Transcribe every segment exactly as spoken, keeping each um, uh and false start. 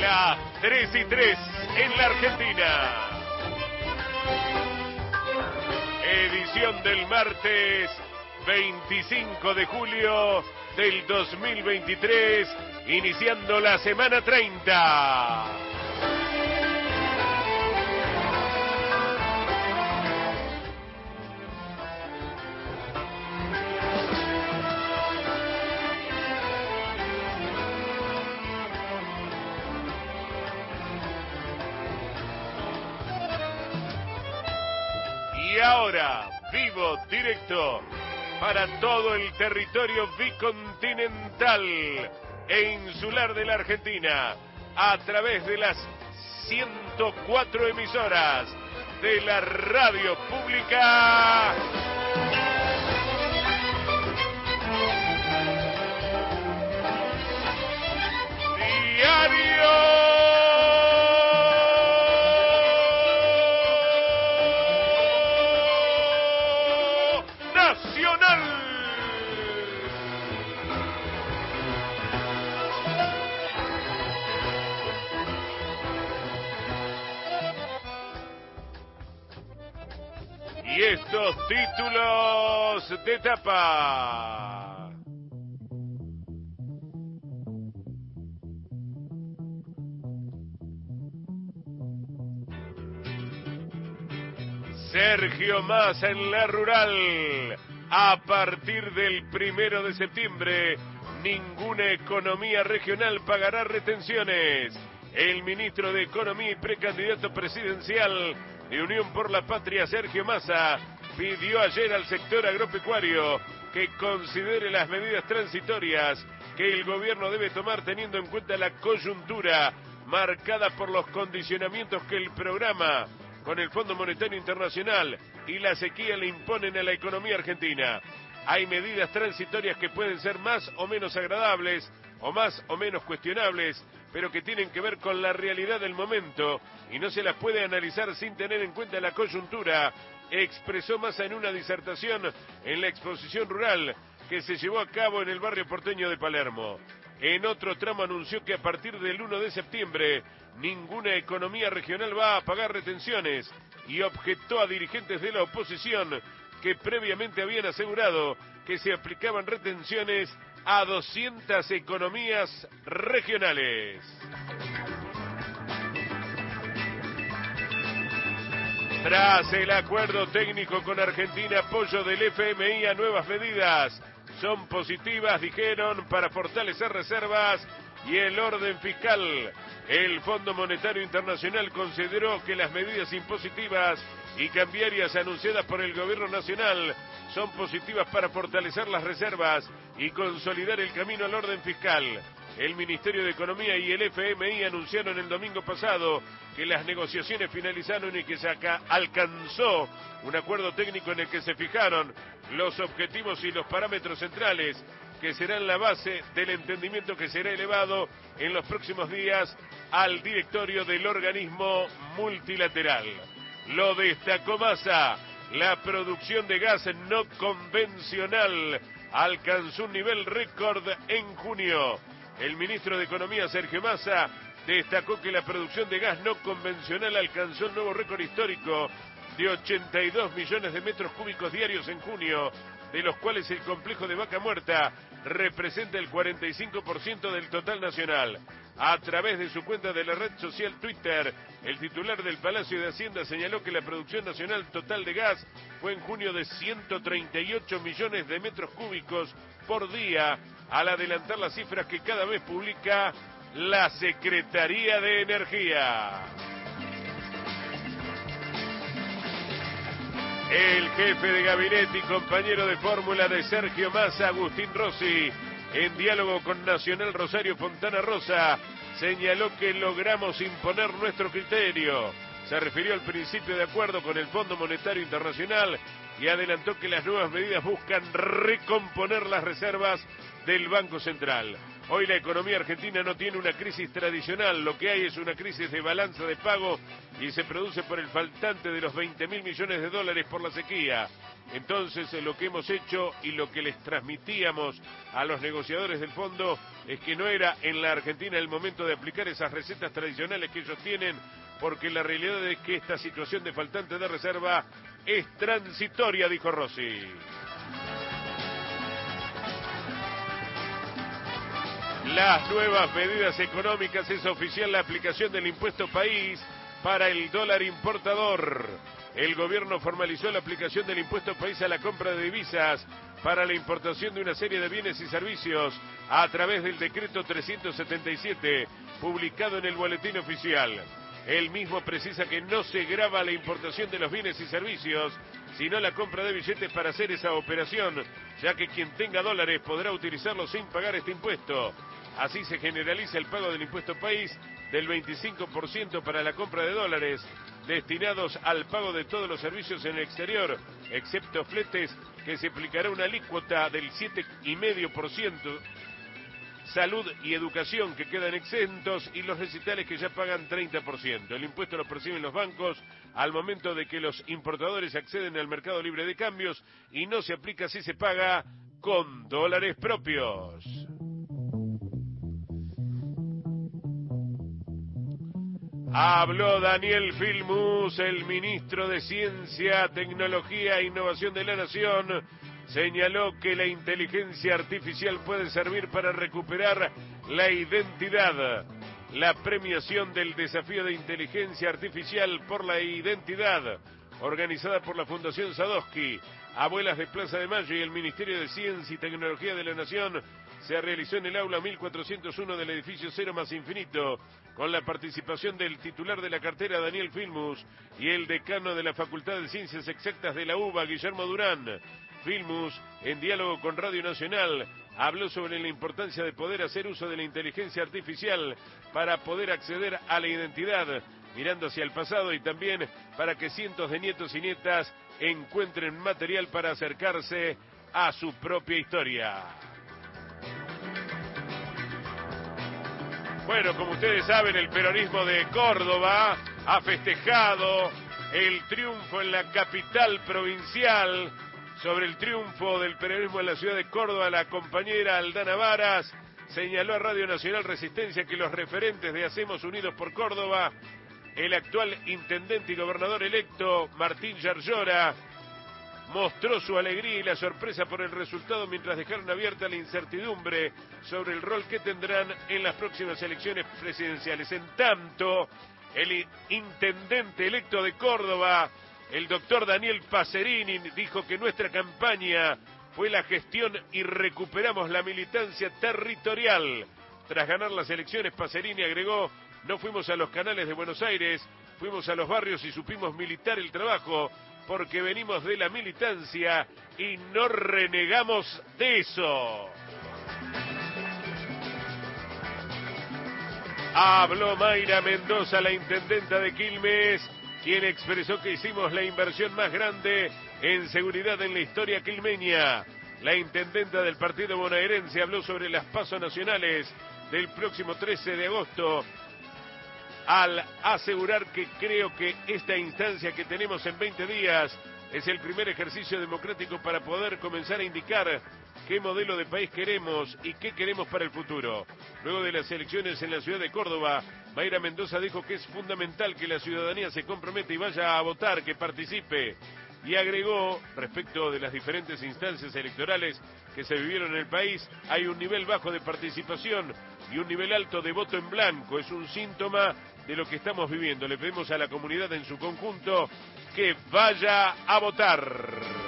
Las tres y tres en la Argentina. Edición del martes veinticinco de julio del dos mil veintitrés, iniciando la semana treinta. Y ahora, vivo, directo, para todo el territorio bicontinental e insular de la Argentina, a través de las ciento cuatro emisoras de la radio pública. Diario y estos títulos de tapa. Sergio Massa en la rural. A partir del primero de septiembre, ninguna economía regional pagará retenciones. El ministro de Economía y precandidato presidencial de Unión por la Patria, Sergio Massa, pidió ayer al sector agropecuario que considere las medidas transitorias que el gobierno debe tomar teniendo en cuenta la coyuntura marcada por los condicionamientos que el programa con el Fondo Monetario Internacional y la sequía le imponen a la economía argentina. Hay medidas transitorias que pueden ser más o menos agradables o más o menos cuestionables, pero que tienen que ver con la realidad del momento y no se las puede analizar sin tener en cuenta la coyuntura, expresó Massa en una disertación en la exposición rural que se llevó a cabo en el barrio porteño de Palermo. En otro tramo anunció que a partir del uno de septiembre ninguna economía regional va a pagar retenciones y objetó a dirigentes de la oposición que previamente habían asegurado que se aplicaban retenciones a doscientas economías regionales. Tras el acuerdo técnico con Argentina, apoyo del F M I a nuevas medidas son positivas, dijeron, para fortalecer reservas y el orden fiscal. El Fondo Monetario Internacional consideró que las medidas impositivas y cambiarias anunciadas por el gobierno nacional son positivas para fortalecer las reservas y consolidar el camino al orden fiscal. El Ministerio de Economía y el F M I anunciaron el domingo pasado que las negociaciones finalizaron y que se alcanzó un acuerdo técnico en el que se fijaron los objetivos y los parámetros centrales que serán la base del entendimiento que será elevado en los próximos días al directorio del organismo multilateral. Lo destacó Massa, la producción de gas no convencional alcanzó un nivel récord en junio. El ministro de Economía, Sergio Massa, destacó que la producción de gas no convencional alcanzó un nuevo récord histórico de ochenta y dos millones de metros cúbicos diarios en junio, de los cuales el complejo de Vaca Muerta representa el cuarenta y cinco por ciento del total nacional. A través de su cuenta de la red social Twitter, el titular del Palacio de Hacienda señaló que la producción nacional total de gas fue en junio de ciento treinta y ocho millones de metros cúbicos por día, al adelantar las cifras que cada vez publica la Secretaría de Energía. El jefe de gabinete y compañero de fórmula de Sergio Massa, Agustín Rossi, en diálogo con Nacional Rosario Fontana Rosa, señaló que logramos imponer nuestro criterio. Se refirió al principio de acuerdo con el Fondo Monetario Internacional y adelantó que las nuevas medidas buscan recomponer las reservas del Banco Central. Hoy la economía argentina no tiene una crisis tradicional, lo que hay es una crisis de balanza de pago y se produce por el faltante de los veinte mil millones de dólares por la sequía. Entonces lo que hemos hecho y lo que les transmitíamos a los negociadores del fondo es que no era en la Argentina el momento de aplicar esas recetas tradicionales que ellos tienen, porque la realidad es que esta situación de faltante de reserva es transitoria, dijo Rossi. Las nuevas medidas económicas, es oficial la aplicación del impuesto país para el dólar importador. El gobierno formalizó la aplicación del impuesto país a la compra de divisas para la importación de una serie de bienes y servicios a través del decreto trescientos setenta y siete, publicado en el boletín oficial. El mismo precisa que no se grava la importación de los bienes y servicios, sino la compra de billetes para hacer esa operación, ya que quien tenga dólares podrá utilizarlos sin pagar este impuesto. Así se generaliza el pago del impuesto país del veinticinco por ciento para la compra de dólares destinados al pago de todos los servicios en el exterior, excepto fletes, que se aplicará una alícuota del siete coma cinco por ciento. Salud y educación, que quedan exentos, y los recitales, que ya pagan treinta por ciento. El impuesto lo perciben los bancos al momento de que los importadores acceden al mercado libre de cambios y no se aplica si se paga con dólares propios. Habló Daniel Filmus, el ministro de Ciencia, Tecnología e Innovación de la Nación. Señaló que la inteligencia artificial puede servir para recuperar la identidad. La premiación del desafío de inteligencia artificial por la identidad, organizada por la Fundación Sadowski, Abuelas de Plaza de Mayo y el Ministerio de Ciencia y Tecnología de la Nación, se realizó en el aula mil cuatrocientos uno del edificio Cero Más Infinito, con la participación del titular de la cartera, Daniel Filmus, y el decano de la Facultad de Ciencias Exactas de la UBA, Guillermo Durán. Filmus, en diálogo con Radio Nacional, habló sobre la importancia de poder hacer uso de la inteligencia artificial para poder acceder a la identidad, mirando hacia el pasado, y también para que cientos de nietos y nietas encuentren material para acercarse a su propia historia. Bueno, como ustedes saben, el peronismo de Córdoba ha festejado el triunfo en la capital provincial. Sobre el triunfo del peronismo en la ciudad de Córdoba, la compañera Aldana Varas señaló a Radio Nacional Resistencia que los referentes de Hacemos Unidos por Córdoba, el actual intendente y gobernador electo Martín Yarlora, mostró su alegría y la sorpresa por el resultado, mientras dejaron abierta la incertidumbre sobre el rol que tendrán en las próximas elecciones presidenciales. En tanto, el intendente electo de Córdoba, el doctor Daniel Pacerini, dijo que nuestra campaña fue la gestión y recuperamos la militancia territorial. Tras ganar las elecciones, Pacerini agregó: no fuimos a los canales de Buenos Aires, fuimos a los barrios y supimos militar el trabajo, porque venimos de la militancia y no renegamos de eso. Habló Mayra Mendoza, la intendenta de Quilmes, quien expresó que hicimos la inversión más grande en seguridad en la historia quilmeña. La intendenta del partido bonaerense habló sobre las pasos nacionales del próximo trece de agosto, al asegurar que creo que esta instancia que tenemos en veinte días es el primer ejercicio democrático para poder comenzar a indicar qué modelo de país queremos y qué queremos para el futuro. Luego de las elecciones en la ciudad de Córdoba, Mayra Mendoza dijo que es fundamental que la ciudadanía se comprometa y vaya a votar, que participe. Y agregó, respecto de las diferentes instancias electorales que se vivieron en el país, hay un nivel bajo de participación y un nivel alto de voto en blanco. Es un síntoma de lo que estamos viviendo. Le pedimos a la comunidad en su conjunto que vaya a votar.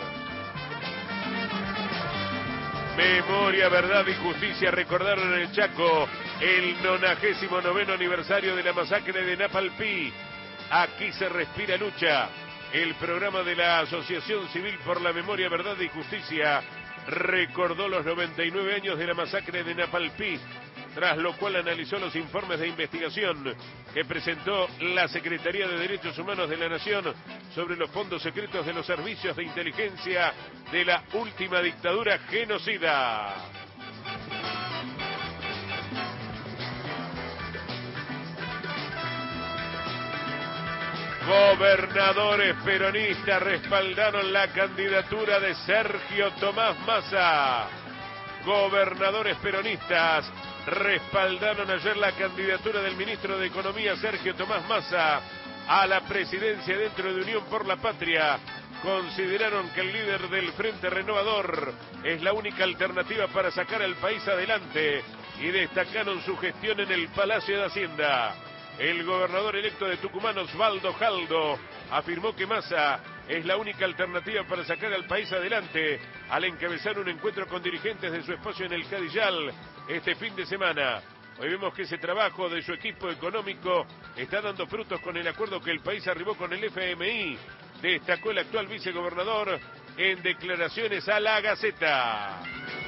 Memoria, Verdad y Justicia recordaron en el Chaco el nonagésimo noveno aniversario de la masacre de Napalpí. Aquí se respira lucha. El programa de la Asociación Civil por la Memoria, Verdad y Justicia recordó los noventa y nueve años de la masacre de Napalpí. tras lo cual analizó los informes de investigación que presentó la Secretaría de Derechos Humanos de la Nación sobre los fondos secretos de los servicios de inteligencia de la última dictadura genocida. Gobernadores peronistas respaldaron la candidatura de Sergio Tomás Massa. Gobernadores peronistas respaldaron ayer la candidatura del ministro de Economía Sergio Tomás Massa a la presidencia dentro de Unión por la Patria. Consideraron que el líder del Frente Renovador es la única alternativa para sacar al país adelante y destacaron su gestión en el Palacio de Hacienda. El gobernador electo de Tucumán, Osvaldo Jaldo, afirmó que Massa es la única alternativa para sacar al país adelante al encabezar un encuentro con dirigentes de su espacio en el Cadillal este fin de semana. Hoy vemos que ese trabajo de su equipo económico está dando frutos con el acuerdo que el país arribó con el F M I, destacó el actual vicegobernador en declaraciones a La Gaceta.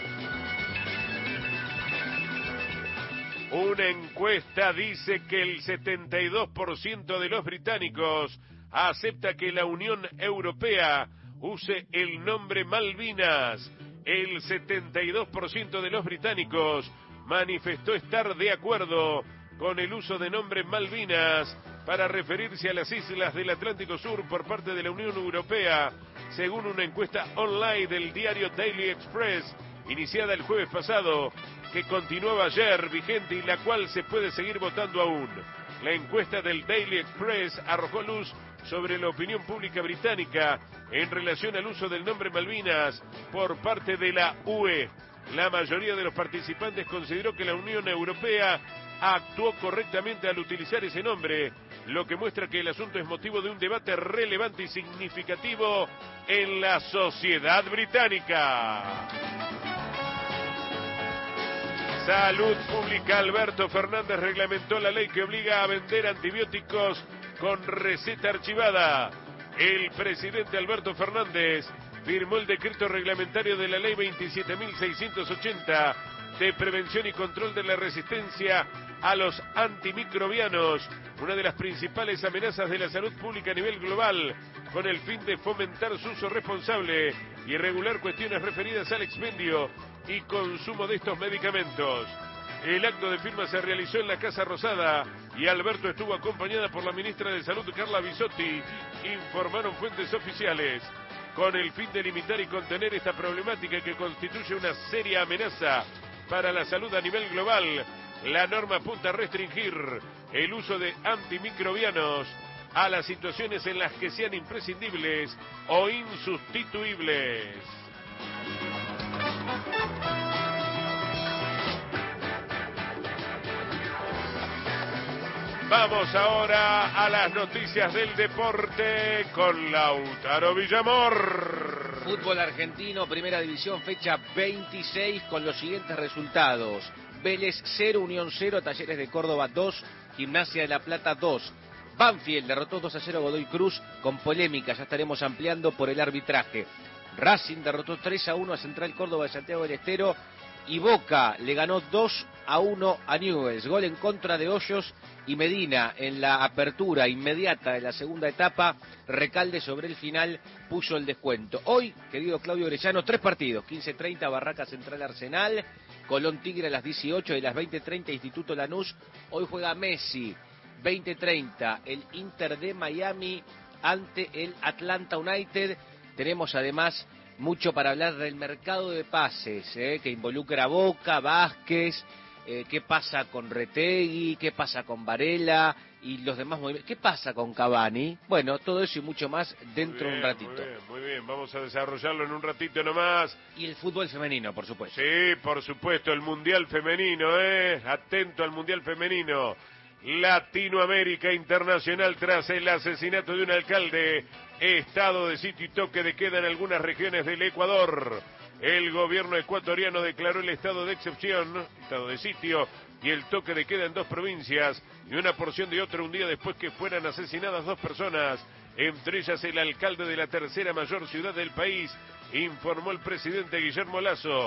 Una encuesta dice que el setenta y dos por ciento de los británicos acepta que la Unión Europea use el nombre Malvinas. El setenta y dos por ciento de los británicos manifestó estar de acuerdo con el uso de nombre Malvinas para referirse a las islas del Atlántico Sur por parte de la Unión Europea, según una encuesta online del diario Daily Express, iniciada el jueves pasado, que continuaba ayer vigente y la cual se puede seguir votando aún. La encuesta del Daily Express arrojó luz sobre la opinión pública británica en relación al uso del nombre Malvinas por parte de la U E. La mayoría de los participantes consideró que la Unión Europea actuó correctamente al utilizar ese nombre, lo que muestra que el asunto es motivo de un debate relevante y significativo en la sociedad británica. Salud Pública. Alberto Fernández reglamentó la ley que obliga a vender antibióticos con receta archivada. El presidente Alberto Fernández firmó el decreto reglamentario de la ley veintisiete mil seiscientos ochenta de prevención y control de la resistencia a los antimicrobianos, una de las principales amenazas de la salud pública a nivel global, con el fin de fomentar su uso responsable y regular cuestiones referidas al expendio y consumo de estos medicamentos. El acto de firma se realizó en la Casa Rosada y Alberto estuvo acompañada por la ministra de Salud, Carla Bisotti, informaron fuentes oficiales. Con el fin de limitar y contener esta problemática que constituye una seria amenaza para la salud a nivel global, la norma apunta a restringir el uso de antimicrobianos a las situaciones en las que sean imprescindibles o insustituibles. Vamos ahora a las noticias del deporte con Lautaro Villamor. Fútbol argentino, primera división, fecha veintiséis, con los siguientes resultados. Vélez cero, Unión cero, Talleres de Córdoba dos, Gimnasia de La Plata dos. Banfield derrotó dos a cero a Godoy Cruz con polémica, ya estaremos ampliando por el arbitraje. Racing derrotó tres a uno a Central Córdoba de Santiago del Estero. Y Boca le ganó dos a uno a Newell's. Gol en contra de Hoyos y Medina en la apertura inmediata de la segunda etapa. Recalde sobre el final puso el descuento. Hoy, querido Claudio Orellano, tres partidos. quince treinta Barraca Central Arsenal. Colón Tigre a las dieciocho y a las veinte treinta Instituto Lanús. Hoy juega Messi. veinte treinta el Inter de Miami ante el Atlanta United. Tenemos además mucho para hablar del mercado de pases, eh, que involucra a Boca, Vázquez, eh, qué pasa con Retegui, qué pasa con Varela y los demás movimientos. ¿Qué pasa con Cavani? Bueno, todo eso y mucho más dentro de un ratito. Muy bien, muy bien, vamos a desarrollarlo en un ratito nomás. Y el fútbol femenino, por supuesto. Sí, por supuesto, el Mundial Femenino, eh, atento al Mundial Femenino. Latinoamérica Internacional tras el asesinato de un alcalde, estado de sitio y toque de queda en algunas regiones del Ecuador. El gobierno ecuatoriano declaró el estado de excepción, estado de sitio, y el toque de queda en dos provincias y una porción de otra un día después que fueran asesinadas dos personas, entre ellas el alcalde de la tercera mayor ciudad del país, informó el presidente Guillermo Lasso.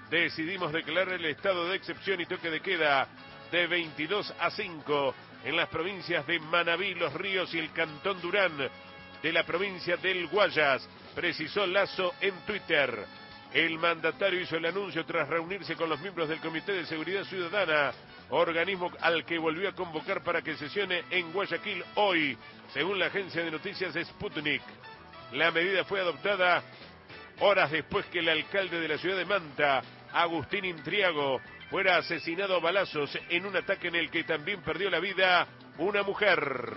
decidimos declarar el estado de excepción y toque de queda de veintidós a cinco en las provincias de Manabí, Los Ríos y el Cantón Durán de la provincia del Guayas, precisó Lasso en Twitter. El mandatario hizo el anuncio tras reunirse con los miembros del Comité de Seguridad Ciudadana, organismo al que volvió a convocar para que sesione en Guayaquil hoy, según la agencia de noticias Sputnik. La medida fue adoptada horas después que el alcalde de la ciudad de Manta, Agustín Intriago, fuera asesinado a balazos en un ataque en el que también perdió la vida una mujer.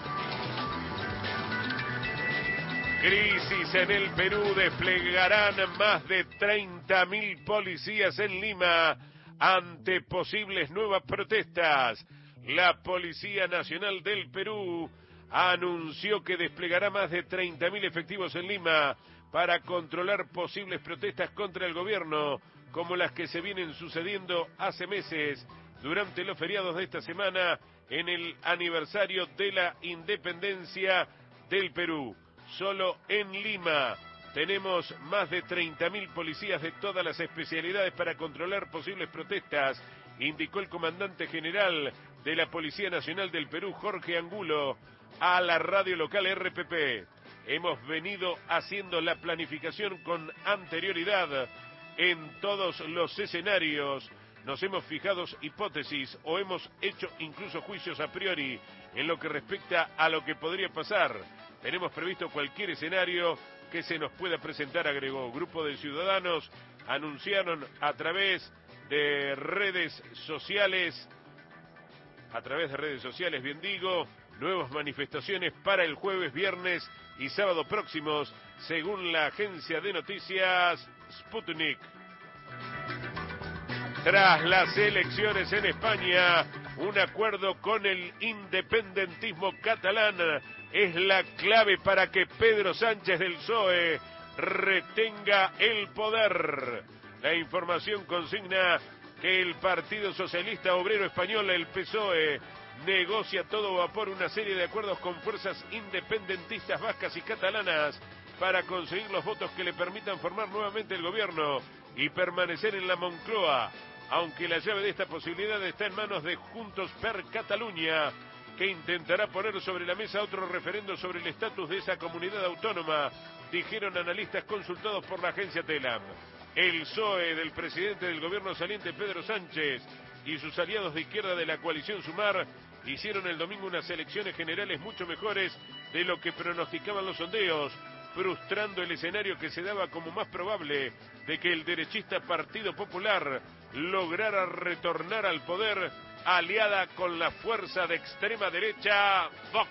Crisis en el Perú, desplegarán más de treinta mil policías en Lima ante posibles nuevas protestas. La Policía Nacional del Perú anunció que desplegará más de treinta mil efectivos en Lima para controlar posibles protestas contra el gobierno, como las que se vienen sucediendo hace meses durante los feriados de esta semana en el aniversario de la independencia del Perú. Solo en Lima tenemos más de treinta mil policías de todas las especialidades para controlar posibles protestas, indicó el comandante general de la Policía Nacional del Perú, Jorge Angulo, a la radio local R P P. Hemos venido haciendo la planificación con anterioridad en todos los escenarios. Nos hemos fijado hipótesis o hemos hecho incluso juicios a priori en lo que respecta a lo que podría pasar. Tenemos previsto cualquier escenario que se nos pueda presentar, agregó. Grupo de ciudadanos anunciaron a través de redes sociales, a través de redes sociales, bien digo, nuevas manifestaciones para el jueves, viernes y sábado próximos, según la agencia de noticias Sputnik. Tras las elecciones en España, un acuerdo con el independentismo catalán es la clave para que Pedro Sánchez del P S O E retenga el poder. La información consigna que el Partido Socialista Obrero Español, el P S O E, negocia a todo vapor una serie de acuerdos con fuerzas independentistas vascas y catalanas para conseguir los votos que le permitan formar nuevamente el gobierno y permanecer en la Moncloa, aunque la llave de esta posibilidad está en manos de Juntos per Catalunya, que intentará poner sobre la mesa otro referendo sobre el estatus de esa comunidad autónoma, dijeron analistas consultados por la agencia Telam. El P S O E del presidente del gobierno saliente Pedro Sánchez y sus aliados de izquierda de la coalición Sumar hicieron el domingo unas elecciones generales mucho mejores de lo que pronosticaban los sondeos, frustrando el escenario que se daba como más probable de que el derechista Partido Popular lograra retornar al poder, aliada con la fuerza de extrema derecha Vox.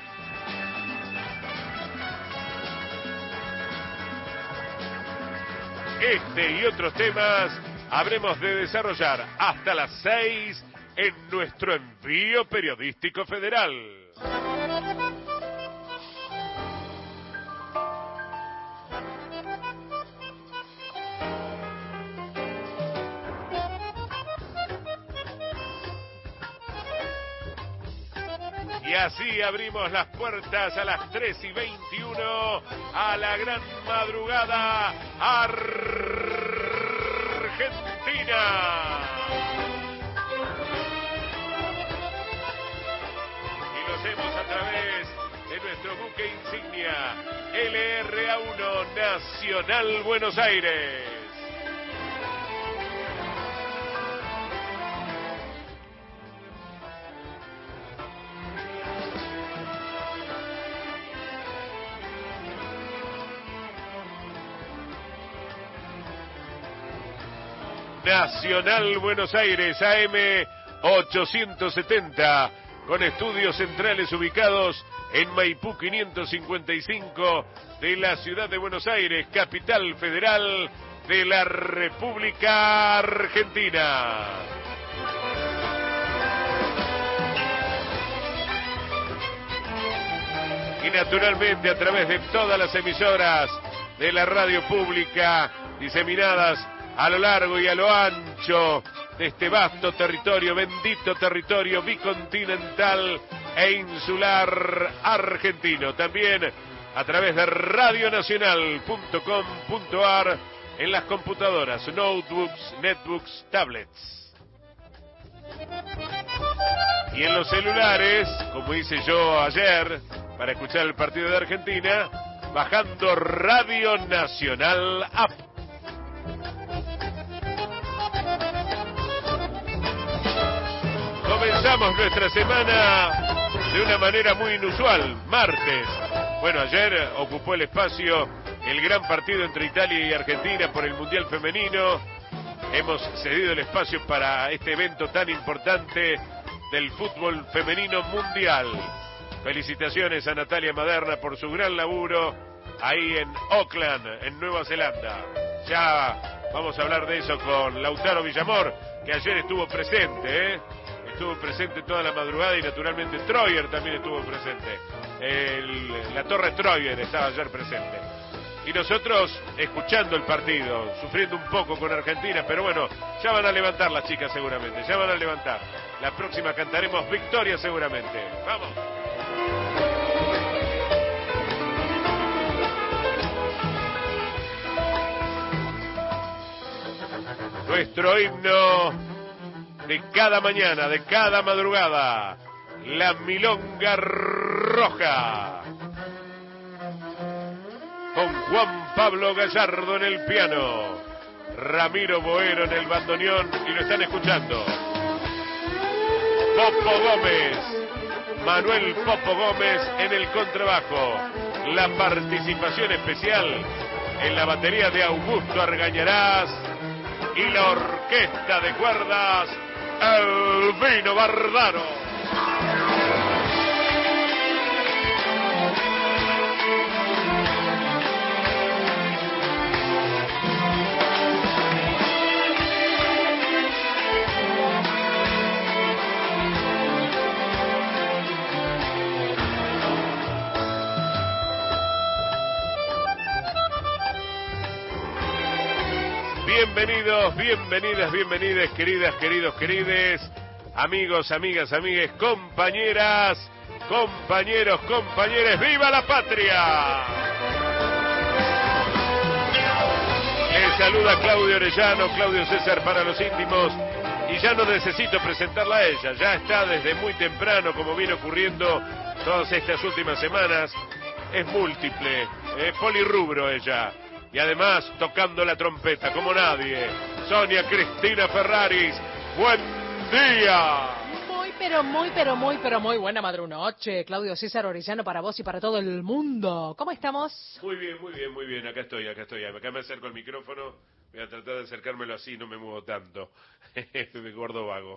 Este y otros temas habremos de desarrollar hasta las seis en nuestro envío periodístico federal. Y así abrimos las puertas a las tres y veintiuno a la gran madrugada Argentina. Y lo hacemos a través de nuestro buque insignia L R A uno Nacional Buenos Aires. Nacional Buenos Aires, A M ochocientos setenta, con estudios centrales ubicados en Maipú quinientos cincuenta y cinco de la ciudad de Buenos Aires, capital federal de la República Argentina. Y naturalmente a través de todas las emisoras de la radio pública diseminadas a lo largo y a lo ancho de este vasto territorio, bendito territorio bicontinental e insular argentino. También a través de radio nacional punto com punto ar en las computadoras, notebooks, netbooks, tablets. Y en los celulares, como hice yo ayer, para escuchar el partido de Argentina, bajando Radio Nacional App. Comenzamos nuestra semana de una manera muy inusual, martes. Bueno, ayer ocupó el espacio el gran partido entre Italia y Argentina por el Mundial Femenino. Hemos cedido el espacio para este evento tan importante del fútbol femenino mundial. Felicitaciones a Natalia Maderna por su gran laburo ahí en Auckland, en Nueva Zelanda. Ya vamos a hablar de eso con Lautaro Villamor, que ayer estuvo presente, ¿eh? Estuvo presente toda la madrugada y naturalmente Troyer también estuvo presente. El, la Torre Troyer estaba ayer presente. Y nosotros escuchando el partido, sufriendo un poco con Argentina, pero bueno, ya van a levantar las chicas seguramente, ya van a levantar. La próxima cantaremos victoria seguramente. ¡Vamos! Nuestro himno de cada mañana, de cada madrugada, la Milonga Roja. Con Juan Pablo Gallardo en el piano, Ramiro Boero en el bandoneón, y lo están escuchando. Popo Gómez, Manuel Popo Gómez en el contrabajo. La participación especial en la batería de Augusto Argañarás y la orquesta de cuerdas Elvino Bardaro. Bienvenidos, bienvenidas, bienvenidas, queridas, queridos, querides, amigos, amigas, amigues, compañeras, compañeros, compañeres, ¡viva la patria! Les saluda Claudio Orellano, Claudio César para los íntimos, y ya no necesito presentarla a ella, ya está desde muy temprano, como viene ocurriendo todas estas últimas semanas, es múltiple, es polirrubro ella. Y además tocando la trompeta como nadie, Sonia Cristina Ferraris. ¡Buen día! Muy, pero muy, pero muy, pero muy buena madrunoche. Claudio César Orellano para vos y para todo el mundo. ¿Cómo estamos? Muy bien, muy bien, muy bien. Acá estoy, acá estoy. Acá me acerco al micrófono. Voy a tratar de acercármelo así, no me muevo tanto. Me gordo vago.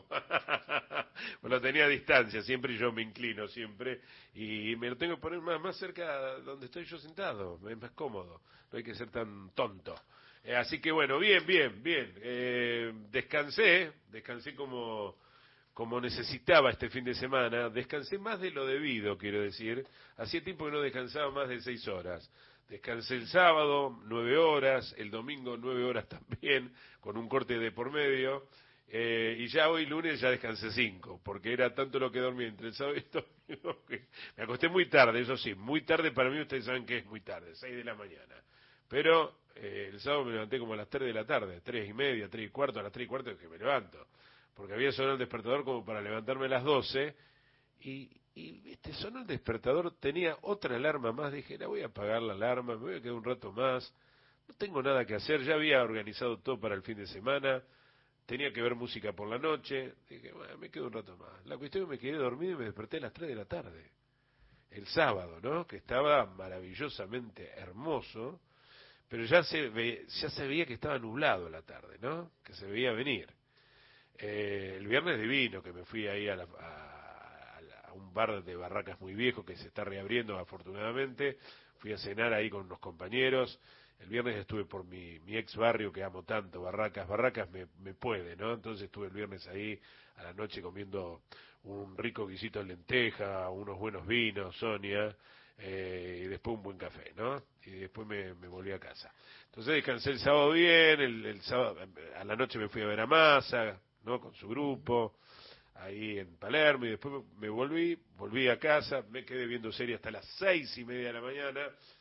Me lo tenía a distancia, siempre yo me inclino, siempre. Y me lo tengo que poner más, más cerca donde estoy yo sentado. Es más cómodo. No hay que ser tan tonto. Eh, así que bueno, bien, bien, bien. Eh, descansé, descansé como, como necesitaba este fin de semana. Descansé más de lo debido, quiero decir. Hacía tiempo que no descansaba más de seis horas. Descansé el sábado, nueve horas, el domingo nueve horas también, con un corte de por medio, eh, y ya hoy lunes ya descansé cinco, porque era tanto lo que dormí entre el sábado y el domingo que me acosté muy tarde, eso sí, muy tarde para mí, ustedes saben que es muy tarde, seis de la mañana, pero eh, el sábado me levanté como a las tres de la tarde, tres y media, tres y cuarto, a las tres y cuarto es que me levanto, porque había sonado el despertador como para levantarme a las doce, y... Y este, sonó el despertador, tenía otra alarma más, dije, la voy a apagar la alarma, me voy a quedar un rato más, no tengo nada que hacer, ya había organizado todo para el fin de semana, tenía que ver música por la noche, dije, bueno, me quedo un rato más. La cuestión es que me quedé dormido y me desperté a las tres de la tarde, el sábado, ¿no? Que estaba maravillosamente hermoso, pero ya se, ve, ya se veía que estaba nublado la tarde, ¿no? Que se veía venir. Eh, el viernes divino, que me fui ahí a la... A, un bar de Barracas muy viejo que se está reabriendo afortunadamente, fui a cenar ahí con unos compañeros, el viernes estuve por mi, mi ex barrio que amo tanto, Barracas, Barracas me, me puede, ¿no? Entonces estuve el viernes ahí a la noche comiendo un rico guisito de lenteja, unos buenos vinos, Sonia, eh, y después un buen café, ¿no? Y después me, me volví a casa. Entonces descansé el sábado bien, el, el sábado, a la noche me fui a ver a Massa, ¿no? Con su grupo, ahí en Palermo, y después me volví, volví a casa, me quedé viendo serie hasta las seis y media de la mañana,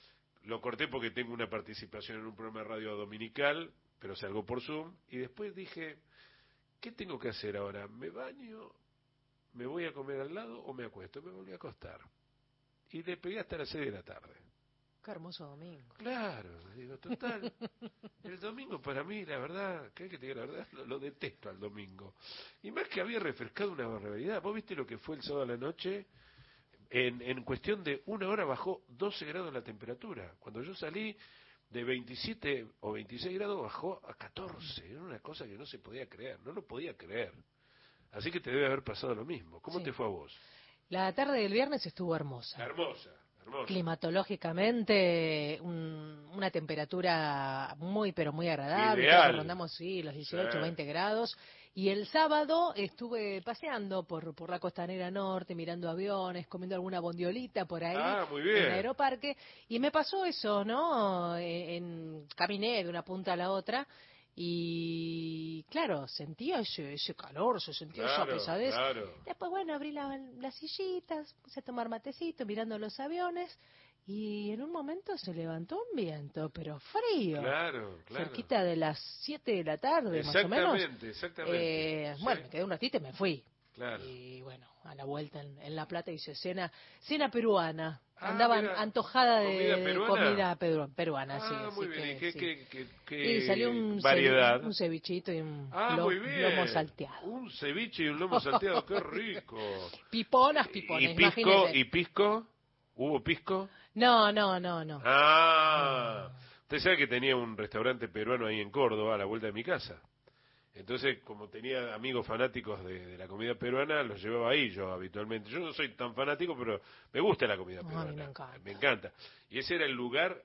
lo corté porque tengo una participación en un programa de radio dominical, pero salgo por Zoom, y después dije, ¿qué tengo que hacer ahora? ¿Me baño? ¿Me voy a comer al lado o me acuesto? Me volví a acostar. Y le pegué hasta las seis de la tarde. Qué hermoso domingo. Claro, digo, total. El domingo para mí, la verdad, que hay que tener la verdad, lo, lo detesto al domingo. Y más que había refrescado una barbaridad. ¿Vos viste lo que fue el sábado a la noche? En, en cuestión de una hora bajó doce grados la temperatura. Cuando yo salí de veintisiete o veintiséis grados bajó a catorce. Era una cosa que no se podía creer, no lo podía creer. Así que te debe haber pasado lo mismo. ¿Cómo Sí. te fue a vos? La tarde del viernes estuvo hermosa. Hermosa, hermosa. Climatológicamente, un- una temperatura muy, pero muy agradable. Ideal. Creo que rondamos, sí, los dieciocho, Sí. veinte grados. Y el sábado estuve paseando por, por la costanera norte, mirando aviones, comiendo alguna bondiolita por ahí, Ah, muy en bien. el aeroparque. Y me pasó eso, ¿no? En, en- caminé de una punta a la otra. Y claro, sentía ese, ese calor, se sentía esa Claro, pesadez. claro. Después, bueno, abrí la- las sillitas, puse a tomar matecito, mirando los aviones, y en un momento se levantó un viento, pero frío, Claro, claro. cerquita de las siete de la tarde, más o menos. Exactamente, exactamente. Eh, Sí, Bueno, me quedé un ratito y me fui. claro. Y bueno, a la vuelta en, en La Plata hice cena, cena peruana. Ah, Andaba mira. antojada de ¿Comida de peruana? comida peru- peruana, sí, Ah, así muy bien. que ¿Y qué, sí. qué, qué, qué Y salió un, variedad? cevi- un cevichito y un Ah, lo- muy bien. lomo salteado. Un ceviche y un lomo salteado, qué rico. Piponas, ¿Y pipones, pisco? imagínese. ¿Y pisco? ¿Hubo pisco? No, no, no, no. Ah, usted sabe que tenía un restaurante peruano ahí en Córdoba, a la vuelta de mi casa. Entonces, como tenía amigos fanáticos de, de la comida peruana, los llevaba ahí yo habitualmente. Yo no soy tan fanático, pero me gusta la comida Ay, peruana. me encanta. Me encanta. Y ese era el lugar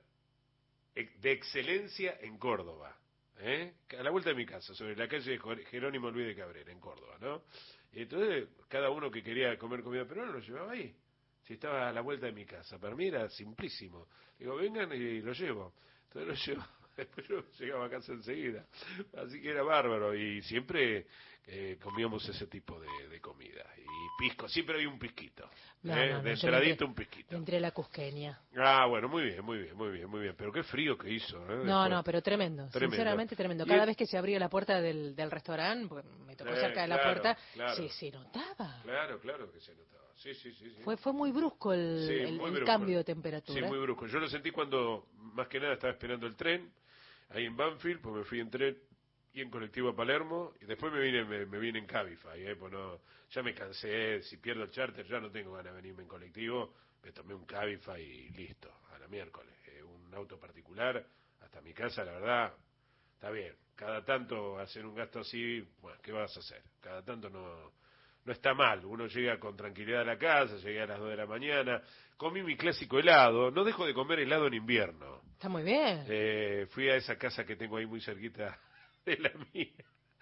ex- de excelencia en Córdoba. ¿eh? A la vuelta de mi casa, sobre la calle Jor- Jerónimo Luis de Cabrera, en Córdoba, ¿no? Y entonces, cada uno que quería comer comida peruana lo llevaba ahí. Si estaba a la vuelta de mi casa. Para mí era simplísimo. Digo, vengan y lo llevo. Entonces lo llevo. Después yo llegaba a casa enseguida. Así que era bárbaro. Y siempre eh, comíamos ese tipo de, de comida. Y pisco. Siempre hay un pisquito. No, ¿eh? no, no, De yo le entradito entré- un pisquito. Entre la cusqueña. Ah, bueno, muy bien, muy bien, muy bien, muy bien. Pero qué frío que hizo. ¿eh? No, Después. no, pero tremendo, Tremendo. sinceramente tremendo. Y Cada el- vez que se abría la puerta del, del restaurante, porque me tocó Eh, cerca de la claro, puerta, claro. sí, se notaba. Claro, claro que se notaba. Sí, sí, sí. sí. Fue fue muy brusco el, Sí, el- muy el brusco. cambio de Sí, temperatura. muy brusco. Yo lo sentí cuando, más que nada, estaba esperando el tren, ahí en Banfield, pues me fui en tren y en colectivo a Palermo, y después me vine me, me vine en Cabify, ¿eh? Pues no, ya me cansé, si pierdo el charter ya no tengo ganas de venirme en colectivo, me tomé un Cabify y listo, a la miércoles. Eh, un auto particular, hasta mi casa, la verdad, está bien. Cada tanto hacer un gasto así, bueno, ¿qué vas a hacer? Cada tanto no... No está mal, uno llega con tranquilidad a la casa, llegué a las dos de la mañana, comí mi clásico helado, no dejo de comer helado en invierno. Está muy bien. Eh, fui a esa casa que tengo ahí muy cerquita de la mía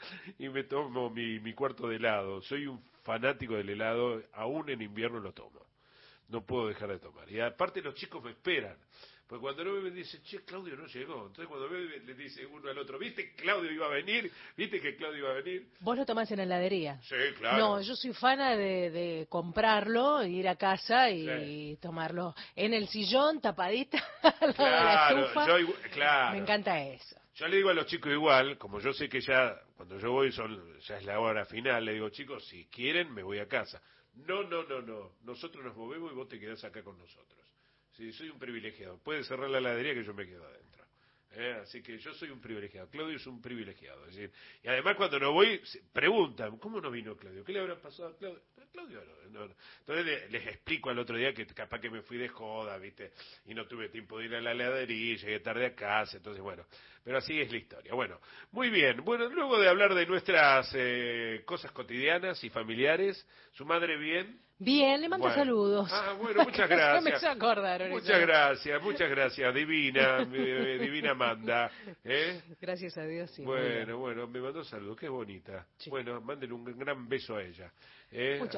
y me tomo mi, mi cuarto de helado. Soy un fanático del helado, aún en invierno lo tomo. No puedo dejar de tomar. Y aparte los chicos me esperan. Pues cuando no me dicen, che, Claudio no llegó. Entonces cuando me le dice uno al otro, ¿viste que Claudio iba a venir? ¿Viste que Claudio iba a venir? ¿Vos lo tomás en la heladería? Sí, claro. No, yo soy fana de, de comprarlo, ir a casa y Sí. tomarlo en el sillón, tapadita, al lado de la Claro, estufa. yo igu- claro. Me encanta eso. Yo le digo a los chicos igual, como yo sé que ya, cuando yo voy, son, ya es la hora final, le digo, chicos, si quieren, me voy a casa. No, no, no, no. Nosotros nos movemos y vos te quedás acá con nosotros. Sí, soy un privilegiado. Puede cerrar la heladería que yo me quedo adentro. ¿Eh? Así que yo soy un privilegiado. Claudio es un privilegiado. Es decir, y además cuando no voy, se preguntan, ¿cómo no vino Claudio? ¿Qué le habrá pasado a Claudio? Claudio no, no. Entonces le- les explico al otro día que capaz que me fui de joda, ¿viste? Y no tuve tiempo de ir a la heladería, llegué tarde a casa, entonces bueno. Pero así es la historia. Bueno, muy bien. Bueno, luego de hablar de nuestras eh, cosas cotidianas y familiares, ¿su madre bien? Bien, le mando Bueno. saludos. Ah, bueno, muchas Me gracias. hizo acordar ahorita. Muchas gracias, muchas gracias, divina, eh, divina Amanda. ¿eh? Gracias a Dios, sí. muy bien. Bueno, bueno, me mandó saludos, qué bonita. Sí. Bueno, mándenle un gran beso a ella. ¿eh? Muchas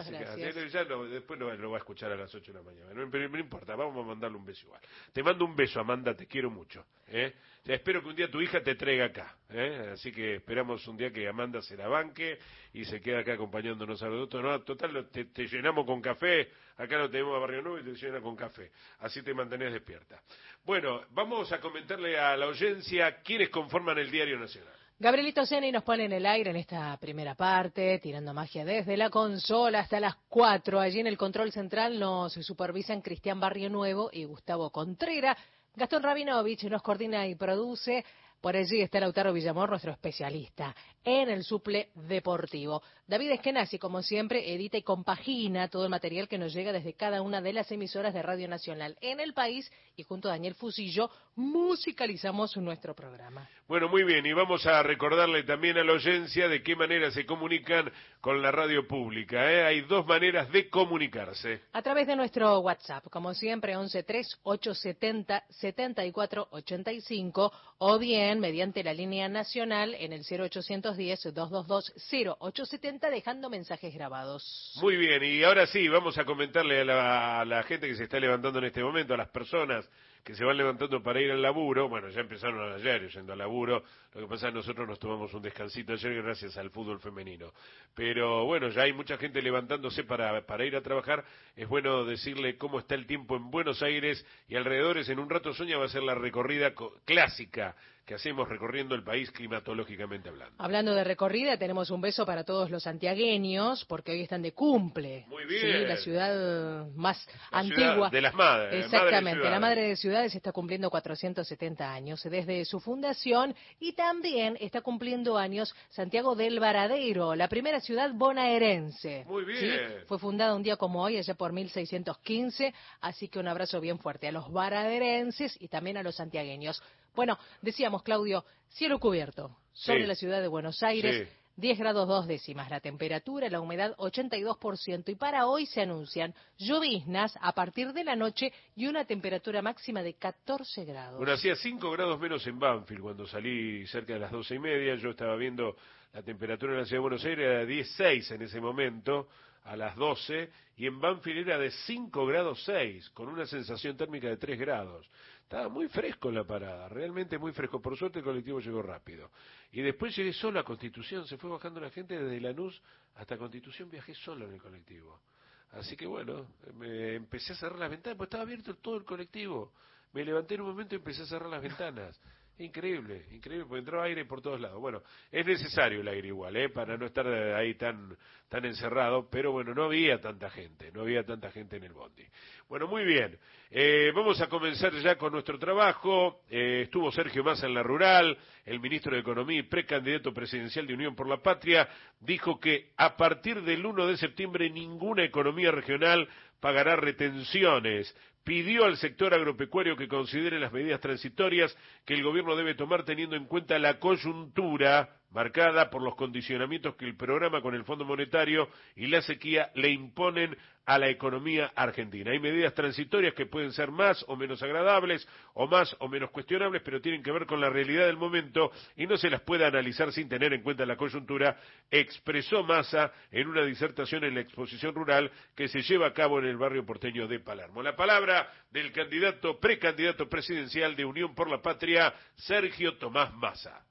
Muchas así gracias. Que, ya no, después no, lo va a escuchar a las ocho de la mañana. No, pero no importa, vamos a mandarle un beso igual. Te mando un beso, Amanda, te quiero mucho. ¿eh? O sea, espero que un día tu hija te traiga acá. ¿eh? Así que esperamos un día que Amanda se la banque y se quede acá acompañándonos a los otros. No, total, te, te llenamos con café. Acá lo tenemos a Barrio Nuevo y te llena con café. Así te mantenés despierta. Bueno, vamos a comentarle a la audiencia quiénes conforman el Diario Nacional. Gabrielito Ceni nos pone en el aire en esta primera parte, tirando magia desde la consola hasta las cuatro. Allí en el control central nos supervisan Cristian Barrio Nuevo y Gustavo Contreras. Gastón Rabinovich nos coordina y produce. Por allí está Lautaro Villamor, nuestro especialista en el suple deportivo. David Eskenazi, como siempre, edita y compagina todo el material que nos llega desde cada una de las emisoras de Radio Nacional en el país, y junto a Daniel Fusillo musicalizamos nuestro programa. Bueno, muy bien, y vamos a recordarle también a la audiencia de qué manera se comunican con la radio pública. ¿eh? Hay dos maneras de comunicarse. A través de nuestro WhatsApp, como siempre, once tres ocho setenta setenta y cuatro ochenta y cinco, o bien mediante la línea nacional en el cero ochocientos diez, doscientos veintidós, cero ochocientos setenta, dejando mensajes grabados. Muy bien, y ahora sí, vamos a comentarle a la, a la gente que se está levantando en este momento, a las personas que se van levantando para ir al laburo. Bueno, ya empezaron ayer yendo al laburo. Lo que pasa es que nosotros nos tomamos un descansito ayer gracias al fútbol femenino. Pero bueno, ya hay mucha gente levantándose para, para ir a trabajar. Es bueno decirle cómo está el tiempo en Buenos Aires y alrededores. En un rato, Sonia, va a ser la recorrida clásica que hacemos recorriendo el país climatológicamente hablando. Hablando de recorrida, tenemos un beso para todos los santiagueños, porque hoy están de cumple. Muy bien. Sí, la ciudad más la antigua. Ciudad de las madres. Exactamente, madre la Madre de Ciudades está cumpliendo cuatrocientos setenta años desde su fundación, y también está cumpliendo años Santiago del Varadero, la primera ciudad bonaerense. Muy bien. ¿Sí? Fue fundada un día como hoy, allá por mil seiscientos quince, así que un abrazo bien fuerte a los varaderenses y también a los santiagueños. Bueno, decíamos, Claudio, cielo cubierto sobre sí. la ciudad de Buenos Aires, sí. diez grados dos décimas la temperatura, la humedad ochenta y dos por ciento, y para hoy se anuncian lloviznas a partir de la noche y una temperatura máxima de catorce grados. Bueno, hacía cinco grados menos en Banfield cuando salí cerca de las doce y media. Yo estaba viendo la temperatura en la ciudad de Buenos Aires, era de diez coma seis en ese momento, a las doce, y en Banfield era de cinco grados seis, con una sensación térmica de tres grados. Estaba muy fresco en la parada, realmente muy fresco. Por suerte el colectivo llegó rápido. Y después llegué solo a Constitución, se fue bajando la gente desde Lanús hasta Constitución, viajé solo en el colectivo. Así que bueno, me empecé a cerrar las ventanas, pues estaba abierto todo el colectivo. Me levanté en un momento y empecé a cerrar las ventanas. Increíble, increíble, porque entró aire por todos lados. Bueno, es necesario el aire igual, ¿eh? Para no estar ahí tan tan encerrado, pero bueno, no había tanta gente, no había tanta gente en el bondi. Bueno, muy bien, eh, vamos a comenzar ya con nuestro trabajo. Eh, estuvo Sergio Massa en la Rural, el ministro de Economía y precandidato presidencial de Unión por la Patria, dijo que a partir del uno de septiembre ninguna economía regional pagará retenciones. Pidió al sector agropecuario que considere las medidas transitorias que el gobierno debe tomar teniendo en cuenta la coyuntura marcada por los condicionamientos que el programa con el Fondo Monetario y la sequía le imponen a la economía argentina. Hay medidas transitorias que pueden ser más o menos agradables o más o menos cuestionables, pero tienen que ver con la realidad del momento y no se las puede analizar sin tener en cuenta la coyuntura, expresó Massa en una disertación en la exposición rural que se lleva a cabo en el barrio porteño de Palermo. La palabra del candidato, precandidato presidencial de Unión por la Patria, Sergio Tomás Massa.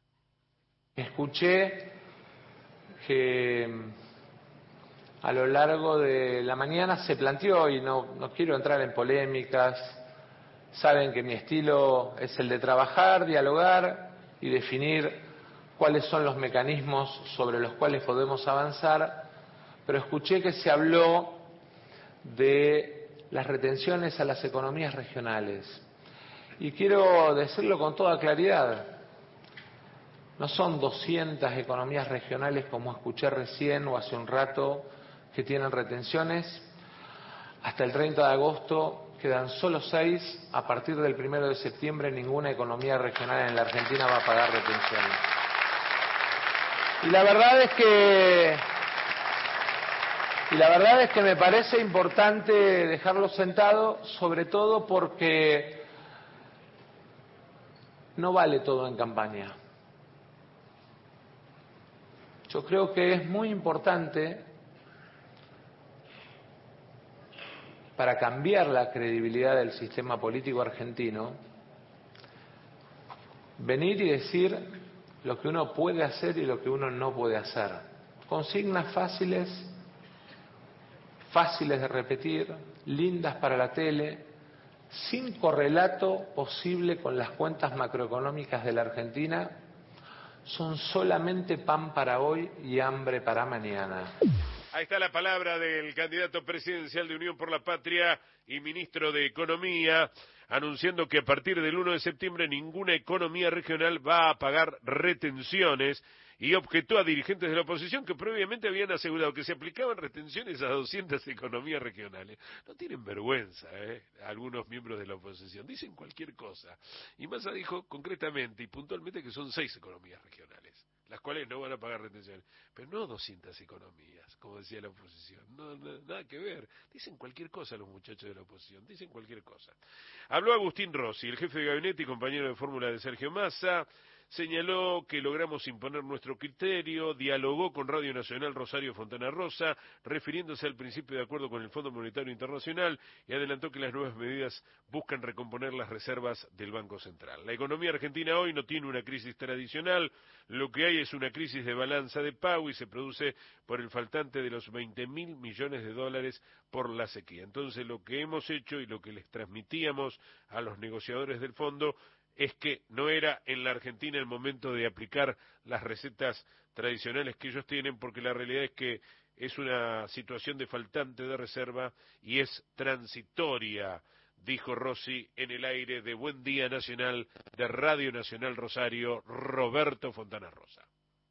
Escuché que a lo largo de la mañana se planteó, y no, no quiero entrar en polémicas, saben que mi estilo es el de trabajar, dialogar y definir cuáles son los mecanismos sobre los cuales podemos avanzar, pero escuché que se habló de las retenciones a las economías regionales. Y quiero decirlo con toda claridad. No son doscientas economías regionales como escuché recién o hace un rato que tienen retenciones. Hasta el treinta de agosto quedan solo seis. A partir del primero de septiembre ninguna economía regional en la Argentina va a pagar retenciones. Y la verdad es que y la verdad es que me parece importante dejarlo sentado, sobre todo porque no vale todo en campaña. Yo creo que es muy importante para cambiar la credibilidad del sistema político argentino, venir y decir lo que uno puede hacer y lo que uno no puede hacer. Consignas fáciles, fáciles de repetir, lindas para la tele, sin correlato posible con las cuentas macroeconómicas de la Argentina, son solamente pan para hoy y hambre para mañana. Ahí está la palabra del candidato presidencial de Unión por la Patria y ministro de Economía, anunciando que a partir del uno de septiembre ninguna economía regional va a pagar retenciones, y objetó a dirigentes de la oposición que previamente habían asegurado que se aplicaban retenciones a doscientas economías regionales. No tienen vergüenza, ¿eh? Algunos miembros de la oposición dicen cualquier cosa. Y Massa dijo concretamente y puntualmente que son seis economías regionales, las cuales no van a pagar retenciones, pero no doscientas economías, como decía la oposición. No, no, nada que ver. Dicen cualquier cosa los muchachos de la oposición, dicen cualquier cosa. Habló Agustín Rossi, el jefe de gabinete y compañero de fórmula de Sergio Massa. Señaló que logramos imponer nuestro criterio, dialogó con Radio Nacional Rosario Fontana Rosa, refiriéndose al principio de acuerdo con el Fondo Monetario Internacional, y adelantó que las nuevas medidas buscan recomponer las reservas del Banco Central. La economía argentina hoy no tiene una crisis tradicional, lo que hay es una crisis de balanza de pago y se produce por el faltante de los veinte mil millones de dólares por la sequía. Entonces, lo que hemos hecho y lo que les transmitíamos a los negociadores del fondo es que no era en la Argentina el momento de aplicar las recetas tradicionales que ellos tienen, porque la realidad es que es una situación de faltante de reserva y es transitoria, dijo Rossi en el aire de Buen Día Nacional de Radio Nacional Rosario, Roberto Fontana Rosa.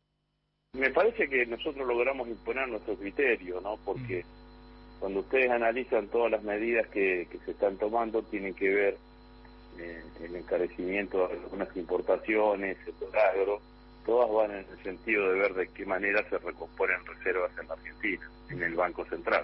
Me parece que nosotros logramos imponer nuestro criterio, ¿no? Porque mm. cuando ustedes analizan todas las medidas que, que se están tomando, tienen que ver eh, el encarecimiento de algunas importaciones, el agro, todas van en el sentido de ver de qué manera se recomponen reservas en la Argentina, en el Banco Central.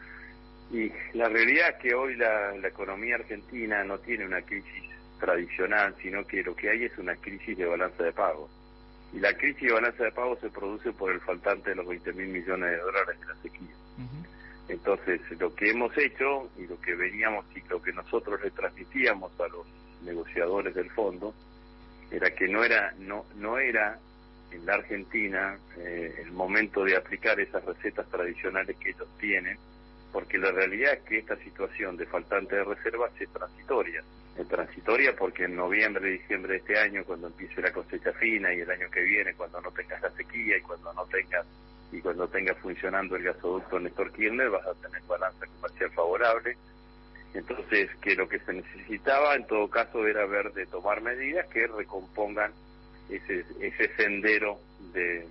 Y la realidad es que hoy la, la economía argentina no tiene una crisis tradicional, sino que lo que hay es una crisis de balanza de pagos. Y la crisis de balanza de pagos se produce por el faltante de los veinte mil millones de dólares de la sequía. Uh-huh. Entonces, lo que hemos hecho y lo que veníamos y lo que nosotros le transmitíamos a los negociadores del fondo era que no era no no era en la Argentina eh, el momento de aplicar esas recetas tradicionales que ellos tienen, porque la realidad es que esta situación de faltante de reservas es transitoria. Es transitoria porque en noviembre, diciembre de este año, cuando empiece la cosecha fina, y el año que viene, cuando no tengas la sequía y cuando no tengas y cuando tengas funcionando el gasoducto Néstor Kirchner, vas a tener balanza comercial favorable. Entonces, que lo que se necesitaba en todo caso era ver de tomar medidas que recompongan ese ese sendero de,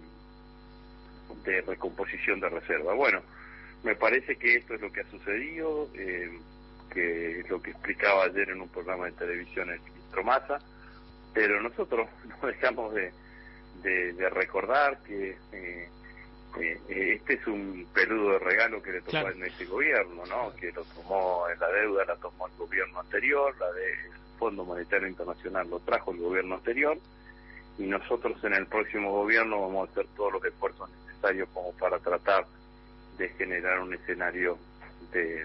de recomposición de reserva. Bueno, me parece que esto es lo que ha sucedido, eh, que es lo que explicaba ayer en un programa de televisión el ministro Massa, pero nosotros no dejamos de, de, de recordar que eh, eh, este es un peludo de regalo que le tocó claro. en este gobierno, ¿no? Que lo tomó en la deuda, la tomó el gobierno anterior, la del Fondo Monetario Internacional lo trajo el gobierno anterior, y nosotros en el próximo gobierno vamos a hacer todos los esfuerzos necesarios como para tratar de generar un escenario de,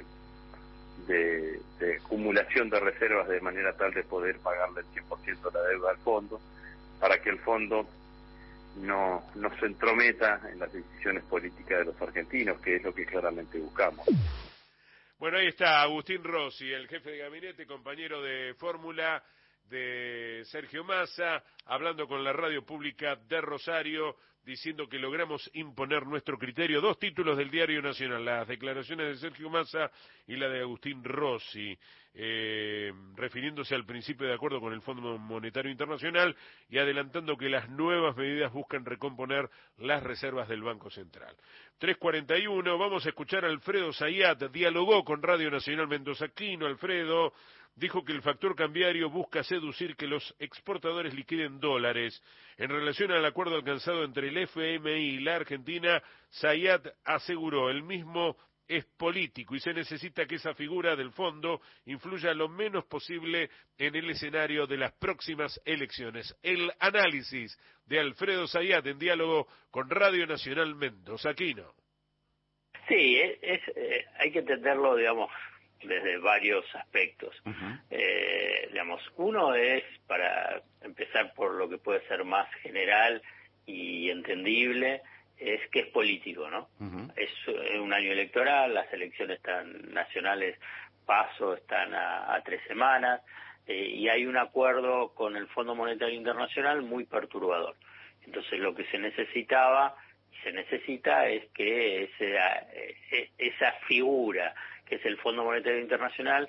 de, de acumulación de reservas de manera tal de poder pagarle el cien por ciento de la deuda al fondo, para que el fondo no, no se entrometa en las decisiones políticas de los argentinos, que es lo que claramente buscamos. Bueno, ahí está Agustín Rossi, el jefe de gabinete, compañero de fórmula de Sergio Massa, hablando con la radio pública de Rosario, diciendo que logramos imponer nuestro criterio. Dos títulos del Diario Nacional, las declaraciones de Sergio Massa y la de Agustín Rossi, eh, refiriéndose al principio de acuerdo con el Fondo Monetario Internacional y adelantando que las nuevas medidas buscan recomponer las reservas del Banco Central. tres cuarenta y uno, vamos a escuchar a Alfredo Zayat, dialogó con Radio Nacional Mendozaquino. Alfredo dijo que el factor cambiario busca seducir que los exportadores liquiden dólares. En relación al acuerdo alcanzado entre el F M I y la Argentina, Zayat aseguró el mismo es político y se necesita que esa figura del fondo influya lo menos posible en el escenario de las próximas elecciones. El análisis de Alfredo Zayat en diálogo con Radio Nacional Mendozaquino. Sí, es, es, eh, hay que entenderlo, digamos, desde varios aspectos. Uh-huh. Eh, digamos, uno es, para empezar por lo que puede ser más general y entendible, es que es político, ¿no? Uh-huh. Es un año electoral, las elecciones están nacionales, paso, están a, a tres semanas, eh, y hay un acuerdo con el Fondo Monetario Internacional muy perturbador. Entonces lo que se necesitaba y se necesita es que ese, esa figura que es el Fondo Monetario Internacional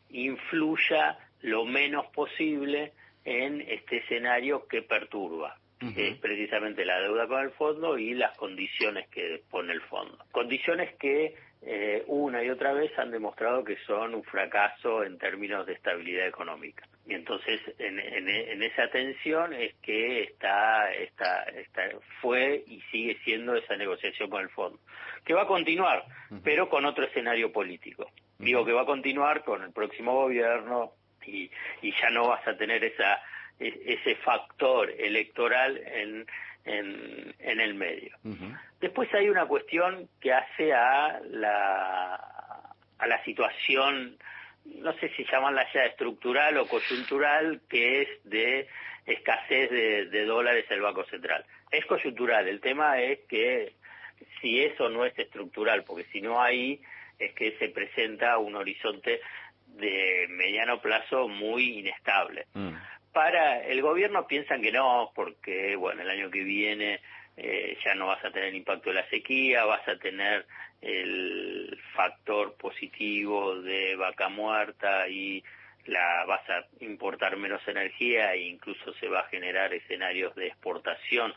influya lo menos posible en este escenario que perturba. Uh-huh. Es precisamente la deuda con el fondo y las condiciones que pone el fondo. Condiciones que eh, una y otra vez han demostrado que son un fracaso en términos de estabilidad económica. Y entonces en, en, en esa tensión es que está, está, está, fue y sigue siendo esa negociación con el fondo, que va a continuar, uh-huh. pero con otro escenario político. Uh-huh. Digo que va a continuar con el próximo gobierno y, y ya no vas a tener esa ese factor electoral en, en, en el medio. Uh-huh. Después hay una cuestión que hace a la, a la situación, no sé si llamarla ya estructural o coyuntural, que es de escasez de, de dólares en el Banco Central. Es coyuntural, el tema es que si eso no es estructural, porque si no hay, es que se presenta un horizonte de mediano plazo muy inestable. Uh-huh. Para el gobierno piensan que no, porque bueno, el año que viene eh, ya no vas a tener impacto de la sequía, vas a tener el factor positivo de vaca muerta y la vas a importar menos energía e incluso se va a generar escenarios de exportación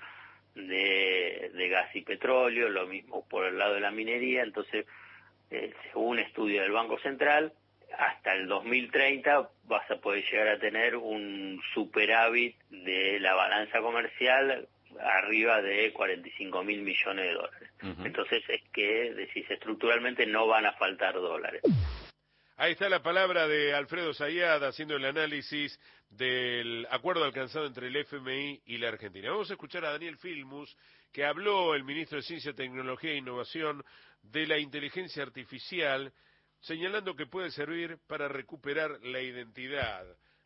de, de gas y petróleo, lo mismo por el lado de la minería. Entonces, eh, según un estudio del Banco Central, hasta el dos mil treinta vas a poder llegar a tener un superávit de la balanza comercial arriba de cuarenta y cinco mil millones de dólares. Uh-huh. Entonces es que, decís, estructuralmente no van a faltar dólares. Ahí está la palabra de Alfredo Zayad haciendo el análisis del acuerdo alcanzado entre el F M I y la Argentina. Vamos a escuchar a Daniel Filmus, que habló, el ministro de Ciencia, Tecnología e Innovación, de la inteligencia artificial, señalando que puede servir para recuperar la identidad.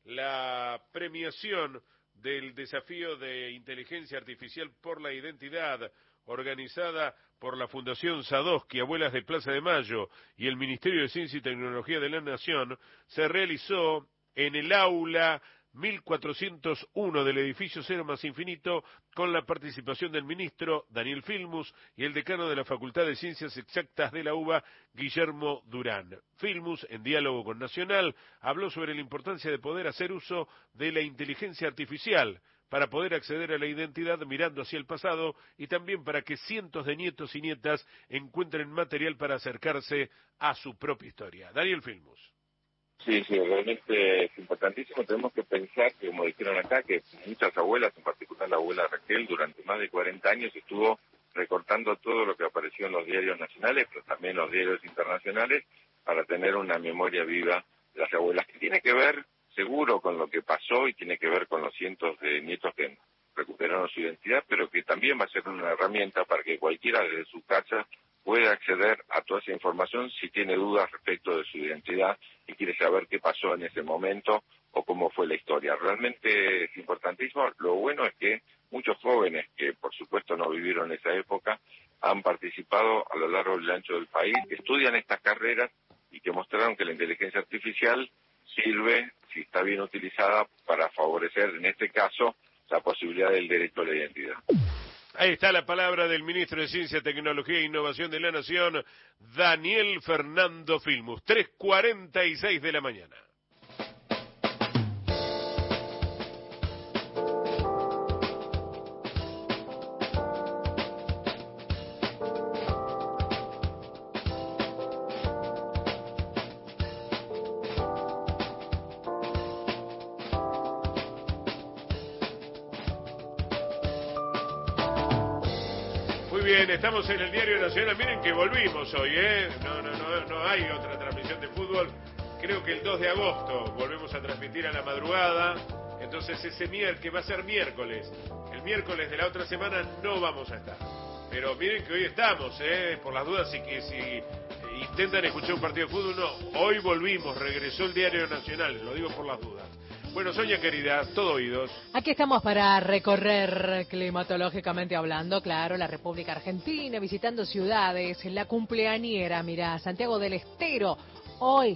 La premiación del desafío de inteligencia artificial por la identidad, organizada por la Fundación Sadowski, Abuelas de Plaza de Mayo, y el Ministerio de Ciencia y Tecnología de la Nación, se realizó en el aula mil cuatrocientos uno del edificio Cero Más Infinito, con la participación del ministro Daniel Filmus y el decano de la Facultad de Ciencias Exactas de la UBA, Guillermo Durán. Filmus, en diálogo con Nacional, habló sobre la importancia de poder hacer uso de la inteligencia artificial para poder acceder a la identidad mirando hacia el pasado y también para que cientos de nietos y nietas encuentren material para acercarse a su propia historia. Daniel Filmus. Sí, sí, realmente es importantísimo. Tenemos que pensar, que, como dijeron acá, que muchas abuelas, en particular la abuela Raquel, durante más de cuarenta años estuvo recortando todo lo que apareció en los diarios nacionales, pero también en los diarios internacionales, para tener una memoria viva de las abuelas, que tiene que ver seguro con lo que pasó y tiene que ver con los cientos de nietos que recuperaron su identidad, pero que también va a ser una herramienta para que cualquiera desde su casa puede acceder a toda esa información si tiene dudas respecto de su identidad y quiere saber qué pasó en ese momento o cómo fue la historia. Realmente es importantísimo. Lo bueno es que muchos jóvenes que por supuesto no vivieron esa época han participado a lo largo y el ancho del país, que estudian estas carreras y que mostraron que la inteligencia artificial sirve, si está bien utilizada, para favorecer, en este caso, la posibilidad del derecho a la identidad. Ahí está la palabra del ministro de Ciencia, Tecnología e Innovación de la Nación, Daniel Fernando Filmus. tres cuarenta y seis de la mañana. Bien, estamos en el Diario Nacional. Miren que volvimos hoy, ¿eh? No, no, no, no hay otra transmisión de fútbol. Creo que el dos de agosto volvemos a transmitir a la madrugada. Entonces ese miércoles, que va a ser miércoles, el miércoles de la otra semana no vamos a estar. Pero miren que hoy estamos, ¿eh? Por las dudas, y que si intentan escuchar un partido de fútbol, no. Hoy volvimos, regresó el Diario Nacional, lo digo por las dudas. Bueno, Sonia querida, todo oídos. Aquí estamos para recorrer climatológicamente hablando, claro, la República Argentina, visitando ciudades, la cumpleañera, mira, Santiago del Estero, hoy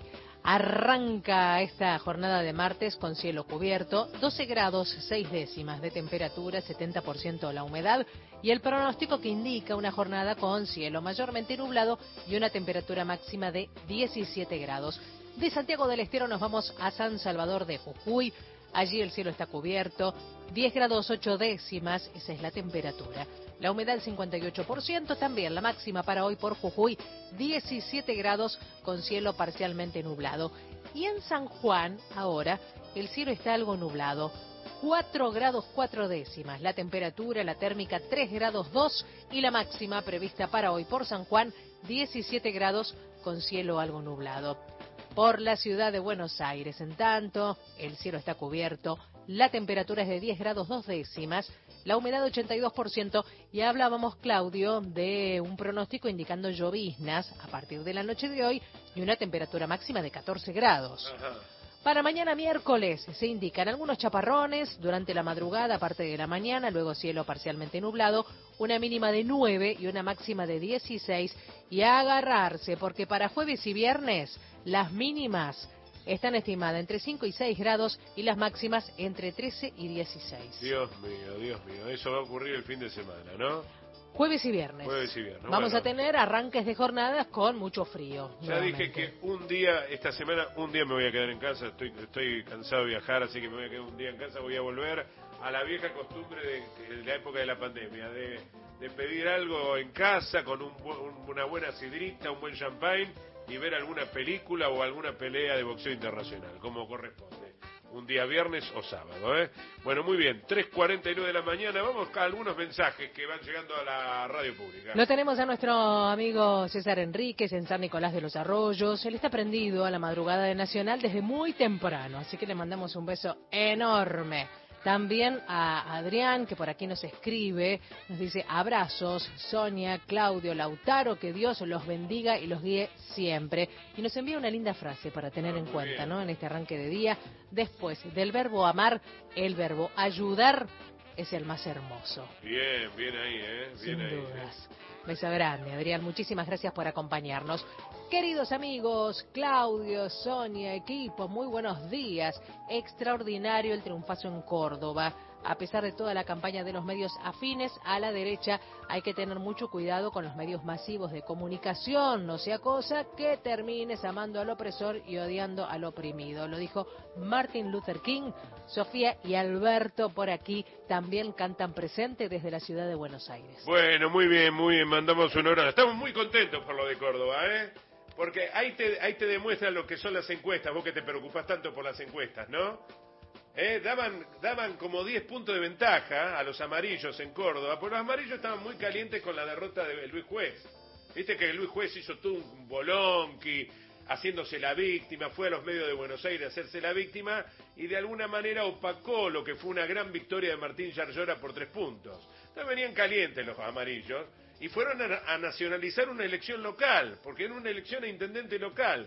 arranca esta jornada de martes con cielo cubierto, doce grados seis décimas de temperatura, setenta por ciento la humedad y el pronóstico que indica una jornada con cielo mayormente nublado y una temperatura máxima de diecisiete grados. De Santiago del Estero nos vamos a San Salvador de Jujuy. Allí el cielo está cubierto, diez grados ocho décimas, esa es la temperatura. La humedad cincuenta y ocho por ciento, también la máxima para hoy por Jujuy, diecisiete grados con cielo parcialmente nublado. Y en San Juan, ahora, el cielo está algo nublado, cuatro grados cuatro décimas. La temperatura, la térmica tres grados dos y la máxima prevista para hoy por San Juan, diecisiete grados con cielo algo nublado. Por la ciudad de Buenos Aires, en tanto, el cielo está cubierto, la temperatura es de diez grados dos décimas, la humedad ochenta y dos por ciento y hablábamos, Claudio, de un pronóstico indicando lloviznas a partir de la noche de hoy y una temperatura máxima de catorce grados. Ajá. Para mañana miércoles se indican algunos chaparrones durante la madrugada, parte de la mañana, luego cielo parcialmente nublado, una mínima de nueve y una máxima de dieciséis y a agarrarse porque para jueves y viernes las mínimas están estimadas entre cinco y seis grados y las máximas entre trece y dieciséis. Dios mío, Dios mío, eso va a ocurrir el fin de semana, ¿no? Jueves y viernes. Jueves y viernes. Vamos bueno, a tener arranques de jornadas con mucho frío. Ya nuevamente. dije que un día, esta semana, un día me voy a quedar en casa, estoy, estoy cansado de viajar, así que me voy a quedar un día en casa, voy a volver a la vieja costumbre de, de la época de la pandemia, de, de pedir algo en casa con un, un, una buena sidrita, un buen champagne y ver alguna película o alguna pelea de boxeo internacional, como corresponde. Un día viernes o sábado, ¿eh? Bueno, muy bien, tres cuarenta y nueve de la mañana, vamos a algunos mensajes que van llegando a la radio pública. Lo tenemos a nuestro amigo César Enríquez en San Nicolás de los Arroyos. Él está prendido a la madrugada de Nacional desde muy temprano, así que le mandamos un beso enorme. También a Adrián, que por aquí nos escribe, nos dice abrazos, Sonia, Claudio, Lautaro, que Dios los bendiga y los guíe siempre. Y nos envía una linda frase para tener Ah, en muy cuenta, bien. ¿no? En este arranque de día. Después del verbo amar, el verbo ayudar es el más hermoso. Bien, bien ahí, ¿eh? Bien Sin ahí. dudas. Beso grande, Adrián. Muchísimas gracias por acompañarnos. Queridos amigos, Claudio, Sonia, equipo, muy buenos días. Extraordinario el triunfazo en Córdoba. A pesar de toda la campaña de los medios afines a la derecha, hay que tener mucho cuidado con los medios masivos de comunicación. No sea cosa que termines amando al opresor y odiando al oprimido. Lo dijo Martin Luther King. Sofía y Alberto por aquí también cantan presente desde la ciudad de Buenos Aires. Bueno, muy bien, muy bien, mandamos un abrazo. Estamos muy contentos por lo de Córdoba, ¿eh? Porque ahí te, ahí te demuestran lo que son las encuestas, vos que te preocupás tanto por las encuestas, ¿no? ¿Eh? Daban, daban como diez puntos de ventaja a los amarillos en Córdoba, porque los amarillos estaban muy calientes con la derrota de Luis Juez. Viste que Luis Juez hizo todo un bolonqui, haciéndose la víctima, fue a los medios de Buenos Aires a hacerse la víctima y de alguna manera opacó lo que fue una gran victoria de Martín Yarlora por tres puntos. Entonces venían calientes los amarillos y fueron a, a nacionalizar una elección local, porque era una elección a intendente local.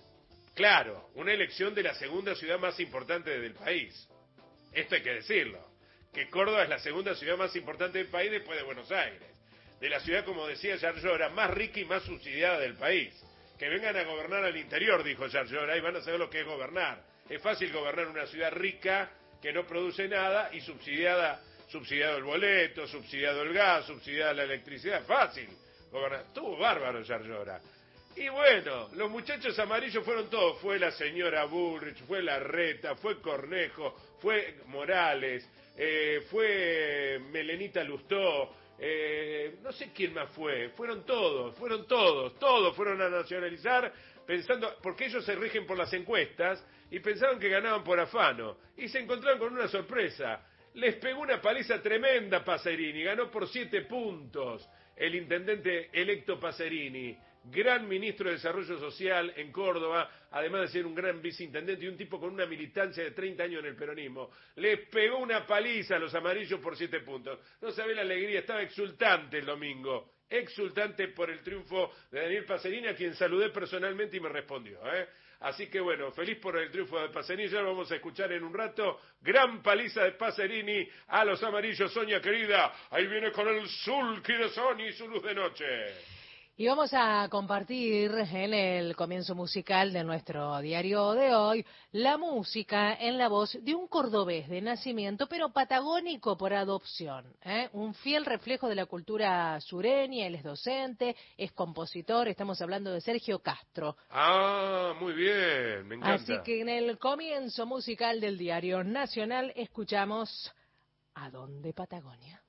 Claro, una elección de la segunda ciudad más importante del país. Esto hay que decirlo, que Córdoba es la segunda ciudad más importante del país después de Buenos Aires. De la ciudad, como decía Yarlora, más rica y más subsidiada del país. Que vengan a gobernar al interior, dijo Yarlora, y van a saber lo que es gobernar. Es fácil gobernar una ciudad rica que no produce nada y subsidiada, subsidiado el boleto, subsidiado el gas, subsidiada la electricidad. Fácil gobernar. Estuvo bárbaro Yarlora. Y bueno, los muchachos amarillos fueron todos. Fue la señora Bullrich, fue Larreta, fue Cornejo, fue Morales, eh, fue Melenita Lustó. Eh, no sé quién más fue, fueron todos, fueron todos, todos fueron a nacionalizar pensando, porque ellos se rigen por las encuestas y pensaron que ganaban por afano y se encontraron con una sorpresa, les pegó una paliza tremenda Pacerini, ganó por siete puntos el intendente electo Pacerini, gran ministro de Desarrollo Social en Córdoba, además de ser un gran viceintendente y un tipo con una militancia de treinta años en el peronismo. Les pegó una paliza a los amarillos por siete puntos. No sabés la alegría, estaba exultante el domingo. exultante por el triunfo de Daniel Pacerini, a quien saludé personalmente y me respondió, ¿eh? Así que bueno, feliz por el triunfo de Pacerini, ya lo vamos a escuchar en un rato. Gran paliza de Pacerini a los amarillos. Sonia querida, ahí viene con el sulky de Sony y su luz de noche. Y vamos a compartir en el comienzo musical de nuestro diario de hoy la música en la voz de un cordobés de nacimiento, pero patagónico por adopción, ¿eh? Un fiel reflejo de la cultura sureña. Él es docente, es compositor, estamos hablando de Sergio Castro. Ah, muy bien, me encanta. Así que en el comienzo musical del diario Nacional escuchamos ¿A dónde Patagonia?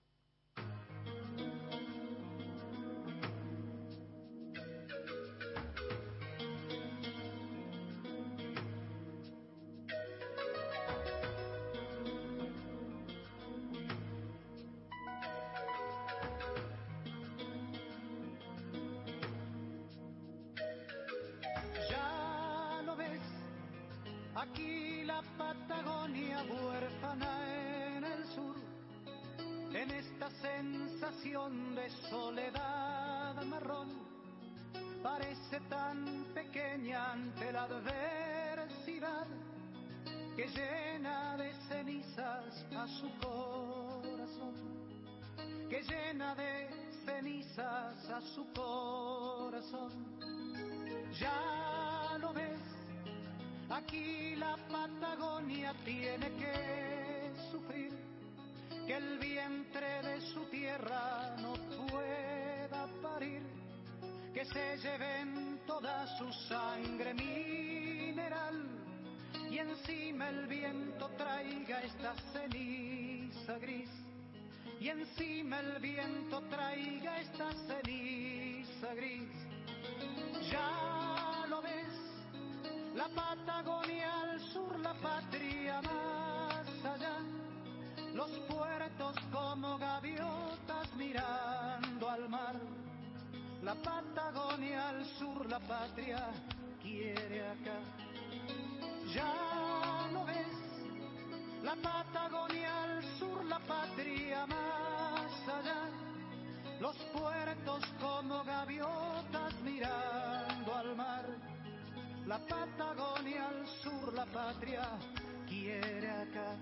Aquí la Patagonia huérfana en el sur, en esta sensación de soledad marrón, parece tan pequeña ante la adversidad que llena de cenizas a su corazón, que llena de cenizas a su corazón. Ya lo ves, aquí la Patagonia tiene que sufrir, que el vientre de su tierra no pueda parir, que se lleven toda su sangre mineral y encima el viento traiga esta ceniza gris, y encima el viento traiga esta ceniza gris. Ya lo ves, la Patagonia al sur, la patria más allá, los puertos como gaviotas mirando al mar. La Patagonia al sur, la patria quiere acá. Ya lo ves, la Patagonia al sur, la patria más allá, los puertos como gaviotas mirando al mar. La Patagonia al sur, la patria quiere acá.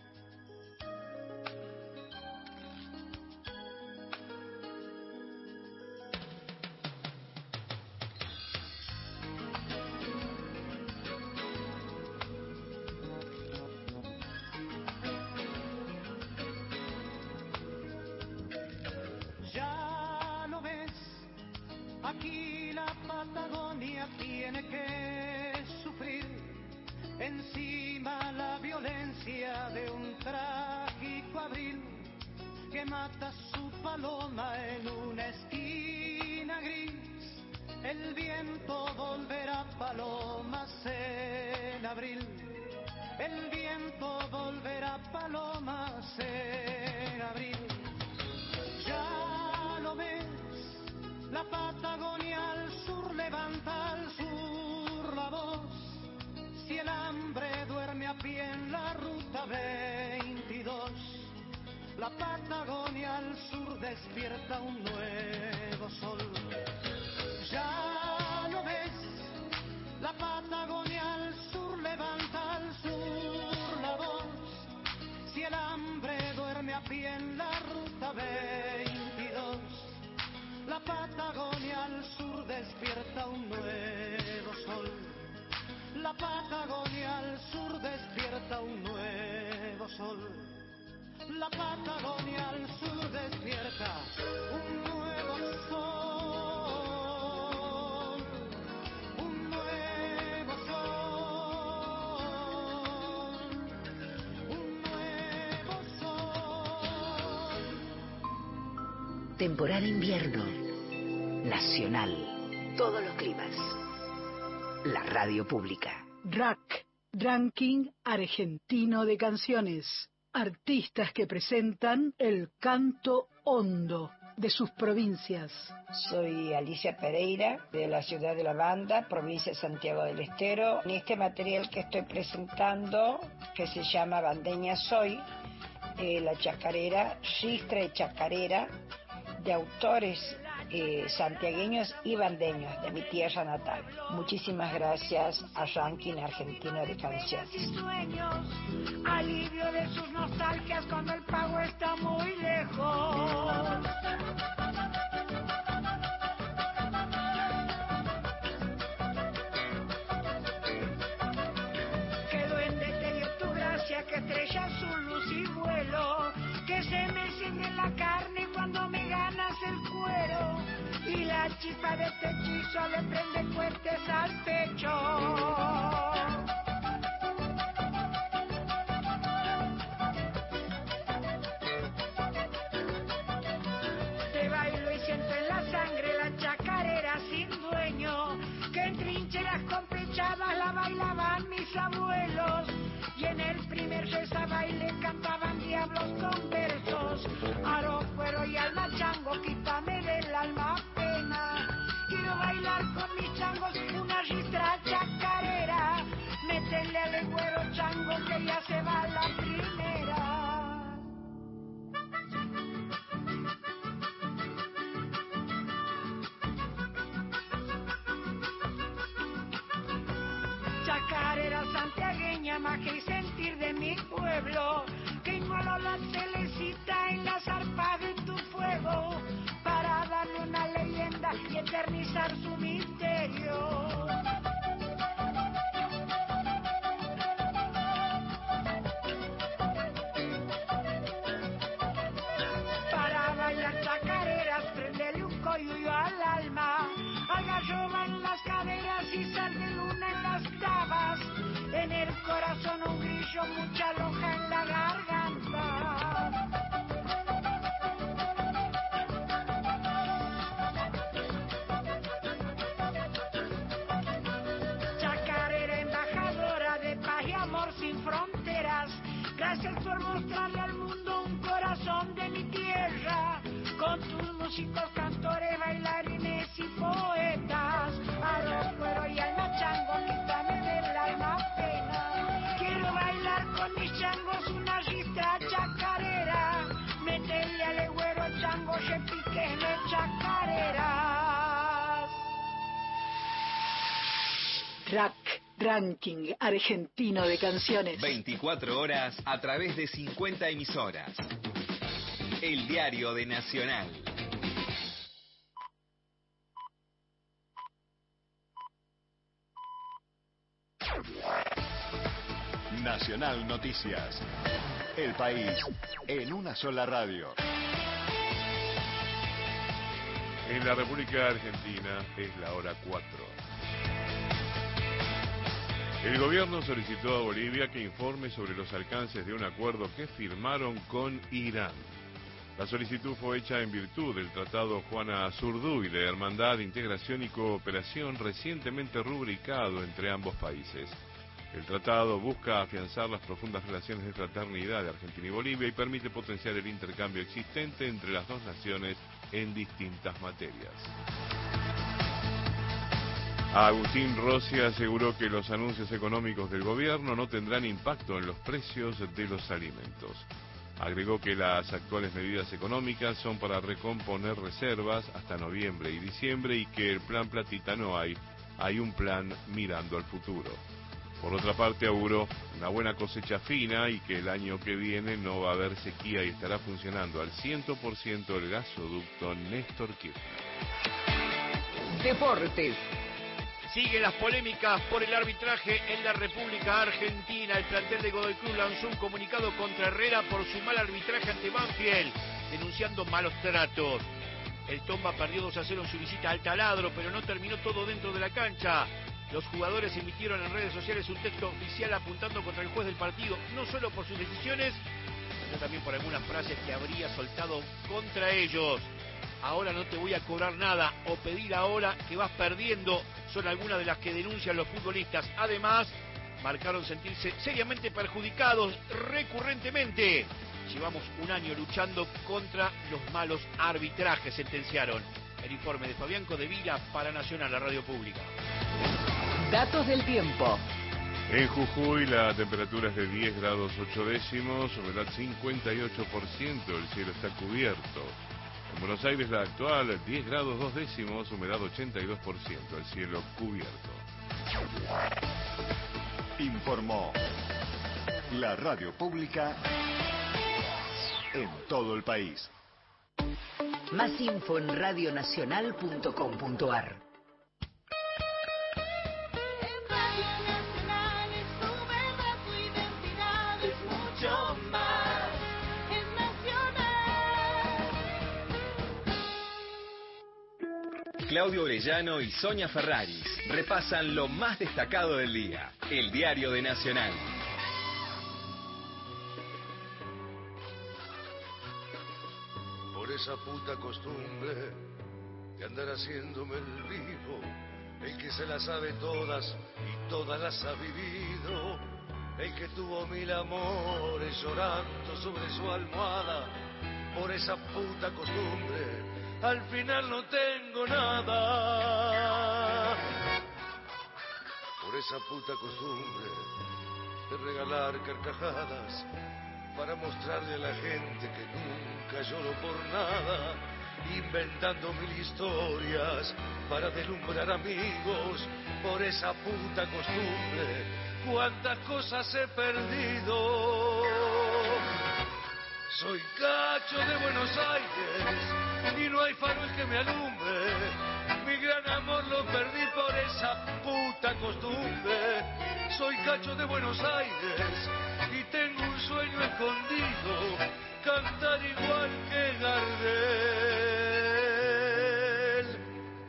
Ya lo ves, aquí la Patagonia tiene que sufrir, encima la violencia de un trágico abril que mata su paloma en una esquina gris. El viento volverá palomas en abril, el viento volverá palomas en abril. Ya lo ves, la Patagonia al sur levanta al sur la voz. Si el hambre duerme a pie en la ruta veintidós, la Patagonia al sur despierta un nuevo sol. Ya lo ves, la Patagonia al sur levanta al sur la voz. Si el hambre duerme a pie en la ruta veintidós, la Patagonia al sur despierta un nuevo sol. La Patagonia al sur despierta un nuevo sol. La Patagonia al sur despierta un nuevo sol. Un nuevo sol. Un nuevo sol. Temporada invierno. Nacional. Todos los climas. La radio pública. R A C, Ranking Argentino de Canciones. Artistas que presentan el canto hondo de sus provincias. Soy Alicia Pereira, de la ciudad de La Banda, provincia de Santiago del Estero. En este material que estoy presentando, que se llama Bandeña Soy, eh, la chacarera, ristra y chacarera, de autores eh, santiagueños y bandeños de mi tierra natal. Muchísimas gracias a Ranking Argentino de Canciones. Alivio de sus nostalgias cuando el pago está muy lejos. Que duende te dio tu gracia, que estrella su luz y vuelo, que se me enciende la carne cuando me ganas el cuero, y la chispa de este hechizo le prende fuertes al pecho. Siento en la sangre la chacarera sin dueño, que en trincheras con pechavas la bailaban mis abuelos, y en el primer reza baile cantaban diablos con versos. Aro, cuero y alma chango, quítame del alma pena. Quiero bailar con mis changos una ristra chacarera. Métele al güero chango que ya se va la primera. Chacarera santiagueña, magia y sentir de mi pueblo, que inmoló la telecita en la zarpa de tu fuego, para darle una leyenda y eternizar su misterio. Para bailar chacareras, prendele un coyuyo al alma, algarroba en las caderas y sal de luna en las tabas, en el corazón un grillo, mucha loja en la garganta. Chacarera embajadora de paz y amor sin fronteras, gracias por mostrarle al mundo un corazón de mi tierra, con tus músicos, cantores, bailarines y poetas. Arroz, cuero y alma chango, quítame del alma pena. Quiero bailar con mis changos una ristra chacarera. Métele al legüero chango, repiqueme chacareras. Rack, Ranking Argentino de Canciones. veinticuatro horas a través de cincuenta emisoras. El diario de Nacional. Nacional Noticias. El país en una sola radio. En la República Argentina es la hora cuatro. El gobierno solicitó a Bolivia que informe sobre los alcances de un acuerdo que firmaron con Irán. La solicitud fue hecha en virtud del Tratado Juana Azurduy de Hermandad, Integración y Cooperación recientemente rubricado entre ambos países. El tratado busca afianzar las profundas relaciones de fraternidad de Argentina y Bolivia y permite potenciar el intercambio existente entre las dos naciones en distintas materias. Agustín Rossi aseguró que los anuncios económicos del gobierno no tendrán impacto en los precios de los alimentos. Agregó que las actuales medidas económicas son para recomponer reservas hasta noviembre y diciembre y que el plan platita no hay, hay un plan mirando al futuro. Por otra parte, auguró una buena cosecha fina y que el año que viene no va a haber sequía y estará funcionando al cien por ciento el gasoducto Néstor Kirchner. Deportes. Siguen las polémicas por el arbitraje en la República Argentina. El plantel de Godoy Cruz lanzó un comunicado contra Herrera por su mal arbitraje ante Banfield, denunciando malos tratos. El Tomba perdió dos a cero en su visita al Taladro, pero no terminó todo dentro de la cancha. Los jugadores emitieron en redes sociales un texto oficial apuntando contra el juez del partido, no solo por sus decisiones, sino también por algunas frases que habría soltado contra ellos. Ahora no te voy a cobrar nada, o pedir ahora que vas perdiendo, son algunas de las que denuncian los futbolistas. Además, marcaron sentirse seriamente perjudicados recurrentemente. Llevamos un año luchando contra los malos arbitrajes, sentenciaron. El informe de Fabián Codevila para Nacional, la radio pública. Datos del tiempo. En Jujuy la temperatura es de diez grados ocho décimos, humedad cincuenta y ocho por ciento, el cielo está cubierto. En Buenos Aires la actual, diez grados dos décimos, humedad ochenta y dos por ciento, el cielo cubierto. Informó la radio pública en todo el país. Más info en radionacional punto com punto ar. Claudio Orellano y Sonia Ferraris repasan lo más destacado del día. El diario de Nacional. Por esa puta costumbre de andar haciéndome el vivo, el que se las sabe todas y todas las ha vivido, el que tuvo mil amores llorando sobre su almohada, por esa puta costumbre al final no tengo nada. Por esa puta costumbre de regalar carcajadas para mostrarle a la gente que nunca lloro por nada, inventando mil historias para deslumbrar amigos. Por esa puta costumbre cuántas cosas he perdido. Soy Cacho de Buenos Aires y no hay farol que me alumbre. Mi gran amor lo perdí por esa puta costumbre. Soy Cacho de Buenos Aires y tengo un sueño escondido, cantar igual que Gardel.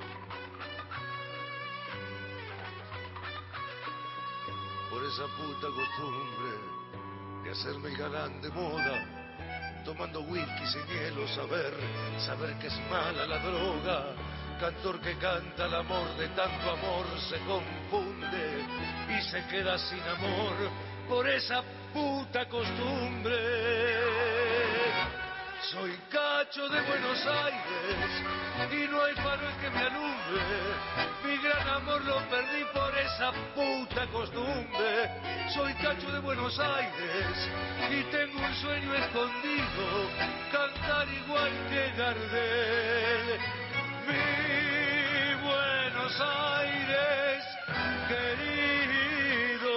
Por esa puta costumbre de hacerme el galán de moda, tomando whisky sin hielo, saber, saber que es mala la droga. Cantor que canta el amor, de tanto amor se confunde y se queda sin amor por esa puta costumbre. Soy Cacho de Buenos Aires y no hay farol que me alumbre. Mi gran amor lo perdí por esa puta costumbre. Soy Cacho de Buenos Aires y tengo un sueño escondido, cantar igual que Gardel. Mi Buenos Aires querido,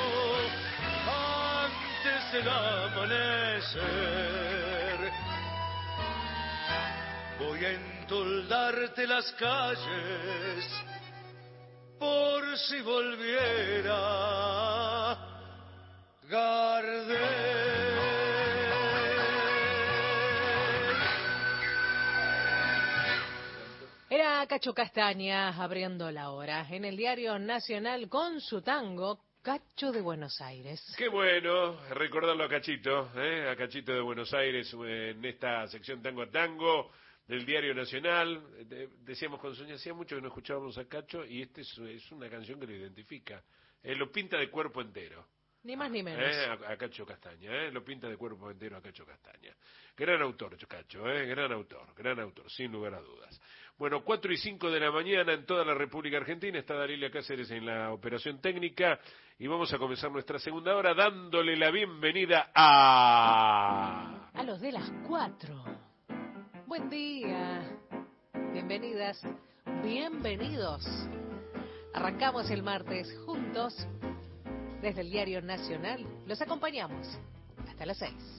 antes del amanecer voy a entoldarte las calles por si volviera Gardel. Era Cacho Castaña abriendo la hora en el diario Nacional con su tango Cacho de Buenos Aires. Qué bueno recordarlo a Cachito, ¿eh? A Cachito de Buenos Aires en esta sección Tango a Tango del diario Nacional. De, decíamos con Sonia, hacía mucho que no escuchábamos a Cacho y esta es, es una canción que lo identifica. Eh, lo pinta de cuerpo entero. Ni más ni menos. Eh, a, a Cacho Castaña, eh, lo pinta de cuerpo entero a Cacho Castaña. Gran autor, Cacho, eh, gran autor, gran autor, sin lugar a dudas. Bueno, cuatro y cinco de la mañana en toda la República Argentina, está Darilia Cáceres en la operación técnica y vamos a comenzar nuestra segunda hora dándole la bienvenida a... A los de las cuatro. Buen día, bienvenidas, bienvenidos. Arrancamos el martes juntos desde el diario Nacional. Los acompañamos hasta las seis.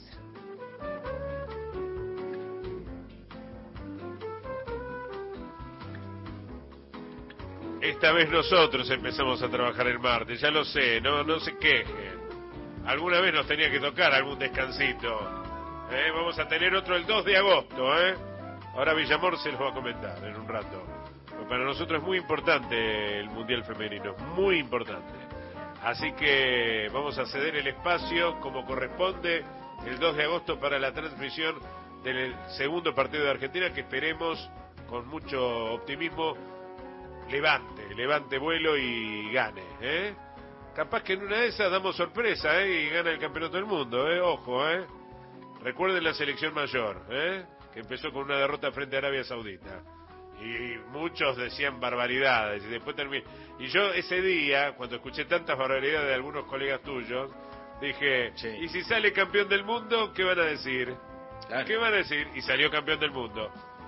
Esta vez nosotros empezamos a trabajar el martes, ya lo sé, no, no se quejen. Alguna vez nos tenía que tocar algún descansito. ¿Eh? Vamos a tener otro el dos de agosto, ¿eh? Ahora Villamor se los va a comentar en un rato. Pero para nosotros es muy importante el Mundial Femenino, muy importante. Así que vamos a ceder el espacio como corresponde el dos de agosto para la transmisión del segundo partido de Argentina, que esperemos con mucho optimismo levante, levante vuelo y gane, ¿eh? Capaz que en una de esas damos sorpresa, ¿eh? Y gana el campeonato del mundo, ¿eh? Ojo, ¿eh? Recuerden la selección mayor, ¿eh? Que empezó con una derrota frente a Arabia Saudita. Y muchos decían barbaridades y después terminó. Y yo ese día, cuando escuché tantas barbaridades de algunos colegas tuyos, dije, sí. ¿Y si sale campeón del mundo, qué van a decir? Claro. ¿Qué van a decir? Y salió campeón del mundo.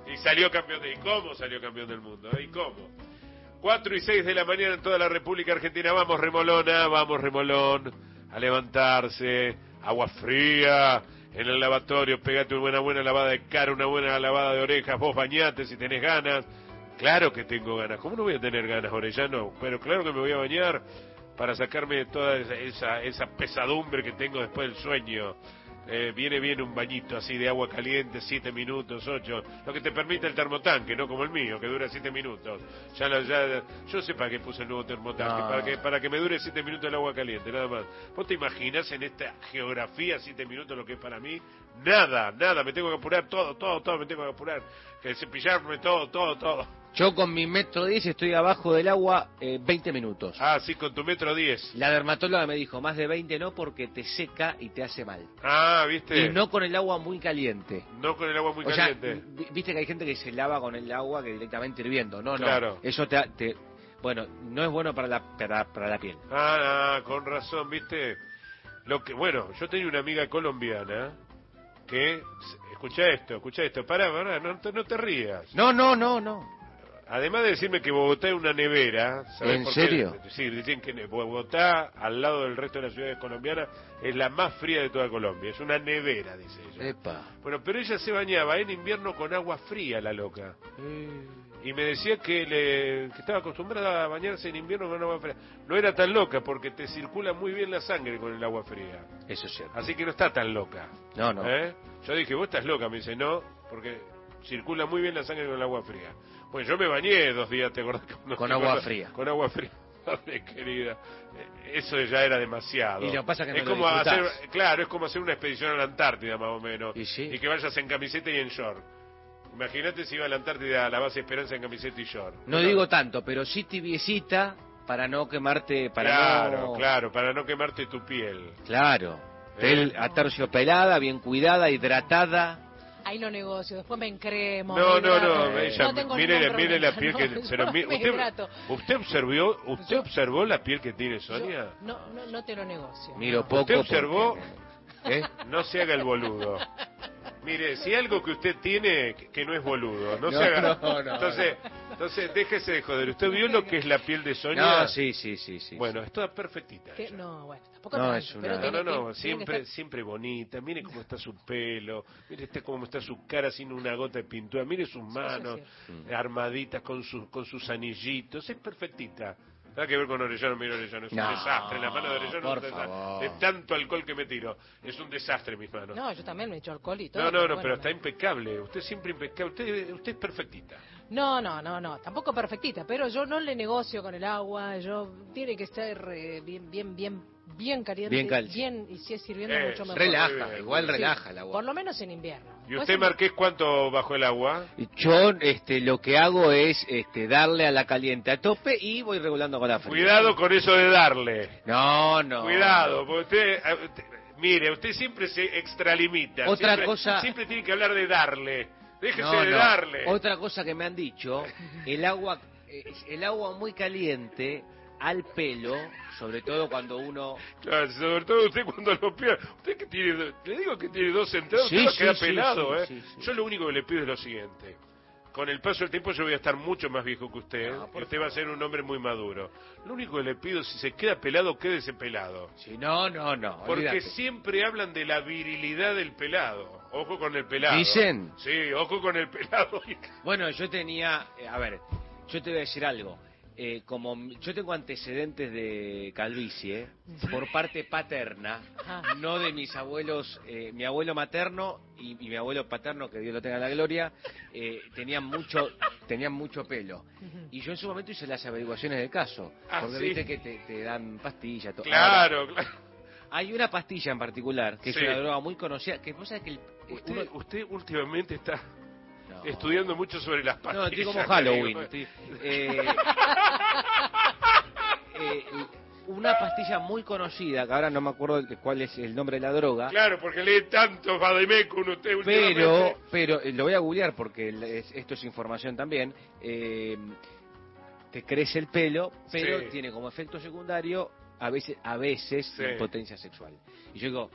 Y salió campeón de... ¿Y cómo salió campeón del mundo? ¿Y cómo? cuatro y seis de la mañana en toda la República Argentina. Vamos, Remolona, vamos, Remolón, a levantarse. Agua fría en el lavatorio. Pégate una buena, buena lavada de cara, una buena lavada de orejas. Vos bañate si tenés ganas. Claro que tengo ganas. ¿Cómo no voy a tener ganas, Orellano? Pero claro que me voy a bañar para sacarme toda esa, esa, esa pesadumbre que tengo después del sueño. Eh, viene bien un bañito así de agua caliente, siete minutos, ocho, lo que te permite el termotanque, no como el mío, que dura siete minutos. Ya, lo, ya Yo sé para qué puse el nuevo termotanque, No. para que para que me dure siete minutos el agua caliente, nada más. ¿Vos te imaginás en esta geografía siete minutos lo que es para mí? Nada, nada, me tengo que apurar todo, todo, todo, me tengo que apurar, que cepillarme todo, todo, todo. Yo con mi metro diez estoy abajo del agua eh, veinte minutos. Ah, sí, con tu metro diez. La dermatóloga me dijo, más de veinte no, porque te seca y te hace mal. Ah, ¿viste? Y no con el agua muy caliente. No con el agua muy o sea, caliente. vi- viste que hay gente que se lava con el agua que directamente hirviendo. No, no. Claro. Eso te, te... Bueno, no es bueno para la, para, para la piel. Ah, ah, con razón, ¿viste? Lo que, bueno, yo tenía una amiga colombiana que... Escucha esto, escucha esto. Pará, pará, no, te- no te rías. No, no, no, no. Además de decirme que Bogotá es una nevera, ¿sabés ¿En por qué? serio? Sí, dicen que Bogotá, al lado del resto de las ciudades colombianas, es la más fría de toda Colombia. Es una nevera, dice ella. Epa. Bueno, pero ella se bañaba en invierno con agua fría, la loca. Y me decía que, le, que estaba acostumbrada a bañarse en invierno con agua fría. No era tan loca, porque te circula muy bien la sangre con el agua fría. Eso es cierto. Así que no está tan loca. No, no. ¿Eh? Yo dije, vos estás loca. Me dice, no, porque circula muy bien la sangre con el agua fría. Pues yo me bañé dos días, ¿te acordás? Cuando- Con agua fría. Con agua fría. Madre querida, eh, eso ya era demasiado. Y lo que pasa es que no es lo como disfrutás. hacer, claro, es como hacer una expedición a la Antártida, más o menos. Y sí. Y que vayas en camiseta y en short. Imagínate si iba a la Antártida a la base Esperanza en camiseta y short. No digo tanto, pero sí tibiecita para no quemarte, para claro, no... claro, para no quemarte tu piel. Claro. ¿Eh? Piel aterciopelada, bien cuidada, hidratada. Ahí no negocio, después me encremo. No, me no, hidrato. no, ella, tengo mire, ningún mire la problema, piel que... no, pero yo mi- me usted, hidrato. usted observó, usted observó la piel que tiene Sonia. No, no, no te lo negocio. Miro poco. ¿Usted observó? porque- ¿Eh? No se haga el boludo. Mire, si algo que usted tiene que, que no es boludo, no, No, se haga. no, no. entonces, entonces déjese de joder. ¿Usted vio lo que es la piel de Sonia? No, sí, sí, sí, sí. Bueno, es toda perfectita. Que- ella. no, bueno, tampoco No, tanto, es una- pero No, tiene no, no, que- tiene que siempre, estar- siempre bonita. Mire cómo está su pelo, mire este cómo está su cara sin una gota de pintura, mire sus manos armaditas con sus con sus anillitos, es perfectita. Nada que ver con Orellano, mire Orellano, es un No, desastre, la mano de Orellano por es un desastre. favor. De tanto alcohol que me tiro, es un desastre mis manos. No, yo también me echo alcohol y todo. No, no, no, bueno, pero está impecable, usted siempre impecable, usted, usted es perfectita. No, no, no, no, tampoco perfectita, pero yo no le negocio con el agua, yo tiene que estar eh, bien, bien, bien, bien caliente, Bien cal- bien, y si es hirviendo Eh, mucho mejor. Relaja, igual Sí, relaja el agua. Por lo menos en invierno. ¿Y Pues usted, en- Marqués, cuánto bajó el agua? Yo este, lo que hago es este, darle a la caliente a tope y voy regulando con la fría. Cuidado con eso de darle. No, no. Cuidado, porque usted, eh, usted- mire, usted siempre se extralimita. Otra siempre, cosa- Siempre tiene que hablar de darle. Déjese No, de no. darle. Otra cosa que me han dicho, el agua, eh, el agua muy caliente al pelo, sobre todo cuando uno... Claro, sobre todo usted cuando lo pida. Usted que tiene, do- le digo que tiene dos entradas, Sí, usted va a sí, quedar sí, pelado, sí, ¿eh? sí, sí. Yo lo único que le pido es lo siguiente. Con el paso del tiempo yo voy a estar mucho más viejo que usted. No, por y usted va a ser un hombre muy maduro. Lo único que le pido, si se queda pelado, quédese pelado. Sí, no, no, no. Porque olvídate. siempre hablan de la virilidad del pelado. Ojo con el pelado. ¿Dicen? Sí, ojo con el pelado. Bueno, yo tenía, eh, a ver, yo te voy a decir algo. Eh, como m- yo tengo antecedentes de calvicie por parte paterna, Ajá. no de mis abuelos, eh, mi abuelo materno y, y mi abuelo paterno, que Dios lo tenga en la gloria, eh, tenían mucho tenían mucho pelo. Ujú. Y yo en su momento hice las averiguaciones del caso, Ah, porque ¿sí? viste que te, te dan pastillas. to- Claro, Ahora, claro. hay una pastilla en particular, que Sí. es una droga muy conocida, que vos sabés que el, eh, Usted, uno- usted últimamente está no. estudiando mucho sobre las pastillas. No, estoy como le Halloween. digo. estoy- eh, eh, una pastilla muy conocida, que ahora no me acuerdo de cuál es el nombre de la droga, Claro, porque lee tanto Vademecum usted últimamente. pero, pero eh, lo voy a googlear porque el- es- esto es información también. eh, te crece el pelo, pero Sí. tiene como efecto secundario a veces, a veces Sí. impotencia sexual. Y yo digo,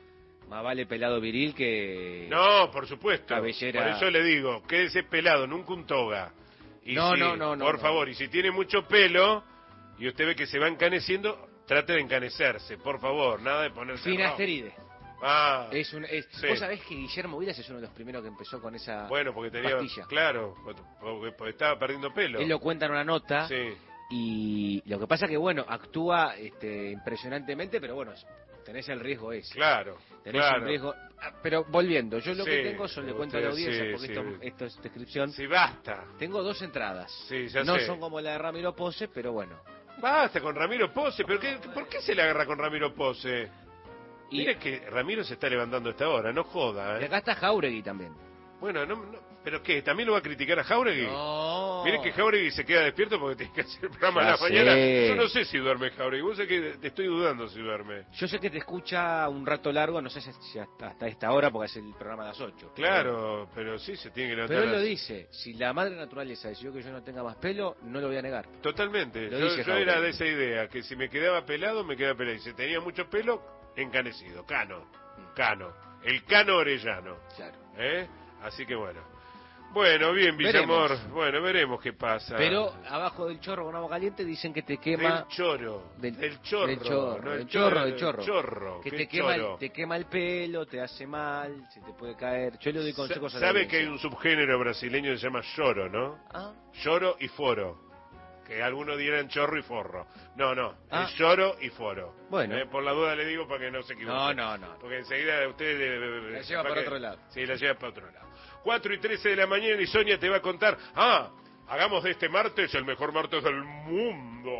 Más vale pelado viril que... No, por supuesto. Cabellera. Por eso le digo, quédese pelado, nunca un toga. Y no, si, no, no, no. Por no. favor, y si tiene mucho pelo y usted ve que se va encaneciendo, trate de encanecerse, por favor, nada de ponerse finasteride. Ah, es un, es, sí. Vos sabés que Guillermo Vilas es uno de los primeros que empezó con esa Bueno, porque tenía, pastilla. claro, porque, porque estaba perdiendo pelo. Él lo cuenta en una nota. Sí. Y lo que pasa que, bueno, actúa este, impresionantemente, pero bueno, tenés el riesgo ese. Claro, tenés claro. un riesgo. Pero volviendo, yo lo sí, que tengo, yo le cuento a la audiencia, sí, porque sí. esto, esto es descripción. Sí, basta. Tengo dos entradas. Sí, ya no sé. son como la de Ramiro Pose, pero bueno. Basta con Ramiro Pose, pero qué, ¿por qué se le agarra con Ramiro Pose? Y Mira que Ramiro se está levantando a esta hora, no joda, ¿eh? Y acá está Jauregui también. Bueno, no, no, ¿pero qué? ¿También lo va a criticar a Jauregui? No. Mire que Jauregui se queda despierto porque tiene que hacer el programa Ya a la sé. mañana. Yo no sé si duerme Jauregui, vos sé que te estoy dudando si duerme. Yo sé que te escucha un rato largo, no sé si hasta, hasta esta hora, porque es el programa a las ocho. Claro, pero, pero sí se tiene que levantar. Pero él las... lo dice, si la madre naturaleza decidió que yo no tenga más pelo, no lo voy a negar. Totalmente, Lo yo, dice yo era Jauregui. de esa idea, que si me quedaba pelado, me quedaba pelado. Y si tenía mucho pelo, encanecido, cano, cano. El cano orellano. Claro. ¿Eh? Así que bueno. Bueno, bien, Villamor. Veremos. Bueno, veremos qué pasa. Pero abajo del chorro con agua caliente dicen que te quema... Del choro. Del, del chorro. Del chorro, no, del el chorro, del el chorro. chorro. Que ¿Qué te quema, choro? el, te quema el pelo, te hace mal, se te puede caer. Yo le doy consejos a la ¿Sabe que hay audiencia. un subgénero brasileño que se llama lloro, no? Ah. Lloro y foro. Que algunos dirán chorro y forro. No, no, Ah. es lloro y foro. Bueno. Eh, por la duda le digo para que no se equivoque. No, no, no. Porque enseguida usted... eh, La lleva para para que- otro lado. Sí, la lleva para otro lado. cuatro y trece de la mañana y Sonia te va a contar... Ah, hagamos de este martes el mejor martes del mundo.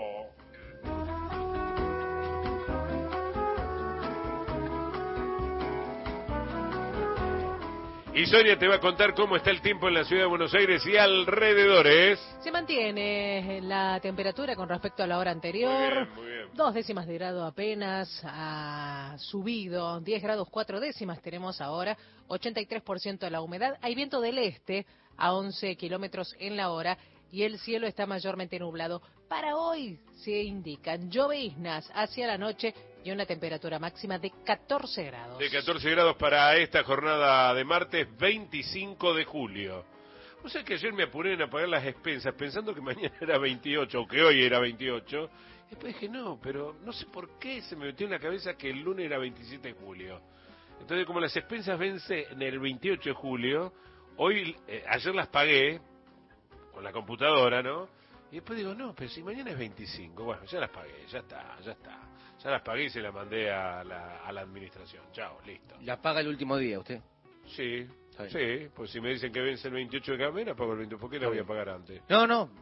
Y Sonia te va a contar cómo está el tiempo en la ciudad de Buenos Aires y alrededores. Se mantiene la temperatura con respecto a la hora anterior. Muy bien, muy bien. Dos décimas de grado apenas, ha subido diez grados cuatro décimas tenemos ahora, ochenta y tres por ciento de la humedad. Hay viento del este a once kilómetros en la hora y el cielo está mayormente nublado. Para hoy se indican lloviznas hacia la noche y una temperatura máxima de catorce grados. De catorce grados para esta jornada de martes veinticinco de julio. O sea que ayer me apuré en apagar las expensas pensando que mañana era veintiocho o que hoy era veintiocho. Y después dije, no, pero no sé por qué se me metió en la cabeza que el lunes era veintisiete de julio. Entonces, como las expensas vencen el veintiocho de julio, hoy, eh, ayer las pagué con la computadora, ¿no? Y después digo, no, pero si mañana es veinticinco, bueno, ya las pagué, ya está, ya está. Ya las pagué y se las mandé a la, a la administración. Chao, listo. ¿La paga el último día usted? Sí, Está bien. sí, pues si me dicen que vence el veintiocho de cada mes, la pago el veintiocho, ¿por qué la Está voy a bien. pagar antes? No, no.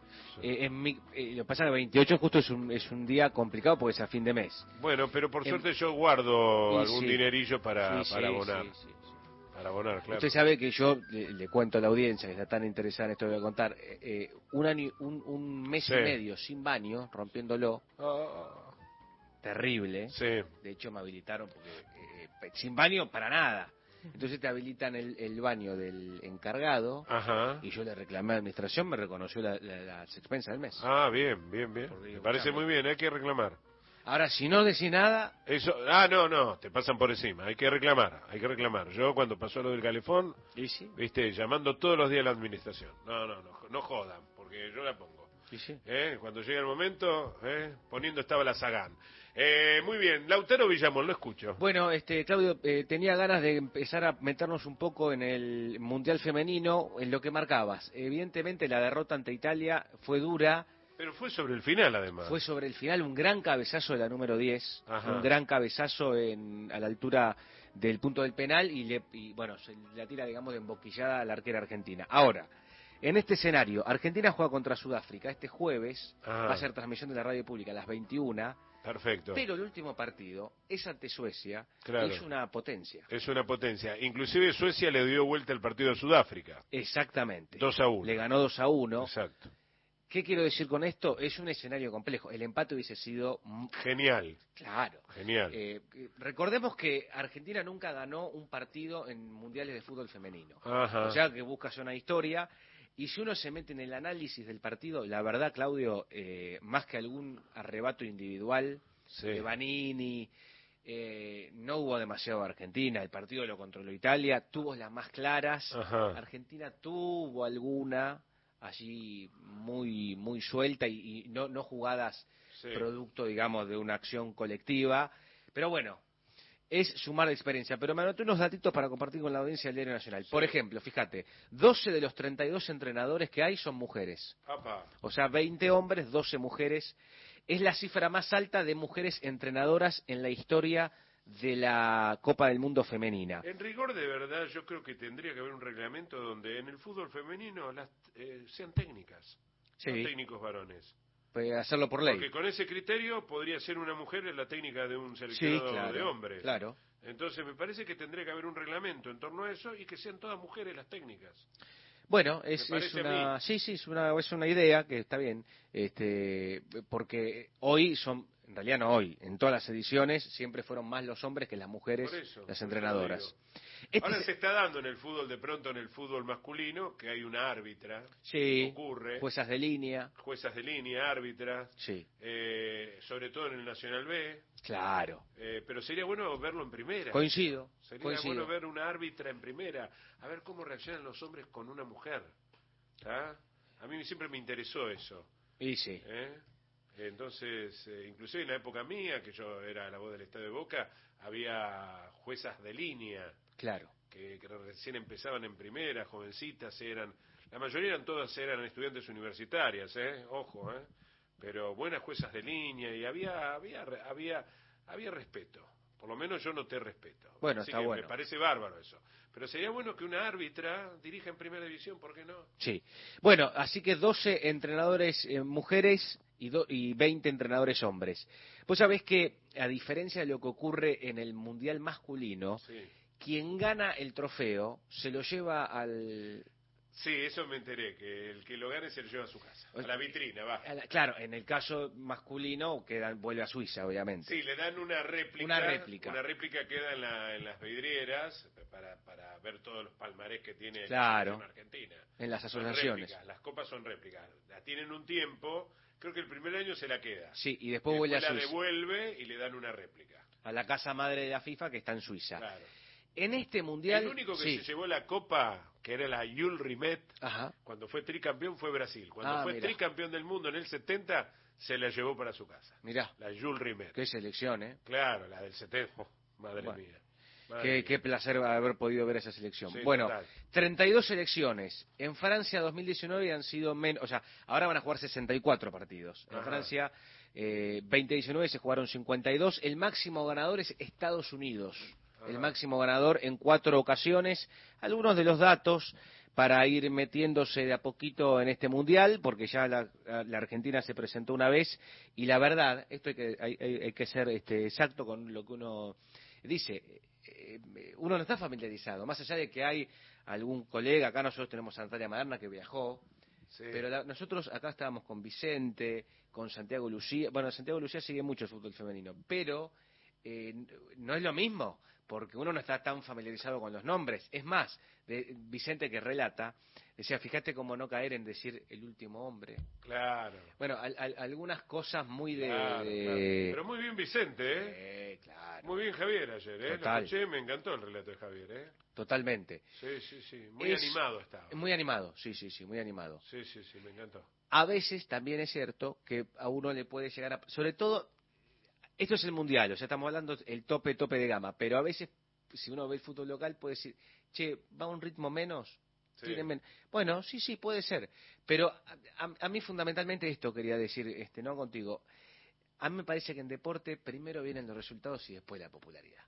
Eh, en mi, eh, lo que pasa es que veintiocho justo es un, es un día complicado porque es a fin de mes. Bueno, pero por En- suerte yo guardo Y algún sí. dinerillo para, Sí, para sí, abonar. sí, sí, sí. Para abonar, claro. Usted sabe que yo le, le cuento a la audiencia que está tan interesada en esto que voy a contar, eh, eh, un año, un, un mes Sí. y medio sin baño, rompiéndolo, Ah, terrible. sí. De hecho me habilitaron porque eh, pe- sin baño para nada. Entonces te habilitan el, el baño del encargado Ajá. y yo le reclamé a la administración, me reconoció la- la- las expensas del mes. Ah, bien, bien, bien. Porque Me digo, parece escuchame. muy bien, hay que reclamar. Ahora, si no decís nada, Eso, ah, no, no, te pasan por encima, hay que reclamar, hay que reclamar. Yo cuando pasó lo del calefón, y sí, viste, llamando todos los días a la administración. No, no, no, no jodan, porque yo la pongo. y sí. ¿Eh? Cuando llega el momento, ¿eh? Poniendo estaba la Sagán. Eh, muy bien, Lautaro Villamón, lo escucho. Bueno, este Claudio, eh, tenía ganas de empezar a meternos un poco en el Mundial Femenino, en lo que marcabas. Evidentemente la derrota ante Italia fue dura, Pero fue sobre el final, además. fue sobre el final un gran cabezazo de la número diez, Ajá. un gran cabezazo en, a la altura del punto del penal y, le, y bueno, se la tira, digamos, de emboquillada a la arquera argentina. Ahora, en este escenario, Argentina juega contra Sudáfrica este jueves, Ah. va a ser transmisión de la radio pública a las veintiuna, Perfecto. pero el último partido es ante Suecia, Claro. es una potencia. Es una potencia. Inclusive Suecia le dio vuelta el partido a Sudáfrica. Exactamente. dos a uno. Le ganó dos a uno. Exacto. ¿Qué quiero decir con esto? Es un escenario complejo. El empate hubiese sido... mm, Genial, Claro. genial. Eh, eh, recordemos que Argentina nunca ganó un partido en mundiales de fútbol femenino. Ajá. O sea que buscas una historia. Y si uno se mete en el análisis del partido, la verdad, Claudio, eh, más que algún arrebato individual Sí. de Vanini, Eh, no hubo demasiado Argentina, el partido lo controló Italia, tuvo las más claras. Ajá. Argentina tuvo alguna allí muy muy suelta y, y no, no jugadas Sí. producto, digamos, de una acción colectiva, pero bueno, es sumar experiencia. Pero me anoté unos datitos para compartir con la audiencia del Diario Nacional. Sí. Por ejemplo, fíjate, doce de los treinta y dos entrenadores que hay son mujeres. Apa. O sea, veinte hombres, doce mujeres. Es la cifra más alta de mujeres entrenadoras en la historia de la Copa del Mundo femenina. En rigor, de verdad, yo creo que tendría que haber un reglamento donde en el fútbol femenino las eh, sean técnicas, Sí. no técnicos varones. Puede hacerlo por ley. Porque con ese criterio podría ser una mujer en la técnica de un seleccionado Sí, claro, de hombres. claro. Entonces me parece que tendría que haber un reglamento en torno a eso y que sean todas mujeres las técnicas. Bueno, Me es, es parece a una, mí. sí, sí, es una, es una idea que está bien, este, porque hoy son, en realidad no hoy, en todas las ediciones siempre fueron más los hombres que las mujeres, Por eso, las por entrenadoras. eso lo digo. Este Ahora es- se está dando en el fútbol, de pronto en el fútbol masculino, que hay una árbitra, Sí, ocurre, juezas de línea, juezas de línea, árbitras, sí, eh, sobre todo en el Nacional B, claro, eh, pero sería bueno verlo en primera. coincido, Sería coincido. bueno ver una árbitra en primera, a ver cómo reaccionan los hombres con una mujer. ¿Tá? A mí siempre me interesó eso. Y sí. ¿eh? Entonces, eh, inclusive en la época mía, que yo era la voz del Estadio de Boca, había juezas de línea Claro. que, que recién empezaban en primera, jovencitas, eran, la mayoría eran todas eran estudiantes universitarias, ¿eh? Ojo, ¿eh? Pero buenas juezas de línea y había había había había respeto. Por lo menos yo noté respeto. Bueno, Así está que bueno. me parece bárbaro eso. Pero sería bueno que una árbitra dirija en primera división, ¿por qué no? Sí. Bueno, así que doce entrenadores eh, mujeres y, do- y veinte entrenadores hombres. Vos sabés que, a diferencia de lo que ocurre en el Mundial masculino, Sí. quien gana el trofeo se lo lleva al... Sí, eso me enteré, que el que lo gane se lo lleva a su casa, a la vitrina, va. a la- claro, en el caso masculino queda, vuelve a Suiza, obviamente. Sí, le dan una réplica. Una réplica. Una réplica queda en, la, en las vidrieras para, para ver todos los palmarés que tiene Claro. la selección argentina. En las Son asociaciones. réplicas, las copas son réplicas. La tienen un tiempo, creo que el primer año se la queda. Sí, y después vuelve a la Suiza, devuelve y le dan una réplica. a la casa madre de la FIFA que está en Suiza. Claro. En este Mundial... El único que sí. se llevó la copa, que era la Jules Rimet, Ajá. cuando fue tricampeón fue Brasil. Cuando Ah, fue mirá. tricampeón del mundo en el setenta, se la llevó para su casa. Mirá, La Jules Rimet. qué selección, ¿eh? Claro, la del setenta. Oh, madre Bueno. mía. Madre Qué, mía. qué placer haber podido ver esa selección. Sí, bueno, total. treinta y dos selecciones. En Francia dos mil diecinueve han sido menos, o sea, ahora van a jugar sesenta y cuatro partidos. En Ajá. Francia eh, veinte diecinueve se jugaron cincuenta y dos. El máximo ganador es Estados Unidos. Ajá. El máximo ganador en cuatro ocasiones. Algunos de los datos para ir metiéndose de a poquito en este mundial, porque ya la, la Argentina se presentó una vez y la verdad, esto hay que, hay, hay- hay que ser este, exacto con lo que uno dice. Eh, uno no está familiarizado, más allá de que hay algún colega, acá nosotros tenemos a Natalia Maderna que viajó, Sí. pero la- nosotros acá estábamos con Vicente, con Santiago Lucía, bueno, Santiago Lucía sigue mucho el fútbol femenino, pero eh, no es lo mismo, porque uno no está tan familiarizado con los nombres. Es más, de Vicente que relata, decía, fíjate cómo no caer en decir el último hombre. Claro. Bueno, al- al- algunas cosas muy de... Claro, de- claro. Pero muy bien Vicente, ¿eh? Eh, claro, Muy bien Javier ayer, ¿eh? Total. Lo escuché, me encantó el relato de Javier, ¿eh? totalmente. Sí, sí, sí. Muy Es- animado estaba. Muy animado, sí, sí, sí, muy animado. Sí, sí, sí, me encantó. A veces también es cierto que a uno le puede llegar a... Sobre todo, esto es el mundial, o sea, estamos hablando el tope, tope de gama, pero a veces, si uno ve el fútbol local, puede decir, che, va a un ritmo menos. Sí. Tiene men- Bueno, sí, sí, puede ser. Pero a, a- a mí fundamentalmente esto quería decir, este, no contigo. A mí me parece que en deporte primero vienen los resultados y después la popularidad.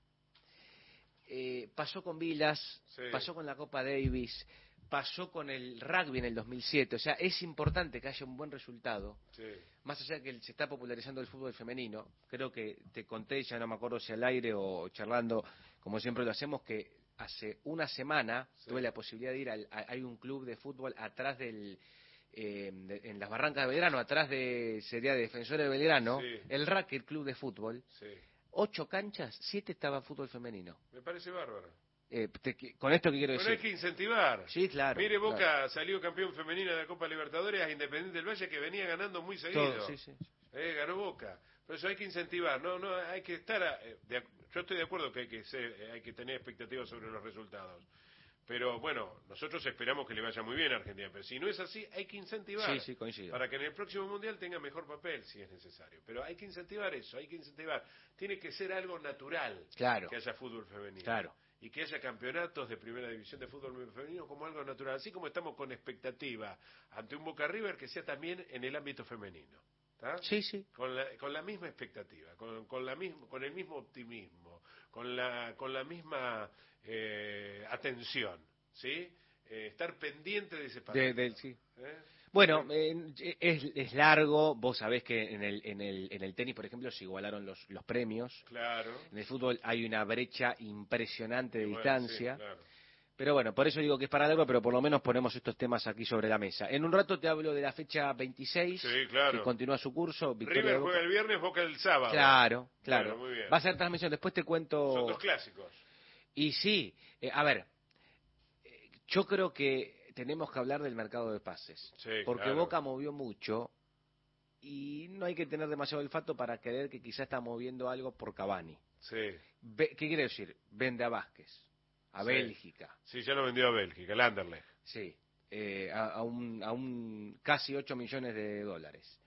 Eh, pasó con Vilas, Sí. pasó con la Copa Davis, pasó con el rugby en el dos mil siete. O sea, es importante que haya un buen resultado. Sí. Más allá de que se está popularizando el fútbol femenino, creo que te conté, ya no me acuerdo si al aire o charlando, como siempre lo hacemos, que hace una semana Sí. tuve la posibilidad de ir al, a- hay un club de fútbol atrás del, eh, de- en las Barrancas de Belgrano, atrás de, sería de Defensores de Belgrano, Sí. el Racket Club de Fútbol, Sí. ocho canchas, siete estaban fútbol femenino. Me parece bárbaro. Eh, te- que- con esto que quiero Pero hay decir. que incentivar. Sí, claro. Mire, Boca claro. salió campeón femenina de la Copa Libertadores a Independiente del Valle, que venía ganando muy seguido. Todo, sí, sí. Eh, ganó Boca. Por eso hay que incentivar. No, no, hay que estar... a- eh, de ac- yo estoy de acuerdo que hay que ser, hay que tener expectativas sobre los resultados. Pero bueno, nosotros esperamos que le vaya muy bien a Argentina, pero si no es así, hay que incentivar. Sí, sí, coincido. Para que en el próximo Mundial tenga mejor papel, si es necesario. Pero hay que incentivar eso, hay que incentivar. Tiene que ser algo natural, claro, que haya fútbol femenino. Claro. Y que haya campeonatos de primera división de fútbol femenino como algo natural. Así como estamos con expectativa ante un Boca River, que sea también en el ámbito femenino. ¿Tá? Sí, sí. Con la, con la misma expectativa, con, con, la mismo, con el mismo optimismo, con la, con la misma eh, atención, ¿sí? Eh, estar pendiente de ese partido. De, de, sí. ¿Eh? Bueno, eh, es, es largo. Vos sabés que en el, en el, en el tenis, por ejemplo, se igualaron los, los premios. Claro. En el fútbol hay una brecha impresionante de Bueno, distancia. sí, claro. Pero bueno, por eso digo que es para largo, pero por lo menos ponemos estos temas aquí sobre la mesa. En un rato te hablo de la fecha veintiséis, sí, claro, que continúa su curso. Victoria River de Boca. juega el viernes, Boca el sábado. Claro, claro. Bueno, muy bien. Va a ser transmisión, después te cuento... Son dos clásicos. Y sí, eh, a ver, eh, yo creo que tenemos que hablar del mercado de pases. Sí, porque claro. Boca movió mucho y no hay que tener demasiado olfato para creer que quizá está moviendo algo por Cavani. Sí. Ve, ¿Qué quiere decir? Vende a Vázquez. A Sí. Bélgica. Sí, ya lo vendió a Bélgica, el Anderlecht. Sí, eh, a, a, un, a un casi ocho millones de dólares.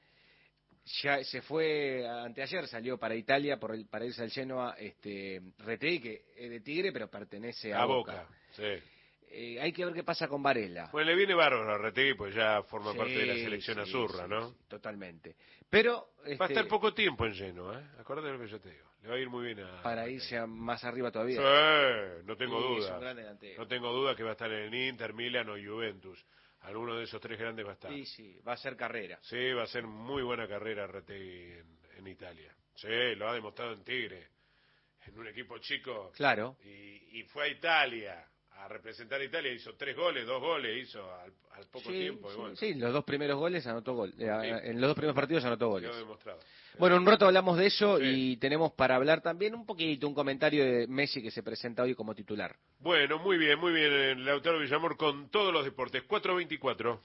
Ya se fue, anteayer salió para Italia, por el, para irse al Genoa, este, Retegui, que es de Tigre, pero pertenece a, A Boca. Boca, sí. Eh, hay que ver qué pasa con Varela. Pues le viene bárbaro a Retegui, pues ya forma Sí, parte de la selección sí, azurra, sí, ¿no? sí, totalmente. Pero Va a este, estar poco tiempo en lleno, ¿eh? Acuérdate de lo que yo te digo. Le va a ir muy bien a... para irse a más arriba todavía. Sí, no tengo Sí, es duda. un gran delantero. No tengo duda que va a estar en el Inter, Milan o Juventus. Alguno de esos tres grandes va a estar. Sí, sí, va a ser carrera. Sí, va a ser muy buena carrera Retegui en, en Italia. Sí, lo ha demostrado en Tigre, en un equipo chico. Claro. Y, y fue a Italia a representar a Italia, hizo tres goles, dos goles hizo al, al poco Sí, tiempo. y sí, bueno, sí, los dos primeros goles anotó gol. Eh, Sí. En los dos primeros partidos anotó goles. quedó demostrado. Bueno, un rato hablamos de eso Sí. y tenemos para hablar también un poquito, un comentario de Messi que se presenta hoy como titular. Bueno, muy bien, muy bien, Lautaro Villamor con todos los deportes. cuatro veinticuatro.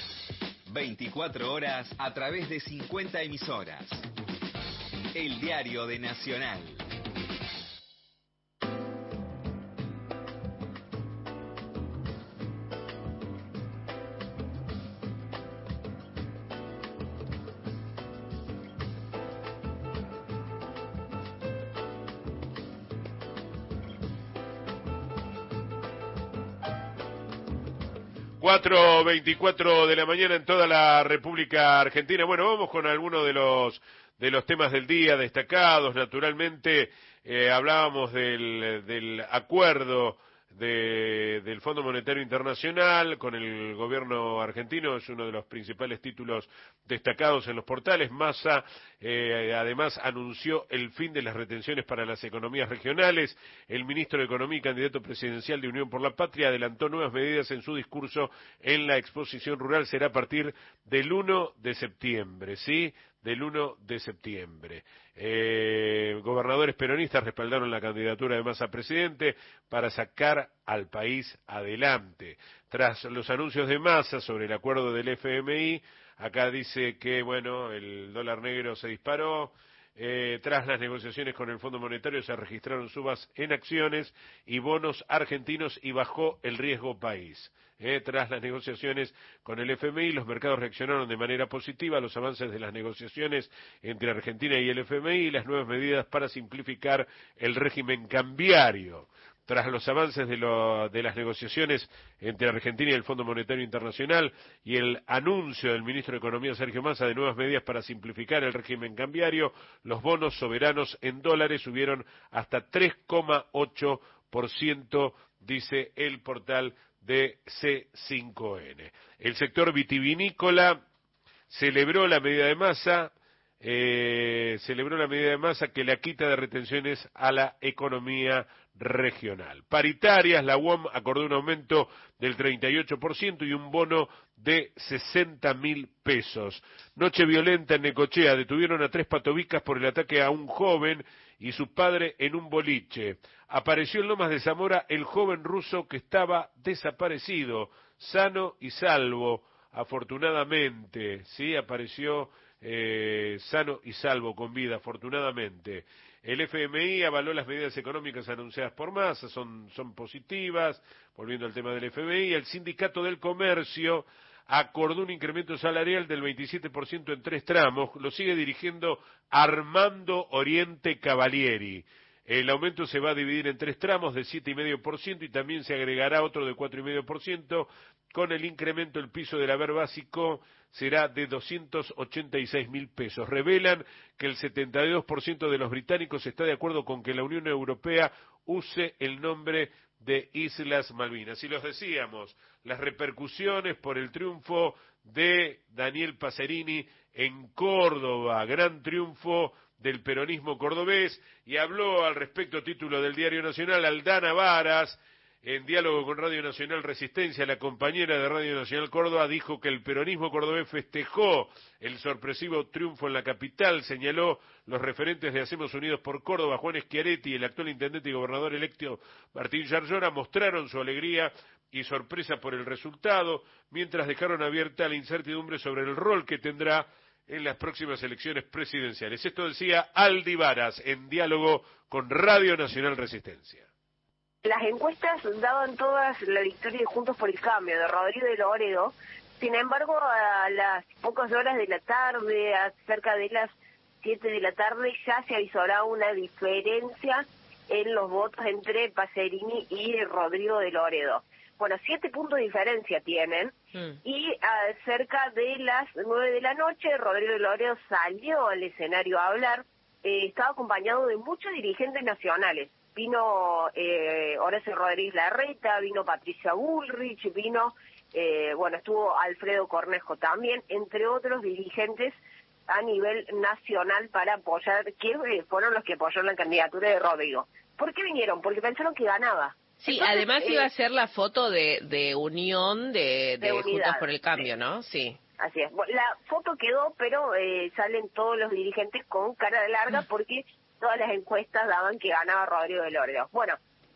veinticuatro horas a través de cincuenta emisoras. El diario de Nacional. cuatro veinticuatro de la mañana en toda la República Argentina. Bueno, vamos con algunos de los de los temas del día destacados. Naturalmente, eh, hablábamos del, del acuerdo de, del Fondo Monetario Internacional con el gobierno argentino. Es uno de los principales títulos destacados en los portales. Massa, eh, además, anunció el fin de las retenciones para las economías regionales. El ministro de Economía y candidato presidencial de Unión por la Patria adelantó nuevas medidas en su discurso en la exposición rural. Será a partir del uno de septiembre, ¿sí? Del uno de septiembre. Eh, gobernadores peronistas respaldaron la candidatura de Massa a presidente para sacar al país adelante. Tras los anuncios de Massa sobre el acuerdo del F M I, acá dice que, bueno, el dólar negro se disparó. Eh, tras las negociaciones con el Fondo Monetario se registraron subas en acciones y bonos argentinos y bajó el riesgo país. Eh, tras las negociaciones con el F M I, los mercados reaccionaron de manera positiva a los avances de las negociaciones entre Argentina y el F M I y las nuevas medidas para simplificar el régimen cambiario. Tras los avances de, lo, de las negociaciones entre Argentina y el Fondo Monetario Internacional y el anuncio del ministro de Economía Sergio Massa de nuevas medidas para simplificar el régimen cambiario, los bonos soberanos en dólares subieron hasta tres coma ocho por ciento, dice el portal de C cinco N. El sector vitivinícola celebró la medida de Massa, eh, celebró la medida de Massa que la quita de retenciones a la economía regional. Paritarias, la U O M acordó un aumento del treinta y ocho por ciento y un bono de sesenta mil pesos. Noche violenta en Necochea, detuvieron a tres patobicas por el ataque a un joven y su padre en un boliche. Apareció en Lomas de Zamora el joven ruso que estaba desaparecido, sano y salvo, afortunadamente, sí, apareció eh, sano y salvo, con vida, afortunadamente. El F M I avaló las medidas económicas anunciadas por Massa, son, son positivas. Volviendo al tema del F M I, el Sindicato del Comercio acordó un incremento salarial del veintisiete por ciento en tres tramos, lo sigue dirigiendo Armando Oriente Cavalieri. El aumento se va a dividir en tres tramos de siete coma cinco por ciento y también se agregará otro de cuatro coma cinco por ciento. Con el incremento, el piso del haber básico será de doscientos ochenta y seis mil pesos. Revelan que el setenta y dos por ciento de los británicos está de acuerdo con que la Unión Europea use el nombre de Islas Malvinas. Y los decíamos, las repercusiones por el triunfo de Daniel Pacerini en Córdoba, gran triunfo del peronismo cordobés, y habló al respecto, título del Diario Nacional, Aldana Varas, en diálogo con Radio Nacional Resistencia, la compañera de Radio Nacional Córdoba, dijo que el peronismo cordobés festejó el sorpresivo triunfo en la capital, señaló los referentes de Hacemos Unidos por Córdoba, Juan Schiaretti y el actual intendente y gobernador electo Martín Yarlora, mostraron su alegría y sorpresa por el resultado, mientras dejaron abierta la incertidumbre sobre el rol que tendrá en las próximas elecciones presidenciales. Esto decía Aldi Varas en diálogo con Radio Nacional Resistencia. Las encuestas daban todas la victoria de Juntos por el Cambio, de Rodrigo de Loredo. Sin embargo, a las pocas horas de la tarde, a cerca de las siete de la tarde, ya se avisoraba una diferencia en los votos entre Pacerini y Rodrigo de Loredo. Bueno, siete puntos de diferencia tienen, mm. y a cerca de las nueve de la noche, Rodrigo de Loredo salió al escenario a hablar, eh, estaba acompañado de muchos dirigentes nacionales. Vino eh, Horacio Rodríguez Larreta, vino Patricia Bullrich, vino, eh, bueno, estuvo Alfredo Cornejo también, entre otros dirigentes a nivel nacional para apoyar, que eh, fueron los que apoyaron la candidatura de Rodrigo. ¿Por qué vinieron? Porque pensaron que ganaba. Sí, Entonces, además eh, iba a ser la foto de, de unión de, de, de Juntos por el Cambio, ¿no? Sí. Así es. Bueno, la foto quedó, pero eh, salen todos los dirigentes con cara de larga porque todas las encuestas daban que ganaba Rodrigo de Loredo. Bueno,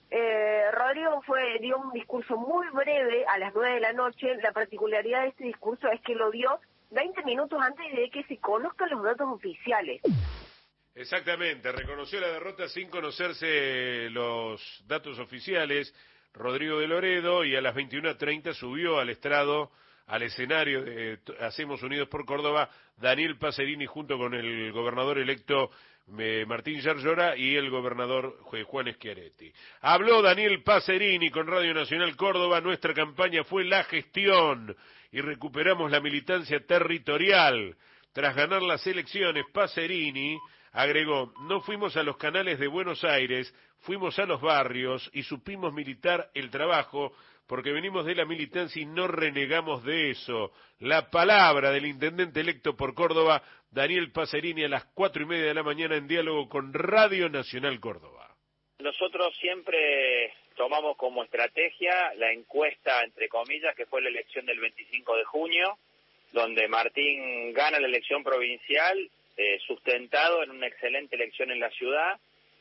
eh, Rodrigo fue dio un discurso muy breve a las nueve de la noche. La particularidad de este discurso es que lo dio veinte minutos antes de que se conozcan los datos oficiales. Exactamente, reconoció la derrota sin conocerse los datos oficiales, Rodrigo de Loredo, y a las veintiuna treinta subió al estrado, al escenario de Hacemos Unidos por Córdoba, Daniel Pacerini junto con el gobernador electo eh, Martín Yarlora y el gobernador Juan Schiaretti. Habló Daniel Pacerini con Radio Nacional Córdoba, nuestra campaña fue la gestión y recuperamos la militancia territorial. Tras ganar las elecciones, Pacerini agregó, no fuimos a los canales de Buenos Aires, fuimos a los barrios y supimos militar el trabajo, porque venimos de la militancia y no renegamos de eso. La palabra del intendente electo por Córdoba, Daniel Pacerini, a las cuatro y media de la mañana en diálogo con Radio Nacional Córdoba. Nosotros siempre tomamos como estrategia la encuesta, entre comillas, que fue la elección del veinticinco de junio, donde Martín gana la elección provincial, eh, sustentado en una excelente elección en la ciudad,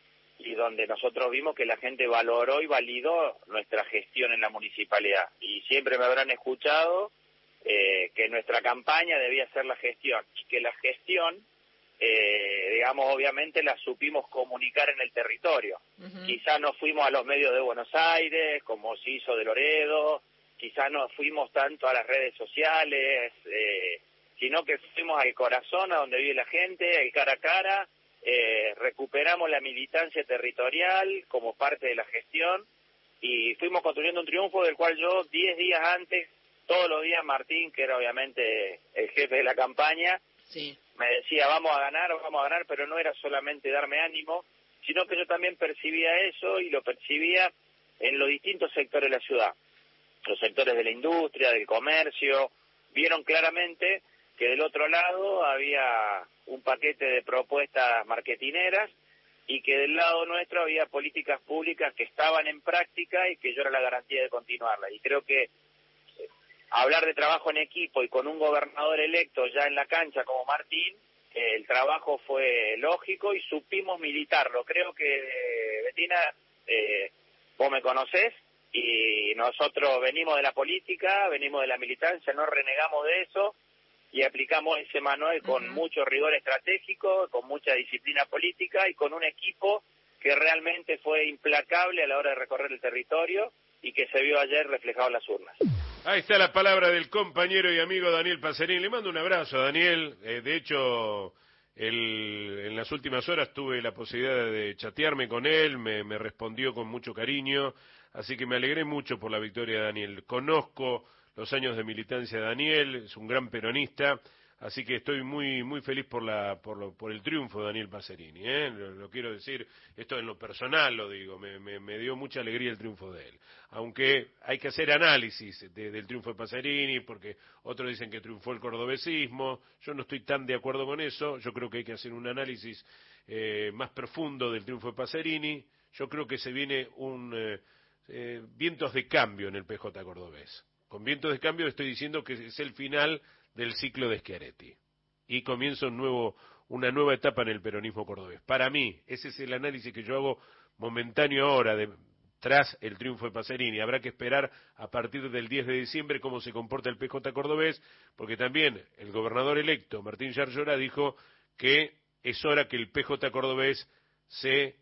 y donde nosotros vimos que la gente valoró y validó nuestra gestión en la municipalidad. Y siempre me habrán escuchado eh, que nuestra campaña debía ser la gestión, y que la gestión, eh, digamos, obviamente la supimos comunicar en el territorio. Uh-huh. Quizá no fuimos a los medios de Buenos Aires, como se hizo de Loredo, quizá no fuimos tanto a las redes sociales, eh, sino que fuimos al corazón, a donde vive la gente, al cara a cara. Eh, recuperamos la militancia territorial como parte de la gestión y fuimos construyendo un triunfo del cual yo diez días antes, todos los días Martín, que era obviamente el jefe de la campaña, sí, me decía vamos a ganar, vamos a ganar, pero no era solamente darme ánimo, sino que yo también percibía eso y lo percibía en los distintos sectores de la ciudad. Los sectores de la industria, del comercio, vieron claramente que del otro lado había un paquete de propuestas marketineras y que del lado nuestro había políticas públicas que estaban en práctica y que yo era la garantía de continuarla. Y creo que eh, hablar de trabajo en equipo y con un gobernador electo ya en la cancha como Martín, eh, el trabajo fue lógico y supimos militarlo. Creo que, eh, Betina, eh, vos me conocés y nosotros venimos de la política, venimos de la militancia, no renegamos de eso. y aplicamos ese manual con uh-huh. mucho rigor estratégico, con mucha disciplina política y con un equipo que realmente fue implacable a la hora de recorrer el territorio y que se vio ayer reflejado en las urnas. Ahí está la palabra del compañero y amigo Daniel Pacerini. Le mando un abrazo a Daniel. Eh, de hecho, el, en las últimas horas tuve la posibilidad de chatearme con él, me, me respondió con mucho cariño, así que me alegré mucho por la victoria de Daniel. Conozco los años de militancia de Daniel, es un gran peronista, así que estoy muy muy feliz por la por, lo, por el triunfo de Daniel Pacerini, ¿eh? lo, lo quiero decir, esto en lo personal lo digo, me, me, me dio mucha alegría el triunfo de él, aunque hay que hacer análisis de, del triunfo de Pacerini, porque otros dicen que triunfó el cordobesismo, yo no estoy tan de acuerdo con eso, yo creo que hay que hacer un análisis eh, más profundo del triunfo de Pacerini, yo creo que se viene un eh, eh, vientos de cambio en el P J cordobés, con vientos de cambio estoy diciendo que es el final del ciclo de Schiaretti y comienza un nuevo, una nueva etapa en el peronismo cordobés. Para mí, ese es el análisis que yo hago momentáneo ahora, de, tras el triunfo de Pacerini. Habrá que esperar a partir del diez de diciembre cómo se comporta el P J cordobés, porque también el gobernador electo, Martín Yarlora, dijo que es hora que el P J cordobés se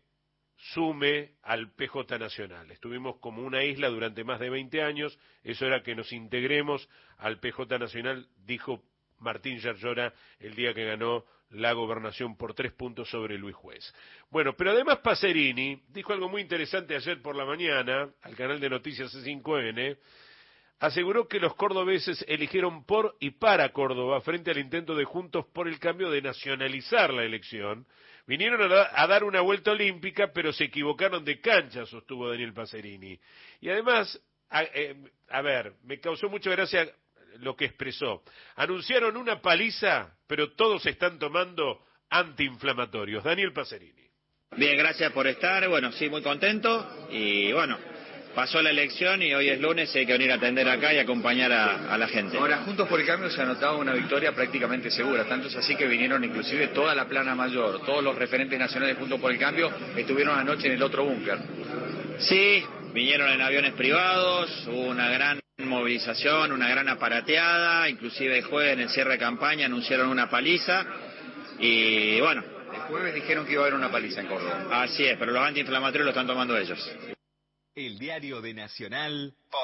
sume al P J nacional. Estuvimos como una isla durante más de veinte años, es hora que nos integremos al P J nacional, dijo Martín Yarlora el día que ganó la gobernación por tres puntos sobre Luis Juez. Bueno, pero además Pacerini dijo algo muy interesante ayer por la mañana al canal de noticias C cinco N, aseguró que los cordobeses eligieron por y para Córdoba frente al intento de Juntos por el Cambio de nacionalizar la elección. Vinieron a, da, a dar una vuelta olímpica, pero se equivocaron de cancha, sostuvo Daniel Pacerini. Y además, a, eh, a ver, me causó mucha gracia lo que expresó. Anunciaron una paliza, pero todos están tomando antiinflamatorios. Daniel Pacerini. Bien, gracias por estar. Bueno, sí, muy contento. Y bueno, pasó la elección y hoy es lunes y hay que venir a atender acá y acompañar a, a la gente. Ahora, Juntos por el Cambio se ha notado una victoria prácticamente segura, tanto es así que vinieron inclusive toda la plana mayor, todos los referentes nacionales de Juntos por el Cambio estuvieron anoche en el otro búnker. Sí, vinieron en aviones privados, hubo una gran movilización, una gran aparateada, inclusive el jueves en el cierre de campaña anunciaron una paliza y bueno. El jueves dijeron que iba a haber una paliza en Córdoba. Así es, pero los antiinflamatorios lo están tomando ellos. El diario de Nacional por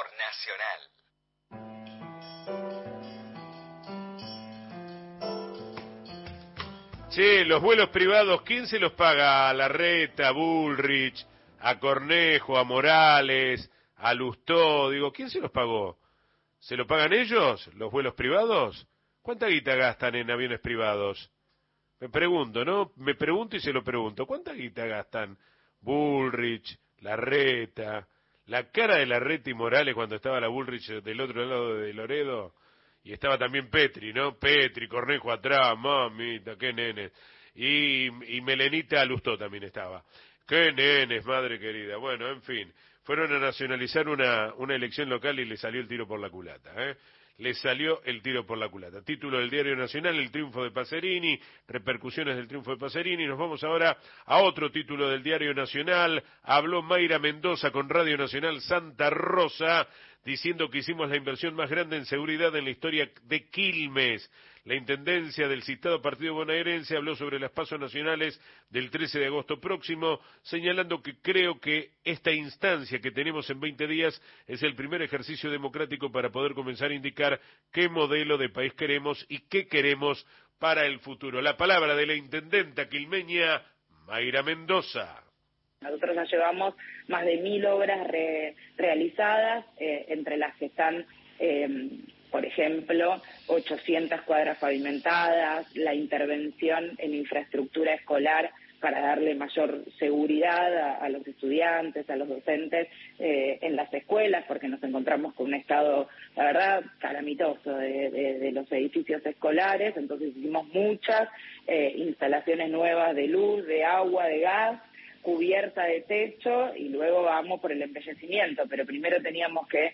Nacional. Che, los vuelos privados, ¿quién se los paga? A Larreta, a Bullrich, a Cornejo, a Morales, a Lustó, digo, ¿quién se los pagó? ¿Se lo pagan ellos, los vuelos privados? ¿Cuánta guita gastan en aviones privados? Me pregunto, ¿no? Me pregunto y se lo pregunto, ¿cuánta guita gastan Bullrich, Larreta, la cara de Larreta y Morales cuando estaba la Bullrich del otro lado de Loredo? Y estaba también Petri, ¿no? Petri, Cornejo atrás, mamita, qué nenes. Y, y Melenita Lustó también estaba. Qué nenes, madre querida. Bueno, en fin, fueron a nacionalizar una, una elección local y le salió el tiro por la culata, ¿eh? Le salió el tiro por la culata. Título del Diario Nacional, el triunfo de Pacerini, repercusiones del triunfo de Pacerini. Nos vamos ahora a otro título del Diario Nacional. Habló Mayra Mendoza con Radio Nacional Santa Rosa, diciendo que hicimos la inversión más grande en seguridad en la historia de Quilmes. La intendencia del citado partido bonaerense habló sobre las pasos nacionales del trece de agosto próximo, señalando que creo que esta instancia que tenemos en veinte días es el primer ejercicio democrático para poder comenzar a indicar qué modelo de país queremos y qué queremos para el futuro. La palabra de la intendenta quilmeña, Mayra Mendoza. Nosotros ya llevamos más de mil obras re, realizadas, eh, entre las que están, eh, por ejemplo, ochocientas cuadras pavimentadas, la intervención en infraestructura escolar para darle mayor seguridad a, a los estudiantes, a los docentes eh, en las escuelas, porque nos encontramos con un estado, la verdad, calamitoso de, de, de los edificios escolares. Entonces hicimos muchas eh, instalaciones nuevas de luz, de agua, de gas, cubierta de techo, y luego vamos por el embellecimiento, pero primero teníamos que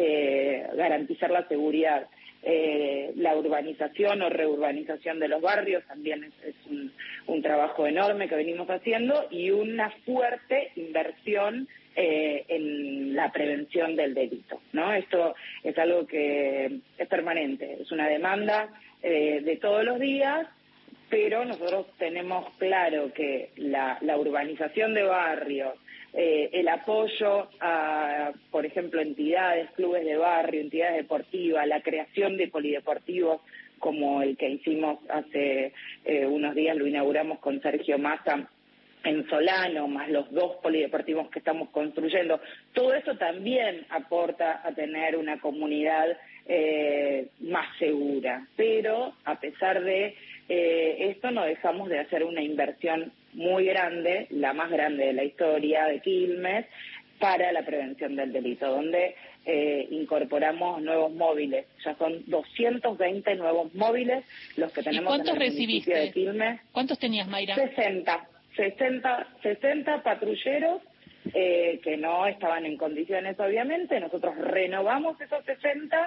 eh, garantizar la seguridad. Eh, la urbanización o reurbanización de los barrios también es, es un, un trabajo enorme que venimos haciendo, y una fuerte inversión eh, en la prevención del delito, ¿no? Esto es algo que es permanente, es una demanda eh, de todos los días, pero nosotros tenemos claro que la, la urbanización de barrios, eh, el apoyo a, por ejemplo, entidades, clubes de barrio, entidades deportivas, la creación de polideportivos como el que hicimos hace eh, unos días, lo inauguramos con Sergio Massa en Solano, más los dos polideportivos que estamos construyendo, todo eso también aporta a tener una comunidad eh, más segura. Pero a pesar de eh, esto, no dejamos de hacer una inversión muy grande, la más grande de la historia de Quilmes, para la prevención del delito, donde eh, incorporamos nuevos móviles. Ya son doscientos veinte nuevos móviles los que tenemos en el municipio de Quilmes. ¿Cuántos tenías, Mayra? sesenta. sesenta, sesenta patrulleros eh, que no estaban en condiciones, obviamente. Nosotros renovamos esos sesenta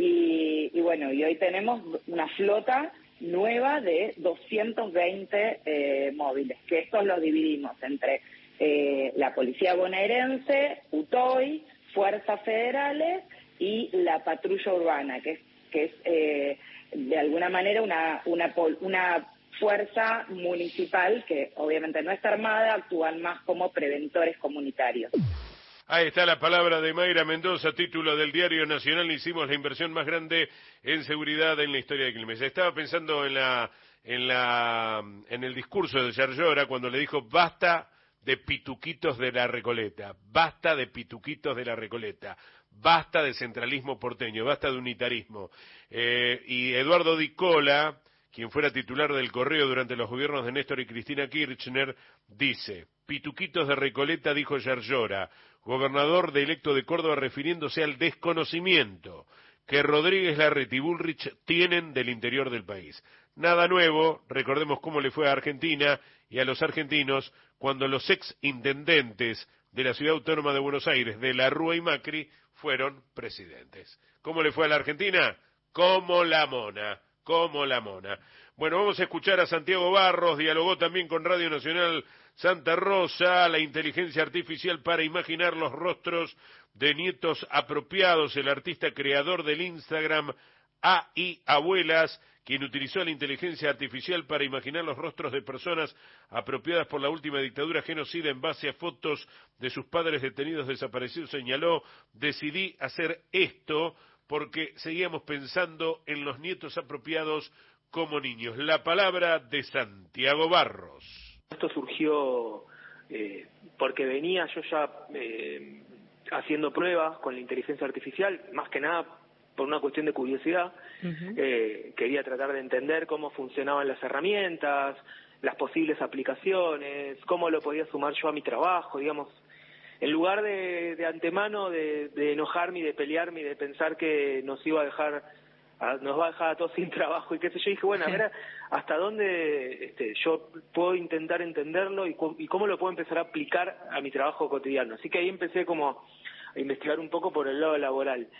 y, y bueno, y hoy tenemos una flota nueva de doscientos veinte eh, móviles, que estos los dividimos entre eh, la Policía Bonaerense, UTOI, Fuerzas Federales y la Patrulla Urbana, que es, que es eh, de alguna manera una, una, una fuerza municipal que obviamente no está armada, actúan más como preventores comunitarios. Ahí está la palabra de Mayra Mendoza, título del Diario Nacional. Hicimos la inversión más grande en seguridad en la historia de Quilmes. Estaba pensando en la en la en el discurso de Yarlora cuando le dijo basta de pituquitos de la Recoleta, basta de pituquitos de la Recoleta, basta de centralismo porteño, basta de unitarismo. Eh, y Eduardo Di Cola, quien fuera titular del Correo durante los gobiernos de Néstor y Cristina Kirchner, dice: pituquitos de Recoleta, dijo Yarlora, gobernador de electo de Córdoba, refiriéndose al desconocimiento que Rodríguez Larreta y Bullrich tienen del interior del país. Nada nuevo, recordemos cómo le fue a Argentina y a los argentinos cuando los ex intendentes de la Ciudad Autónoma de Buenos Aires, de la Rúa y Macri, fueron presidentes. ¿Cómo le fue a la Argentina? Como la mona, como la mona. Bueno, vamos a escuchar a Santiago Barros, dialogó también con Radio Nacional Santa Rosa, la inteligencia artificial para imaginar los rostros de nietos apropiados, el artista creador del Instagram A I Abuelas, quien utilizó la inteligencia artificial para imaginar los rostros de personas apropiadas por la última dictadura genocida en base a fotos de sus padres detenidos desaparecidos, señaló: decidí hacer esto porque seguíamos pensando en los nietos apropiados como niños. La palabra de Santiago Barros. Esto surgió eh, porque venía yo ya eh, haciendo pruebas con la inteligencia artificial, más que nada por una cuestión de curiosidad. Uh-huh. eh, quería tratar de entender cómo funcionaban las herramientas, las posibles aplicaciones, cómo lo podía sumar yo a mi trabajo, digamos. En lugar de, de antemano de, de enojarme y de pelearme y de pensar que nos iba a dejar, a, nos va a dejar a todos sin trabajo y qué sé yo, dije, bueno, a ver hasta dónde este, yo puedo intentar entenderlo y, y cómo lo puedo empezar a aplicar a mi trabajo cotidiano. Así que ahí empecé como a investigar un poco por el lado laboral.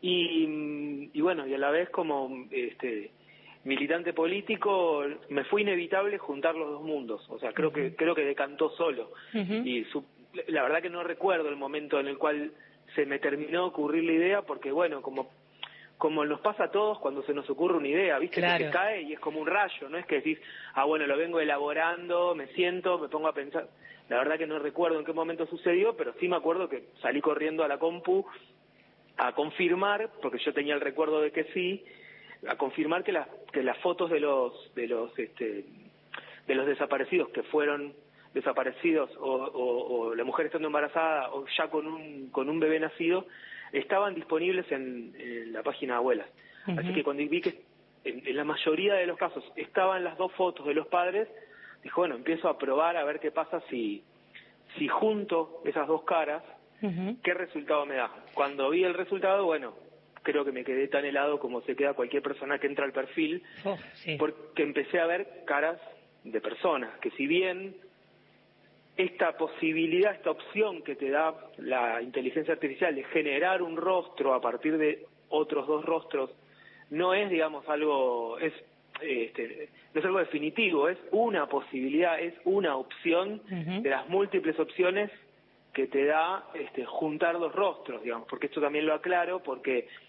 Y, y bueno, y a la vez como este militante político me fue inevitable juntar los dos mundos. O sea, creo uh-huh. que creo que decantó solo. Uh-huh. Y su, la verdad que no recuerdo el momento en el cual se me terminó de ocurrir la idea, porque bueno, como como nos pasa a todos cuando se nos ocurre una idea, ¿viste? Claro. Que se cae y es como un rayo, no es que decís, ah, bueno, lo vengo elaborando, me siento, me pongo a pensar. La verdad que no recuerdo en qué momento sucedió, pero sí me acuerdo que salí corriendo a la compu a confirmar, porque yo tenía el recuerdo de que sí, a confirmar que las que las fotos de los de los este de los desaparecidos que fueron desaparecidos o, o, o la mujer estando embarazada o ya con un con un bebé nacido estaban disponibles en, en la página de Abuelas. Uh-huh. Así que cuando vi que en, en la mayoría de los casos estaban las dos fotos de los padres, dije, bueno, empiezo a probar a ver qué pasa si si junto esas dos caras. Uh-huh. ¿Qué resultado me da? Cuando vi el resultado, bueno, creo que me quedé tan helado como se queda cualquier persona que entra al perfil, oh, sí. porque empecé a ver caras de personas, que si bien esta posibilidad, esta opción que te da la inteligencia artificial de generar un rostro a partir de otros dos rostros, no es, digamos, algo, es, este, no es algo definitivo, es una posibilidad, es una opción uh-huh. de las múltiples opciones que te da este, juntar dos rostros, digamos, porque esto también lo aclaro, porque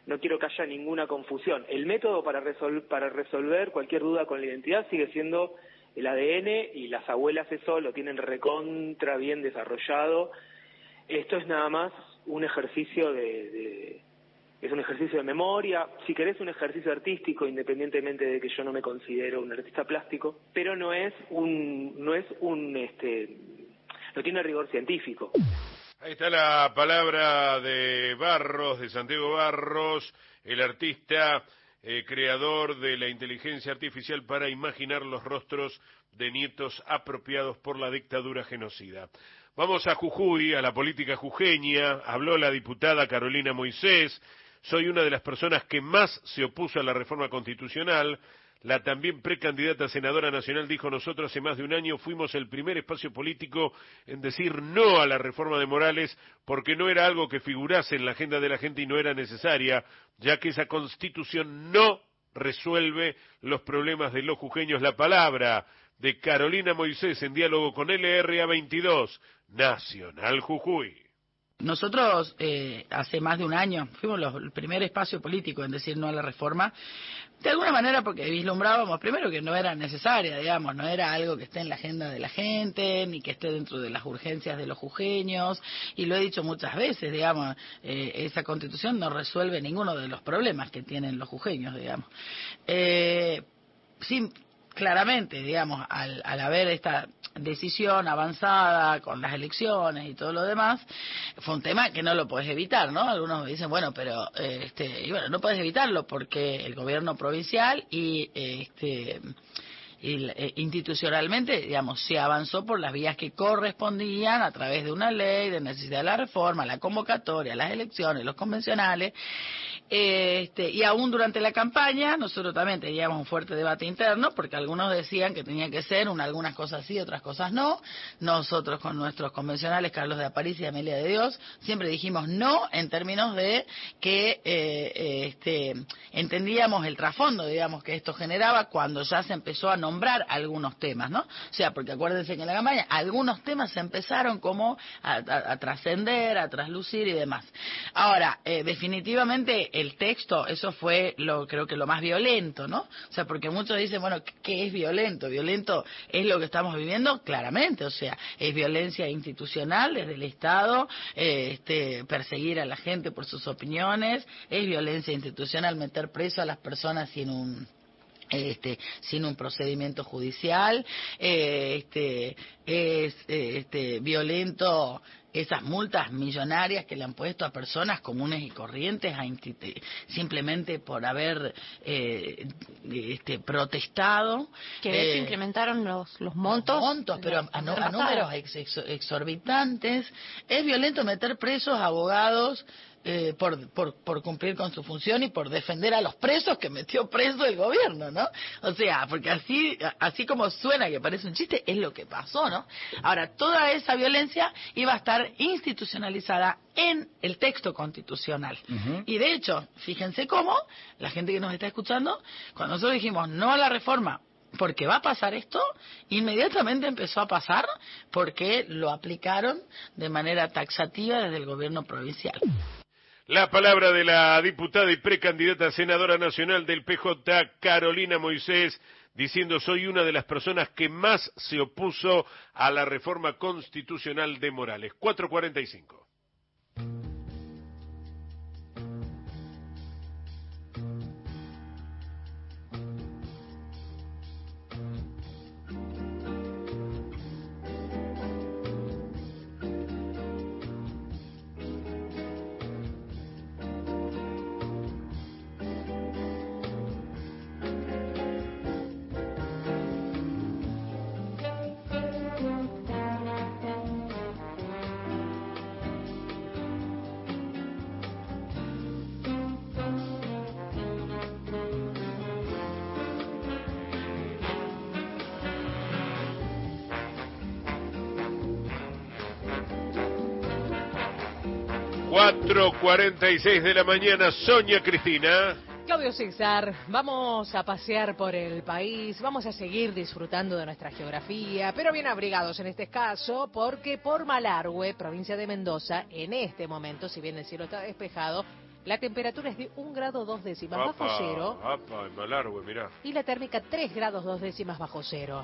no quiero que haya ninguna confusión. El método para, resol para resolver cualquier duda con la identidad sigue siendo el A D N, y las abuelas eso lo tienen recontra bien desarrollado. Esto es nada más un ejercicio de, de es un ejercicio de memoria, si querés un ejercicio artístico, independientemente de que yo no me considero un artista plástico, pero no es un, no es un, este, no tiene rigor científico. Ahí está la palabra de Barros, de Santiago Barros, el artista eh, creador de la inteligencia artificial para imaginar los rostros de nietos apropiados por la dictadura genocida. Vamos a Jujuy, a la política jujeña. Habló la diputada Carolina Moisés. Soy una de las personas que más se opuso a la reforma constitucional. La también precandidata senadora nacional dijo: nosotros hace más de un año fuimos el primer espacio político en decir no a la reforma de Morales porque no era algo que figurase en la agenda de la gente y no era necesaria, ya que esa constitución no resuelve los problemas de los jujeños. La palabra de Carolina Moisés en diálogo con L R A veintidós, Nacional Jujuy. Nosotros eh, hace más de un año fuimos los, el primer espacio político en decir no a la reforma, de alguna manera porque vislumbrábamos primero que no era necesaria, digamos, no era algo que esté en la agenda de la gente, ni que esté dentro de las urgencias de los jujeños, y lo he dicho muchas veces, digamos, eh, esa constitución no resuelve ninguno de los problemas que tienen los jujeños, digamos. Eh, sin Claramente, digamos, al, al haber esta decisión avanzada con las elecciones y todo lo demás, fue un tema que no lo puedes evitar, ¿no? Algunos dicen, bueno, pero eh, este, y bueno, no puedes evitarlo porque el gobierno provincial y eh, este y, eh, institucionalmente, digamos, se avanzó por las vías que correspondían a través de una ley de necesidad de la reforma, la convocatoria, las elecciones, los convencionales. Este, y aún durante la campaña nosotros también teníamos un fuerte debate interno porque algunos decían que tenía que ser una, algunas cosas sí, otras cosas no. Nosotros con nuestros convencionales Carlos de Aparicio y Amelia de Dios siempre dijimos no en términos de que eh, este, entendíamos el trasfondo, digamos, que esto generaba cuando ya se empezó a nombrar algunos temas, ¿no? O sea, porque acuérdense que en la campaña algunos temas se empezaron como a, a, a trascender, a traslucir y demás. Ahora, eh, definitivamente el texto, eso fue lo creo que lo más violento, ¿no? O sea, porque muchos dicen, bueno, ¿qué es violento? Violento es lo que estamos viviendo, claramente, o sea, es violencia institucional desde el Estado, eh, este, perseguir a la gente por sus opiniones, es violencia institucional meter preso a las personas sin un Este, sin un procedimiento judicial, eh, este, es este, violento esas multas millonarias que le han puesto a personas comunes y corrientes a simplemente por haber eh, este, protestado. Que eh, se incrementaron los, los montos. Los montos, pero a, a, a números ex, ex, exorbitantes. Es violento meter presos a abogados Eh, por, por, por cumplir con su función y por defender a los presos que metió preso el gobierno, ¿no? O sea, porque así, así como suena que parece un chiste, es lo que pasó, ¿no? Ahora, toda esa violencia iba a estar institucionalizada en el texto constitucional. Uh-huh. Y de hecho, fíjense cómo, la gente que nos está escuchando, cuando nosotros dijimos no a la reforma, porque va a pasar esto, inmediatamente empezó a pasar porque lo aplicaron de manera taxativa desde el gobierno provincial. La palabra de la diputada y precandidata senadora nacional del P J, Carolina Moisés, diciendo: soy una de las personas que más se opuso a la reforma constitucional de Morales. cuatro cuarenta y cinco. cuatro cuarenta y seis de la mañana, Sonia Cristina. Claudio César, vamos a pasear por el país, vamos a seguir disfrutando de nuestra geografía, pero bien abrigados en este caso, porque por Malargüe, provincia de Mendoza, en este momento, si bien el cielo está despejado, La temperatura es de un grado dos décimas bajo Apa, cero. apa, en Malargüe, mirá. Y la térmica tres grados dos décimas bajo cero.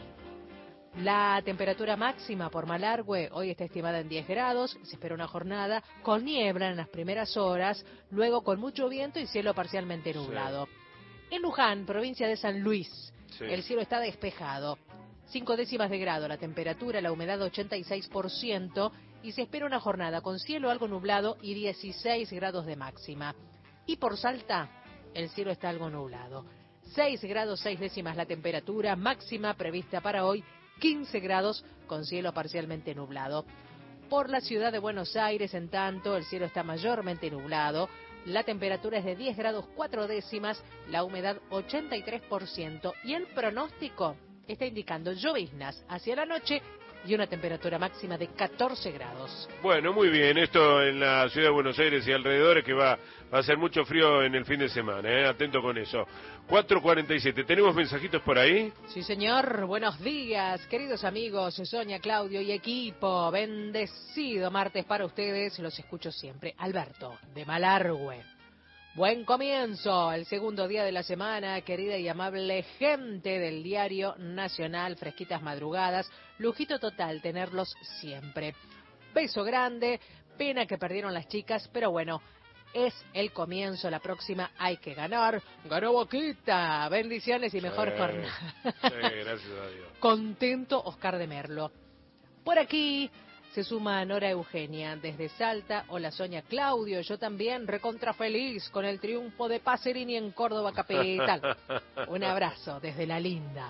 La temperatura máxima por Malargüe hoy está estimada en diez grados. Se espera una jornada con niebla en las primeras horas, luego con mucho viento y cielo parcialmente nublado. Sí. En Luján, provincia de San Luis, sí. El cielo está despejado. cinco décimas de grado la temperatura, la humedad ochenta y seis por ciento y se espera una jornada con cielo algo nublado y dieciséis grados de máxima. Y por Salta, el cielo está algo nublado. seis grados seis décimas la temperatura máxima prevista para hoy, quince grados con cielo parcialmente nublado. Por la ciudad de Buenos Aires, en tanto, el cielo está mayormente nublado. La temperatura es de diez grados cuatro décimas, la humedad ochenta y tres por ciento y el pronóstico está indicando lloviznas hacia la noche y una temperatura máxima de catorce grados. Bueno, muy bien, esto en la ciudad de Buenos Aires y alrededores, que va, va a ser mucho frío en el fin de semana, ¿eh? Atento con eso. cuatro cuarenta y siete, ¿tenemos mensajitos por ahí? Sí, señor, buenos días, queridos amigos, Sonia, Claudio y equipo, bendecido martes para ustedes, los escucho siempre. Alberto, de Malargüe. Buen comienzo, el segundo día de la semana, querida y amable gente del Diario Nacional, fresquitas madrugadas, lujito total tenerlos siempre. Beso grande, pena que perdieron las chicas, pero bueno, es el comienzo, la próxima hay que ganar. Ganó Boquita, bendiciones y mejor sí, jornada. Sí, gracias a Dios. Contento Oscar de Merlo. Por aquí se suma Nora Eugenia desde Salta. Hola Sonia, Claudio, yo también recontra feliz con el triunfo de Pacerini en Córdoba capital. Un abrazo desde la linda.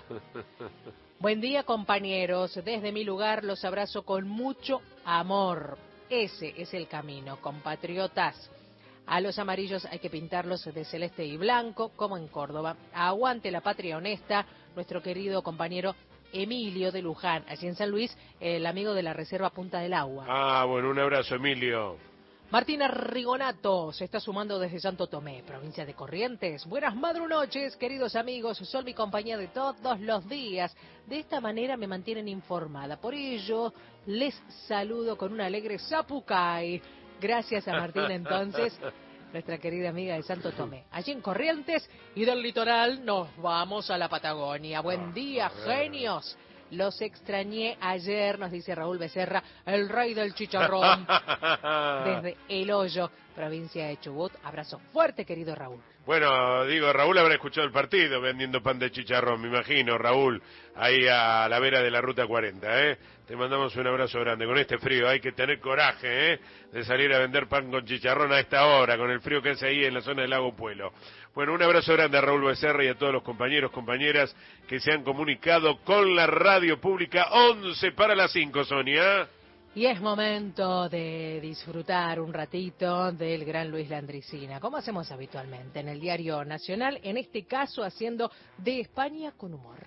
Buen día compañeros, desde mi lugar los abrazo con mucho amor. Ese es el camino, compatriotas. A los amarillos hay que pintarlos de celeste y blanco, como en Córdoba. Aguante la patria honesta, nuestro querido compañero Emilio de Luján, allí en San Luis, el amigo de la Reserva Punta del Agua. Ah, bueno, un abrazo, Emilio. Martina Rigonato se está sumando desde Santo Tomé, provincia de Corrientes. Buenas madrunoches, queridos amigos, son mi compañía de todos los días. De esta manera me mantienen informada. Por ello, les saludo con un alegre zapucay. Gracias a Martina, entonces, nuestra querida amiga de Santo Tomé. Allí en Corrientes y del litoral nos vamos a la Patagonia. Buen día, genios. Los extrañé ayer, nos dice Raúl Becerra, el rey del chicharrón, desde El Hoyo, provincia de Chubut. Abrazo fuerte, querido Raúl. Bueno, digo, Raúl habrá escuchado el partido vendiendo pan de chicharrón, me imagino, Raúl, ahí a la vera de la Ruta cuarenta, ¿eh? Te mandamos un abrazo grande. Con este frío hay que tener coraje, ¿eh? De salir a vender pan con chicharrón a esta hora, con el frío que hace ahí en la zona del Lago Puelo. Bueno, un abrazo grande a Raúl Becerra y a todos los compañeros, compañeras que se han comunicado con la radio pública. once para las cinco, Sonia. Y es momento de disfrutar un ratito del gran Luis Landricina, como hacemos habitualmente en el Diario Nacional, en este caso haciendo de España con humor.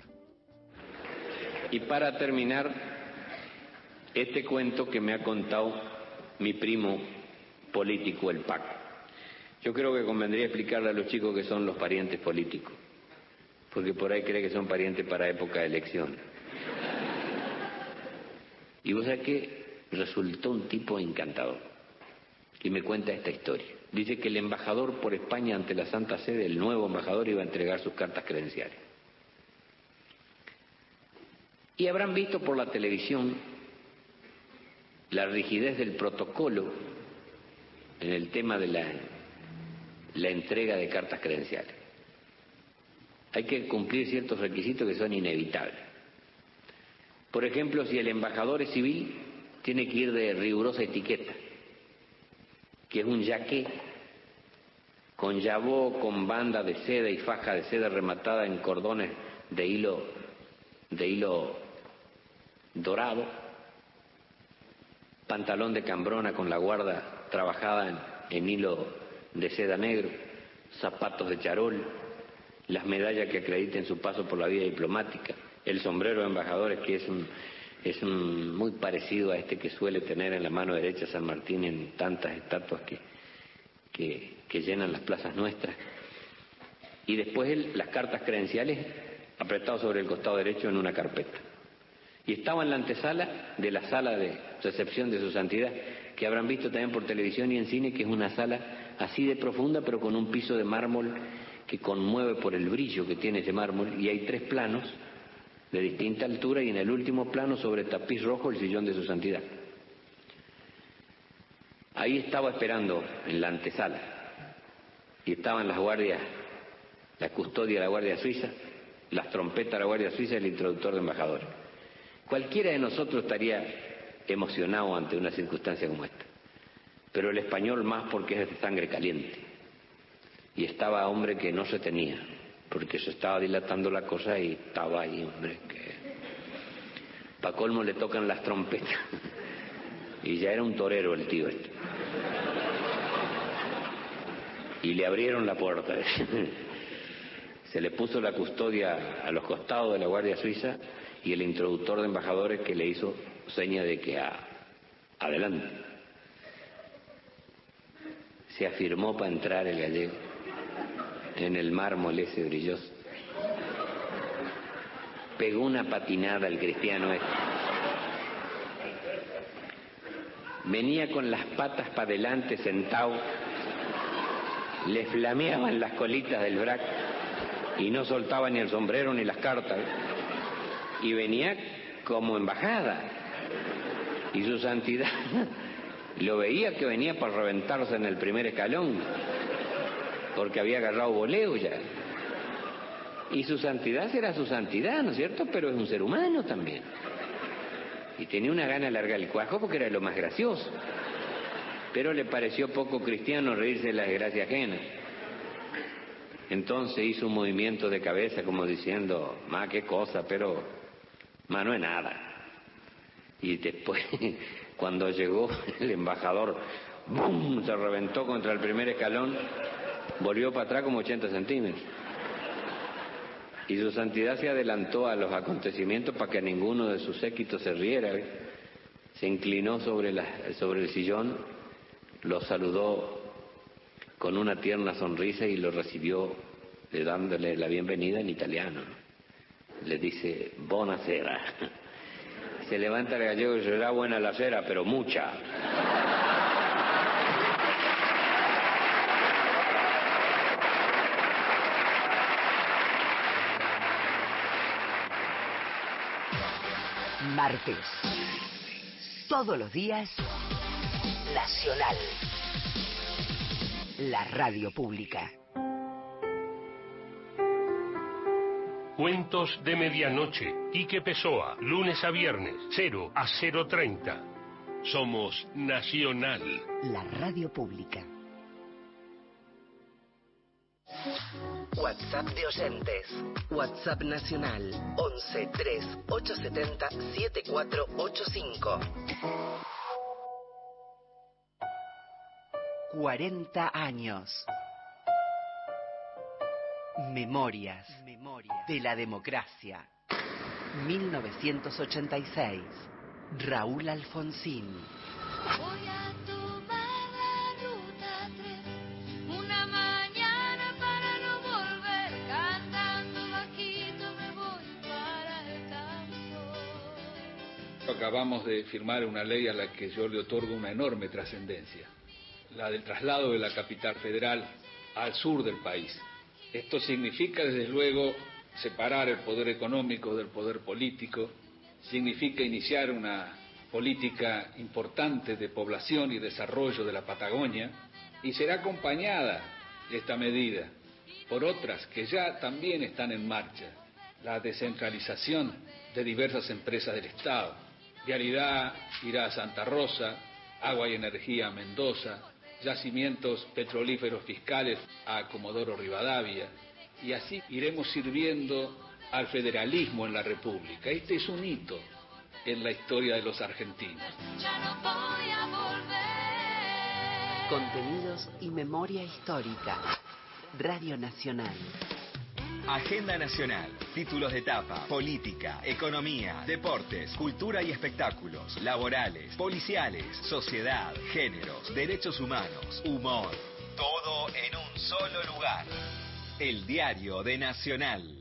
Y para terminar, este cuento que me ha contado mi primo político, el Paco. Yo creo que convendría explicarle a los chicos que son los parientes políticos, porque por ahí cree que son parientes para época de elecciones. Y vos sabés que resultó un tipo encantador, y me cuenta esta historia. Dice que el embajador por España ante la Santa Sede, el nuevo embajador, iba a entregar sus cartas credenciales. Y habrán visto por la televisión la rigidez del protocolo en el tema de la, la entrega de cartas credenciales. Hay que cumplir ciertos requisitos que son inevitables. Por ejemplo, si el embajador es civil, tiene que ir de rigurosa etiqueta, que es un jaqué con yabó, con banda de seda y faja de seda rematada en cordones de hilo, de hilo dorado, pantalón de cambrona con la guarda trabajada en, en hilo de seda negro, zapatos de charol, las medallas que acrediten su paso por la vida diplomática, el sombrero de embajadores, que es un es un, muy parecido a este que suele tener en la mano derecha San Martín en tantas estatuas que, que, que llenan las plazas nuestras. Y después el, las cartas credenciales apretadas sobre el costado derecho en una carpeta. Y estaba en la antesala de la sala de recepción de su santidad, que habrán visto también por televisión y en cine, que es una sala así de profunda, pero con un piso de mármol que conmueve por el brillo que tiene ese mármol, y hay tres planos de distinta altura, y en el último plano, sobre tapiz rojo, el sillón de su santidad. Ahí estaba esperando, en la antesala, y estaban las guardias, la custodia de la Guardia Suiza, las trompetas de la Guardia Suiza y el introductor de embajadores. Cualquiera de nosotros estaría emocionado ante una circunstancia como esta, pero el español más, porque es de sangre caliente, y estaba hombre que no se tenía, porque se estaba dilatando la cosa y estaba ahí, hombre, que pa' colmo le tocan las trompetas y ya era un torero el tío este, y le abrieron la puerta. Se le puso la custodia a los costados de la Guardia Suiza y el introductor de embajadores, que le hizo seña de que a, adelante. Se afirmó para entrar el gallego en el mármol ese brilloso. Pegó una patinada el cristiano este. Venía con las patas para adelante sentado, le flameaban las colitas del brac y no soltaba ni el sombrero ni las cartas, y venía como embajada, y su santidad lo veía que venía para reventarse en el primer escalón, porque había agarrado voleo ya. Y su santidad será su santidad, ¿no es cierto? Pero es un ser humano también. Y tenía una gana de largar el cuajo porque era lo más gracioso. Pero le pareció poco cristiano reírse de la desgracia ajena. Entonces hizo un movimiento de cabeza como diciendo, ma, qué cosa, pero ma, no es nada. Y después, cuando llegó el embajador, ¡bum!, se reventó contra el primer escalón, volvió para atrás como ochenta centímetros. Y su santidad se adelantó a los acontecimientos para que ninguno de sus séquitos se riera, ¿eh? Se inclinó sobre, la, sobre el sillón, lo saludó con una tierna sonrisa y lo recibió, le dándole la bienvenida en italiano. Le dice, buonasera. Se levanta el gallego y será buena la cera, pero mucha. Martes. Todos los días, Nacional. La radio pública. Cuentos de medianoche. Quique Pessoa, lunes a viernes, cero a cero treinta. Somos Nacional. La radio pública. WhatsApp de oyentes. WhatsApp nacional once tres ocho setenta siete cuatro ocho cinco. cuarenta años. Memorias, Memorias de la democracia. mil novecientos ochenta y seis. Raúl Alfonsín. Voy a tomar la ruta tres, una mañana para no volver, cantando bajito me voy para el campo. Acabamos de firmar una ley a la que yo le otorgo una enorme trascendencia, la del traslado de la capital federal al sur del país. Esto significa, desde luego, separar el poder económico del poder político, significa iniciar una política importante de población y desarrollo de la Patagonia, y será acompañada esta medida por otras que ya también están en marcha: la descentralización de diversas empresas del Estado. Vialidad irá a Santa Rosa, Agua y Energía a Mendoza, yacimientos petrolíferos fiscales a Comodoro Rivadavia, y así iremos sirviendo al federalismo en la República. Este es un hito en la historia de los argentinos. Ya no voy a volver. Contenidos y memoria histórica. Radio Nacional. Agenda Nacional, títulos de etapa, política, economía, deportes, cultura y espectáculos, laborales, policiales, sociedad, géneros, derechos humanos, humor. Todo en un solo lugar. El Diario de Nacional.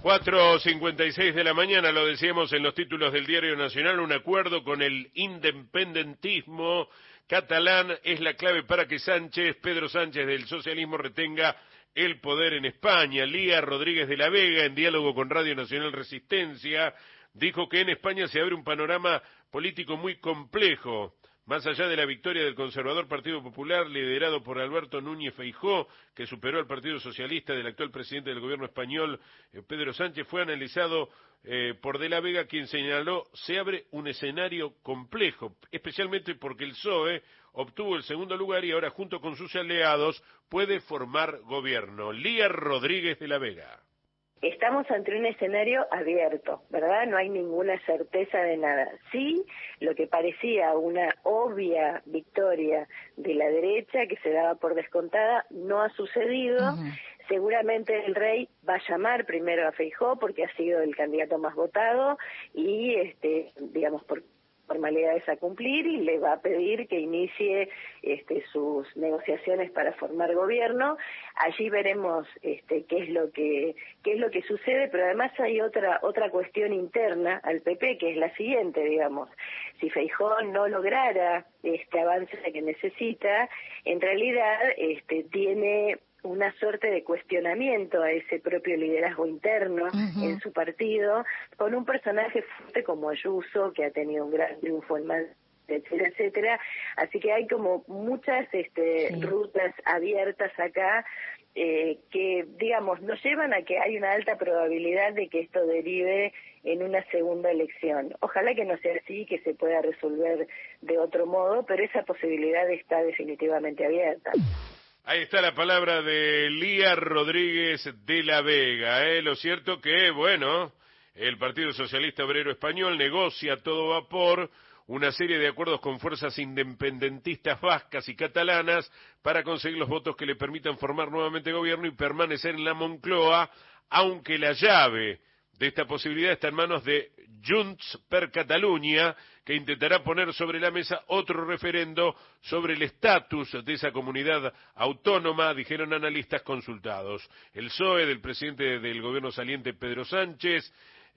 cuatro cincuenta y seis de la mañana, lo decíamos en los títulos del Diario Nacional, un acuerdo con el independentismo catalán es la clave para que Sánchez, Pedro Sánchez del socialismo, retenga el poder en España. Lía Rodríguez de la Vega, en diálogo con Radio Nacional Resistencia, dijo que en España se abre un panorama político muy complejo. Más allá de la victoria del conservador Partido Popular, liderado por Alberto Núñez Feijóo, que superó al Partido Socialista del actual presidente del gobierno español, eh, Pedro Sánchez, fue analizado eh, por De la Vega, quien señaló se abre un escenario complejo, especialmente porque el P S O E obtuvo el segundo lugar y ahora junto con sus aliados puede formar gobierno. Lía Rodríguez de la Vega. Estamos ante un escenario abierto, ¿verdad? No hay ninguna certeza de nada. Sí, lo que parecía una obvia victoria de la derecha, que se daba por descontada, no ha sucedido. Uh-huh. Seguramente el rey va a llamar primero a Feijóo porque ha sido el candidato más votado y, este, digamos, por formalidades a cumplir, y le va a pedir que inicie este, sus negociaciones para formar gobierno. Allí veremos este, qué es lo que qué es lo que sucede, pero además hay otra otra cuestión interna al P P, que es la siguiente, digamos. Si Feijóo no lograra este avance que necesita, en realidad este, tiene una suerte de cuestionamiento a ese propio liderazgo interno uh-huh. en su partido, con un personaje fuerte como Ayuso, que ha tenido un gran triunfo en Madrid, etcétera, etcétera. Así que hay como muchas este, sí. rutas abiertas acá eh, que, digamos, nos llevan a que hay una alta probabilidad de que esto derive en una segunda elección. Ojalá que no sea así, que se pueda resolver de otro modo, pero esa posibilidad está definitivamente abierta. Ahí está la palabra de Lía Rodríguez de la Vega. ¿eh? Lo cierto que, bueno, el Partido Socialista Obrero Español negocia a todo vapor una serie de acuerdos con fuerzas independentistas vascas y catalanas para conseguir los votos que le permitan formar nuevamente gobierno y permanecer en la Moncloa, aunque la llave de esta posibilidad está en manos de Junts per Catalunya, que intentará poner sobre la mesa otro referendo sobre el estatus de esa comunidad autónoma, dijeron analistas consultados. El P S O E del presidente del gobierno saliente, Pedro Sánchez,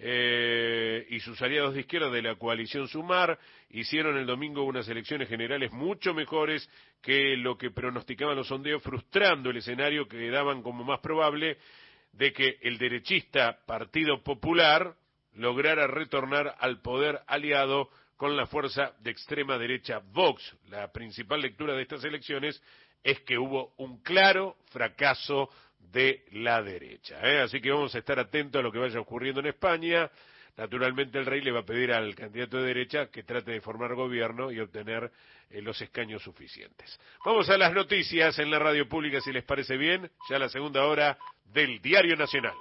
eh, y sus aliados de izquierda de la coalición Sumar, hicieron el domingo unas elecciones generales mucho mejores que lo que pronosticaban los sondeos, frustrando el escenario que daban como más probable de que el derechista Partido Popular lograra retornar al poder aliado con la fuerza de extrema derecha Vox. La principal lectura de estas elecciones es que hubo un claro fracaso de la derecha. ¿eh? Así que vamos a estar atentos a lo que vaya ocurriendo en España. Naturalmente el rey le va a pedir al candidato de derecha que trate de formar gobierno y obtener eh, los escaños suficientes. Vamos a las noticias en la radio pública, si les parece bien, ya la segunda hora del Diario Nacional.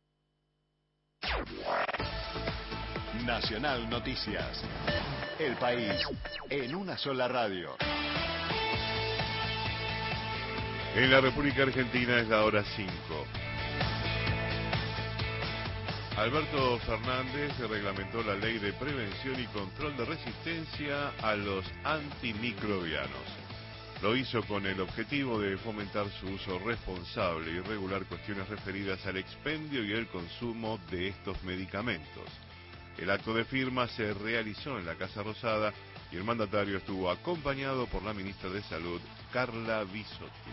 Nacional Noticias. El país en una sola radio. En la República Argentina es la hora cinco. Alberto Fernández reglamentó la ley de prevención y control de resistencia a los antimicrobianos. Lo hizo con el objetivo de fomentar su uso responsable y regular cuestiones referidas al expendio y el consumo de estos medicamentos. El acto de firma se realizó en la Casa Rosada y el mandatario estuvo acompañado por la ministra de Salud, Carla Bisotti.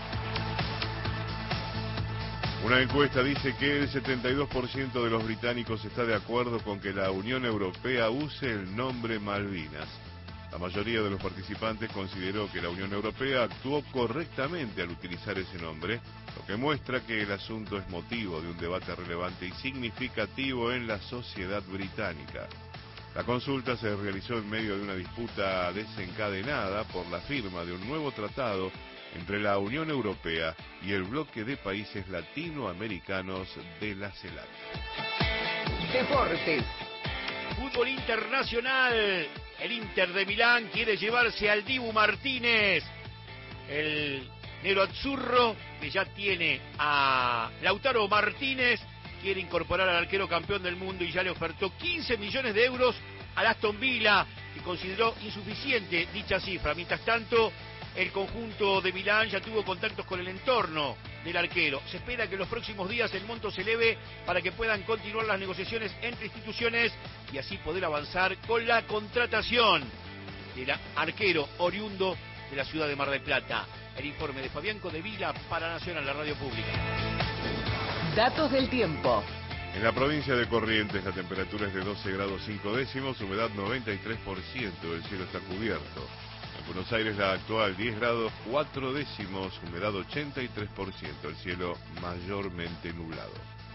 Una encuesta dice que el setenta y dos por ciento de los británicos está de acuerdo con que la Unión Europea use el nombre Malvinas. La mayoría de los participantes consideró que la Unión Europea actuó correctamente al utilizar ese nombre, lo que muestra que el asunto es motivo de un debate relevante y significativo en la sociedad británica. La consulta se realizó en medio de una disputa desencadenada por la firma de un nuevo tratado entre la Unión Europea y el bloque de países latinoamericanos de la CELAC. Deportes. Fútbol internacional. El Inter de Milán quiere llevarse al Dibu Martínez. El negro azzurro, que ya tiene a Lautaro Martínez, quiere incorporar al arquero campeón del mundo y ya le ofertó quince millones de euros al Aston Villa, que consideró insuficiente dicha cifra. Mientras tanto, el conjunto de Milán ya tuvo contactos con el entorno del arquero. Se espera que en los próximos días el monto se eleve para que puedan continuar las negociaciones entre instituciones y así poder avanzar con la contratación del arquero oriundo de la ciudad de Mar del Plata. El informe de Fabián Codevila para Nacional, la radio pública. Datos del tiempo. En la provincia de Corrientes la temperatura es de doce grados cinco décimos, humedad noventa y tres por ciento, el cielo está cubierto. En Buenos Aires la actual diez grados cuatro décimos, humedad ochenta y tres por ciento, el cielo mayormente nublado.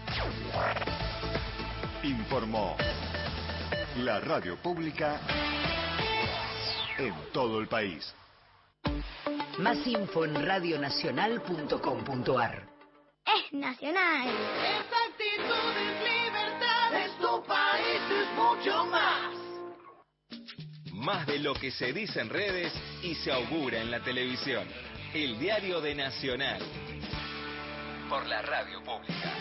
Informó la radio pública en todo el país. Más info en radionacional punto com punto ar. Es nacional. Esa actitud es libertad, es tu país, es mucho más. Más de lo que se dice en redes y se augura en la televisión. El diario de Nacional. Por la radio pública.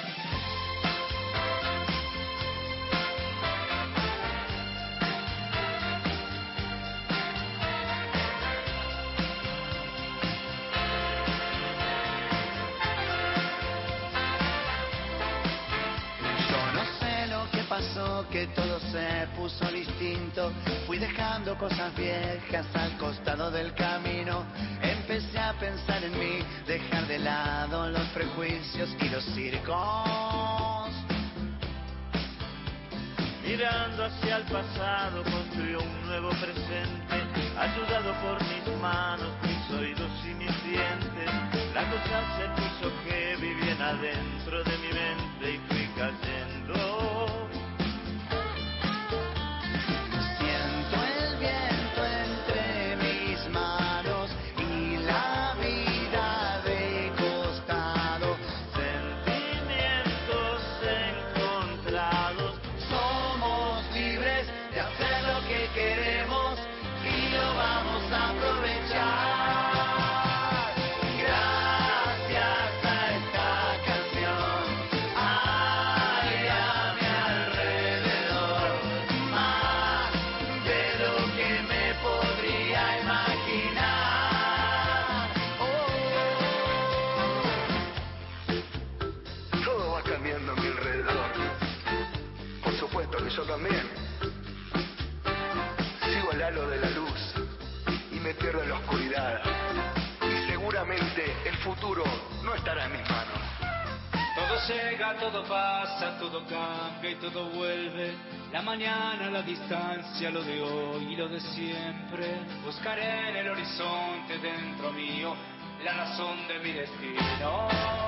Pasó que todo se puso distinto, fui dejando cosas viejas al costado del camino, empecé a pensar en mí, dejar de lado los prejuicios y los circos. Mirando hacia el pasado construí un nuevo presente, ayudado por mis manos, mis oídos y mis dientes, la cosa se puso que vivían adentro de mi mente y fui cayendo. Yo también sigo el halo de la luz y me pierdo en la oscuridad, y seguramente el futuro no estará en mis manos. Todo llega, todo pasa, todo cambia y todo vuelve. La mañana, la distancia, lo de hoy y lo de siempre. Buscaré en el horizonte dentro mío la razón de mi destino.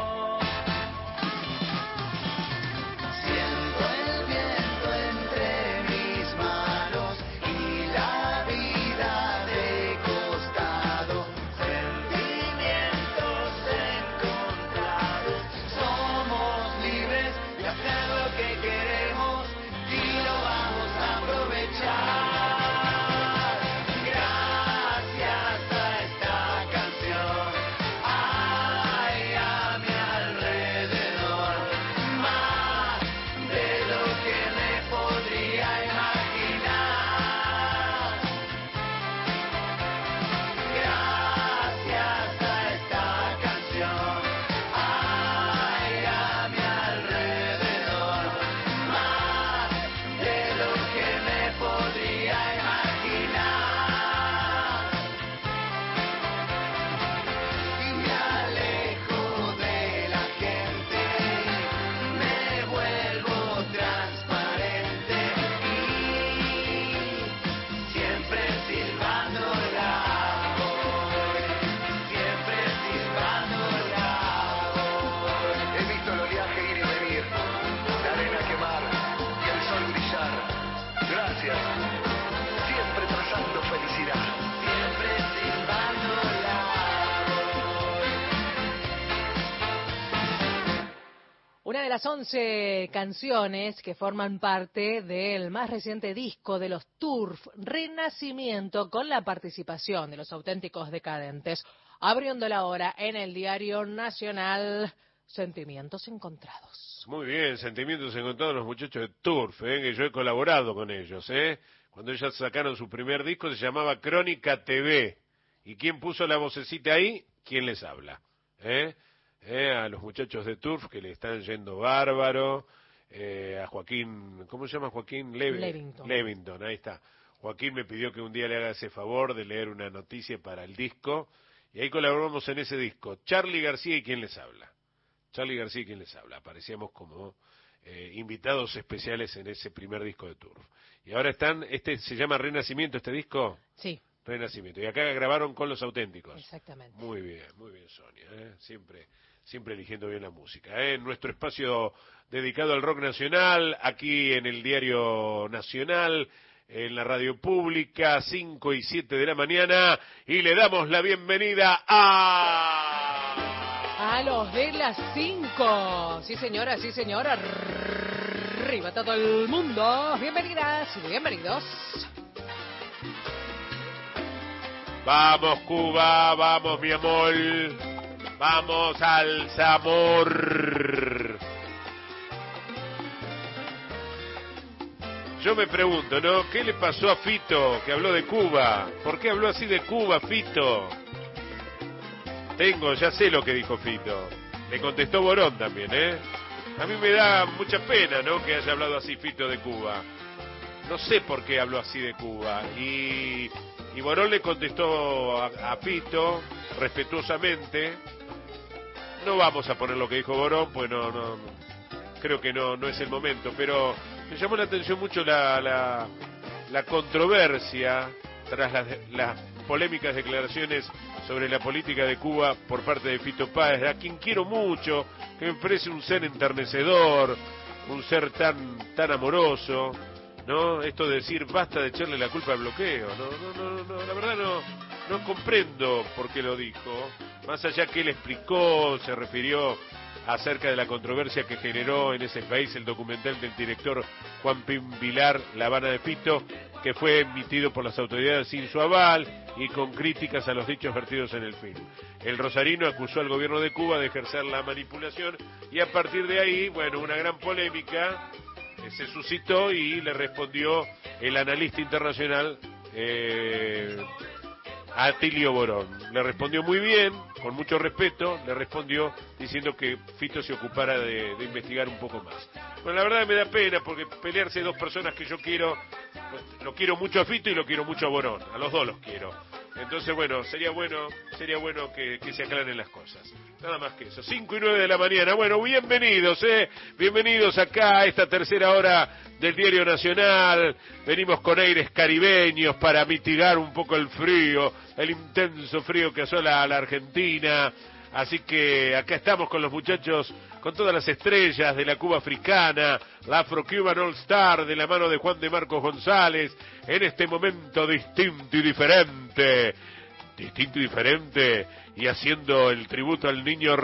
Una de las once canciones que forman parte del más reciente disco de los Turf, Renacimiento, con la participación de los Auténticos Decadentes, abriendo la hora en el diario Nacional, Sentimientos Encontrados. Muy bien, Sentimientos Encontrados, los muchachos de Turf, ¿eh? Que yo he colaborado con ellos, ¿eh? Cuando ellos sacaron su primer disco se llamaba Crónica T V. ¿Y quién puso la vocecita ahí? ¿Quién les habla? ¿Eh? eh, a los muchachos de Turf que le están yendo bárbaro, eh, a Joaquín, ¿cómo se llama Joaquín? Leve, Levington. Levington, ahí está. Joaquín me pidió que un día le haga ese favor de leer una noticia para el disco, y ahí colaboramos en ese disco. Charly García y quien les habla. Charly García y quien les habla. Aparecíamos como eh, invitados especiales en ese primer disco de Turf. Y ahora están, este se llama Renacimiento, este disco. Sí. Renacimiento. Y acá grabaron con Los Auténticos. Exactamente. Muy bien, muy bien, Sonia. ¿eh? Siempre, siempre eligiendo bien la música. ¿eh? En nuestro espacio dedicado al rock nacional, aquí en el Diario Nacional, en la radio pública, cinco y siete de la mañana, y le damos la bienvenida a... A los de las cinco. Sí, señora, sí, señora. Arriba todo el mundo. Bienvenidas y bienvenidos. Vamos, Cuba, vamos, mi amor. Vamos al Zamor. Yo me pregunto, ¿no? ¿Qué le pasó a Fito que habló de Cuba? ¿Por qué habló así de Cuba, Fito? Tengo, ya sé lo que dijo Fito. Le contestó Borón también, ¿eh? A mí me da mucha pena, ¿no? Que haya hablado así Fito de Cuba. No sé por qué habló así de Cuba. Y, y Borón le contestó a, a Fito respetuosamente. No vamos a poner lo que dijo Borón, pues no, no, creo que no, no es el momento, pero me llamó la atención mucho la, la, la controversia tras las, las polémicas declaraciones sobre la política de Cuba por parte de Fito Páez, a quien quiero mucho, que me parece un ser enternecedor, un ser tan, tan amoroso, ¿no? Esto de decir basta de echarle la culpa al bloqueo, no, no, no, no, la verdad no, no comprendo por qué lo dijo, más allá que él explicó, se refirió acerca de la controversia que generó en ese país el documental del director Juan Pim Vilar, La Habana de Fito, que fue emitido por las autoridades sin su aval y con críticas a los dichos vertidos en el film. El rosarino acusó al gobierno de Cuba de ejercer la manipulación y a partir de ahí, bueno, una gran polémica eh, se suscitó y le respondió el analista internacional eh, Atilio Borón. Le respondió muy bien, con mucho respeto, le respondió diciendo que Fito se ocupara de, de investigar un poco más. Bueno, la verdad me da pena porque pelearse dos personas que yo quiero, pues, lo quiero mucho a Fito y lo quiero mucho a Borón, a los dos los quiero. Entonces, bueno, sería bueno sería bueno que, que se aclaren las cosas. Nada más que eso. Cinco y nueve de la mañana. Bueno, bienvenidos, ¿eh? Bienvenidos acá a esta tercera hora del Diario Nacional. Venimos con aires caribeños para mitigar un poco el frío, el intenso frío que asola a la Argentina. Así que acá estamos con los muchachos, con todas las estrellas de la Cuba africana, la Afro-Cuban All Star de la mano de Juan de Marcos González, en este momento distinto y diferente, distinto y diferente, y haciendo el tributo al niño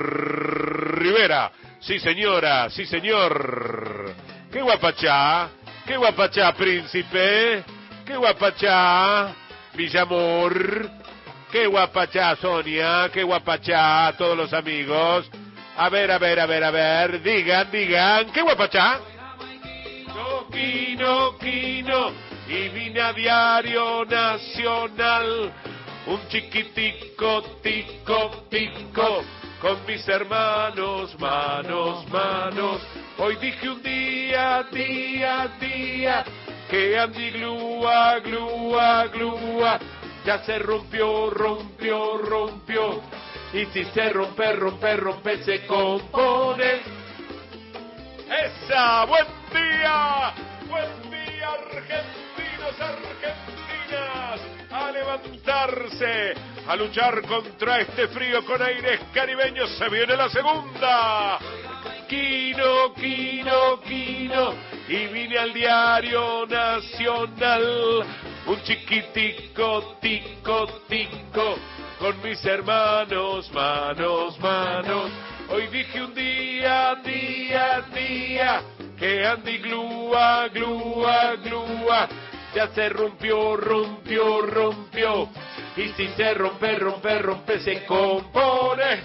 Rivera. Sí señora, sí señor. ¡Qué guapachá! ¡Qué guapachá, príncipe! ¡Qué guapachá, Villamor! ¡Qué guapachá, Sonia! ¡Qué guapachá, todos los amigos! A ver, a ver, a ver, a ver, digan, digan, ¡qué guapachá! No, Quino, Quino, y vine a Diario Nacional, un chiquitico, tico, tico, con mis hermanos, manos, manos. Hoy dije un día, día, día, que Andy glúa, glúa, glúa, ya se rompió, rompió, rompió. Y si se rompe, rompe, rompe, se compone. ¡Esa! ¡Buen día! ¡Buen día, argentinos, argentinas! A levantarse, a luchar contra este frío con aires caribeños. Se viene la segunda. Quino, Quino, Quino, y vine al Diario Nacional, un chiquitico, tico, tico, con mis hermanos, manos, manos. Hoy dije un día, día, día, que Andy glúa, glúa, glúa, ya se rompió, rompió, rompió, y si se rompe, rompe, rompe, se compone.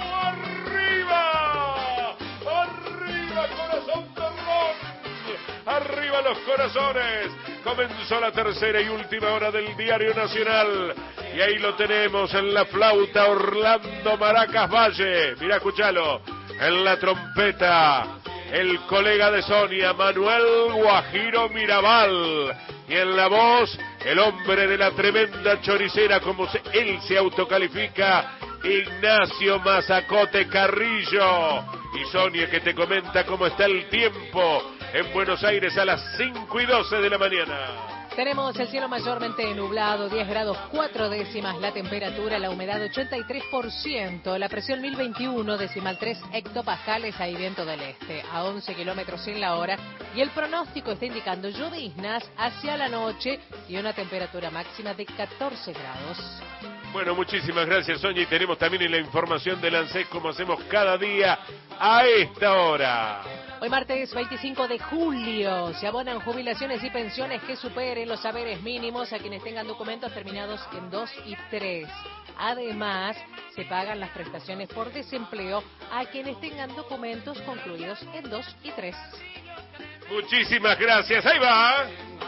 ¡Arriba! ¡Arriba, corazón de ron! arriba los corazones. Comenzó la tercera y última hora del Diario Nacional. Y ahí lo tenemos en la flauta Orlando Maracas Valle. Mirá, escuchalo. En la trompeta, el colega de Sonia, Manuel Guajiro Mirabal. Y en la voz, el hombre de la tremenda choricera, como se, él se autocalifica, Ignacio Mazacote Carrillo. Y Sonia, que te comenta cómo está el tiempo en Buenos Aires a las cinco y doce de la mañana. Tenemos el cielo mayormente nublado, diez grados cuatro décimas, la temperatura, la humedad ochenta y tres por ciento, la presión mil veintiuno, decimal tres hectopascales, hay viento del este a once kilómetros en la hora y el pronóstico está indicando lloviznas hacia la noche y una temperatura máxima de catorce grados. Bueno, muchísimas gracias, Sonia, y tenemos también la información del ANSES como hacemos cada día a esta hora. Hoy martes veinticinco de julio se abonan jubilaciones y pensiones que superen los saberes mínimos a quienes tengan documentos terminados en dos y tres. Además, se pagan las prestaciones por desempleo a quienes tengan documentos concluidos en dos y tres. Muchísimas gracias, ahí va.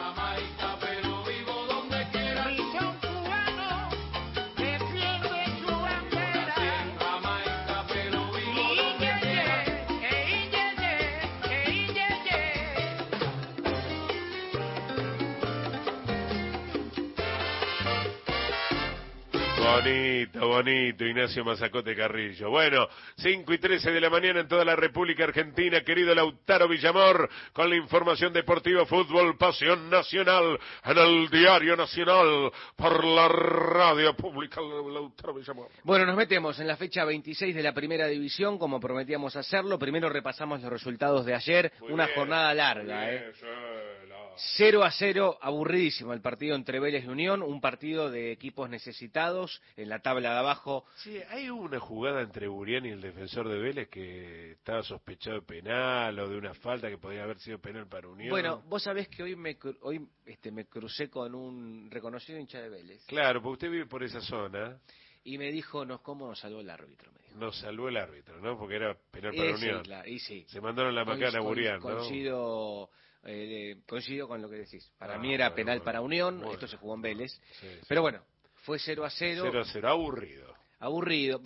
Bonito, bonito, Ignacio Mazacote Carrillo. Bueno, cinco y trece de la mañana en toda la República Argentina, querido Lautaro Villamor, con la información deportiva, fútbol, pasión nacional, en el Diario Nacional, por la radio pública, Lautaro Villamor. Bueno, nos metemos en la fecha veintiséis de la Primera División, como prometíamos hacerlo. Primero repasamos los resultados de ayer, muy una bien, jornada larga, bien, ¿eh? Sí, la... cero a cero, aburridísimo el partido entre Vélez y Unión, un partido de equipos necesitados. En la tabla de abajo. Sí, hay una jugada entre Burián y el defensor de Vélez que estaba sospechado de penal o de una falta que podría haber sido penal para Unión. Bueno, vos sabés que hoy me hoy este me crucé con un reconocido hincha de Vélez. Claro, porque usted vive por esa zona. Y me dijo, nos cómo nos salvó el árbitro, me dijo. Nos salvó el árbitro, ¿no? Porque era penal para y Unión. Sí, claro, y sí. Se mandaron la macana a Burián, ¿no? Coincido, eh, coincido con lo que decís. Para ah, mí era bueno, penal bueno, para Unión, bueno, esto se jugó en Vélez. Sí, sí. Pero bueno. Fue cero a cero. cero a cero, aburrido. Aburrido.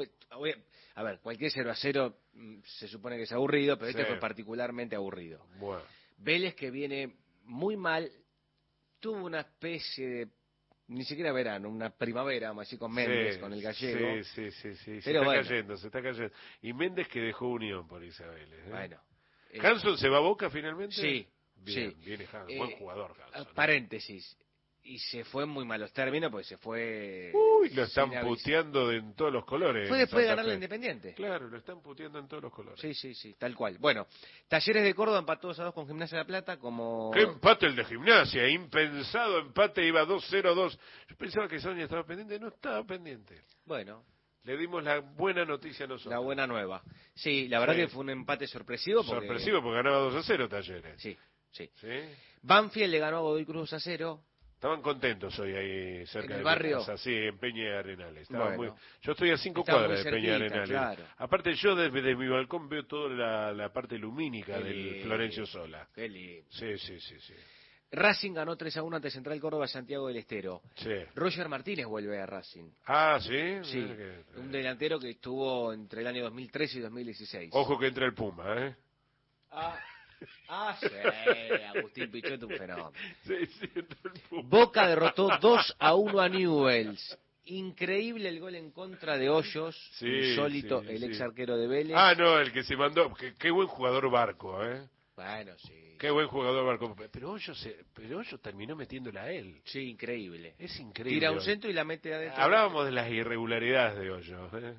A ver, cualquier cero a cero se supone que es aburrido, pero sí. Este fue particularmente aburrido. Bueno. Vélez, que viene muy mal, tuvo una especie de, ni siquiera verano, una primavera, vamos así con Méndez, sí, con el gallego. Sí, sí, sí, sí. Se pero está bueno. cayendo, se está cayendo. Y Méndez que dejó Unión por Isabel. ¿eh? Bueno. ¿Hanson eh, se va a Boca finalmente? Sí. Bien, sí. Viene Hanson, eh, buen jugador Hanson. Paréntesis. Y se fue en muy malos términos, porque se fue... Uy, lo están puteando en todos los colores. Fue después de ganar la Independiente. Claro, lo están puteando en todos los colores. Sí, sí, sí, tal cual. Bueno, Talleres de Córdoba empató dos a dos con Gimnasia de la Plata, como... ¡Qué empate el de Gimnasia! Impensado empate, iba dos cero dos. Yo pensaba que Sonia estaba pendiente, no estaba pendiente. Bueno... Le dimos la buena noticia a nosotros. La buena nueva. Sí, la verdad sí. que fue un empate sorpresivo. Porque... Sorpresivo, porque ganaba dos a cero Talleres. Sí, sí. ¿Sí? Banfield le ganó a Godoy Cruz dos a cero. Estaban contentos hoy ahí cerca ¿En el de barrio? mi casa, sí, en Peña de Arenales. Estaba Bueno, muy... Yo estoy a cinco cuadras de Peña de Arenales. Claro. Aparte yo desde, desde mi balcón veo toda la, la parte lumínica Qué del lindo. Florencio Sola. Qué lindo. Sí, sí, sí, sí. Racing ganó tres a uno ante Central Córdoba Santiago del Estero. Sí. Roger Martínez vuelve a Racing. Ah, ¿sí? Sí, que... un delantero que estuvo entre el año dos mil trece y dos mil dieciséis. Ojo que entra el Puma, ¿eh? Ah, ah sí, Agustín Pichot, un fenómeno. Sí, sí, entra el Puma. Boca derrotó dos a uno a Newell's. Increíble el gol en contra de Hoyos, sí, insólito, sí, el sí. ex arquero de Vélez. Ah, no, el que se mandó, qué, qué buen jugador Barco, ¿eh? Bueno, sí. Qué buen jugador Barco. Pero Hoyos, se, pero Hoyos terminó metiéndola a él. Sí, increíble. Es increíble. Tira un centro y la mete adentro. Hablábamos de las irregularidades de Hoyos, ¿eh?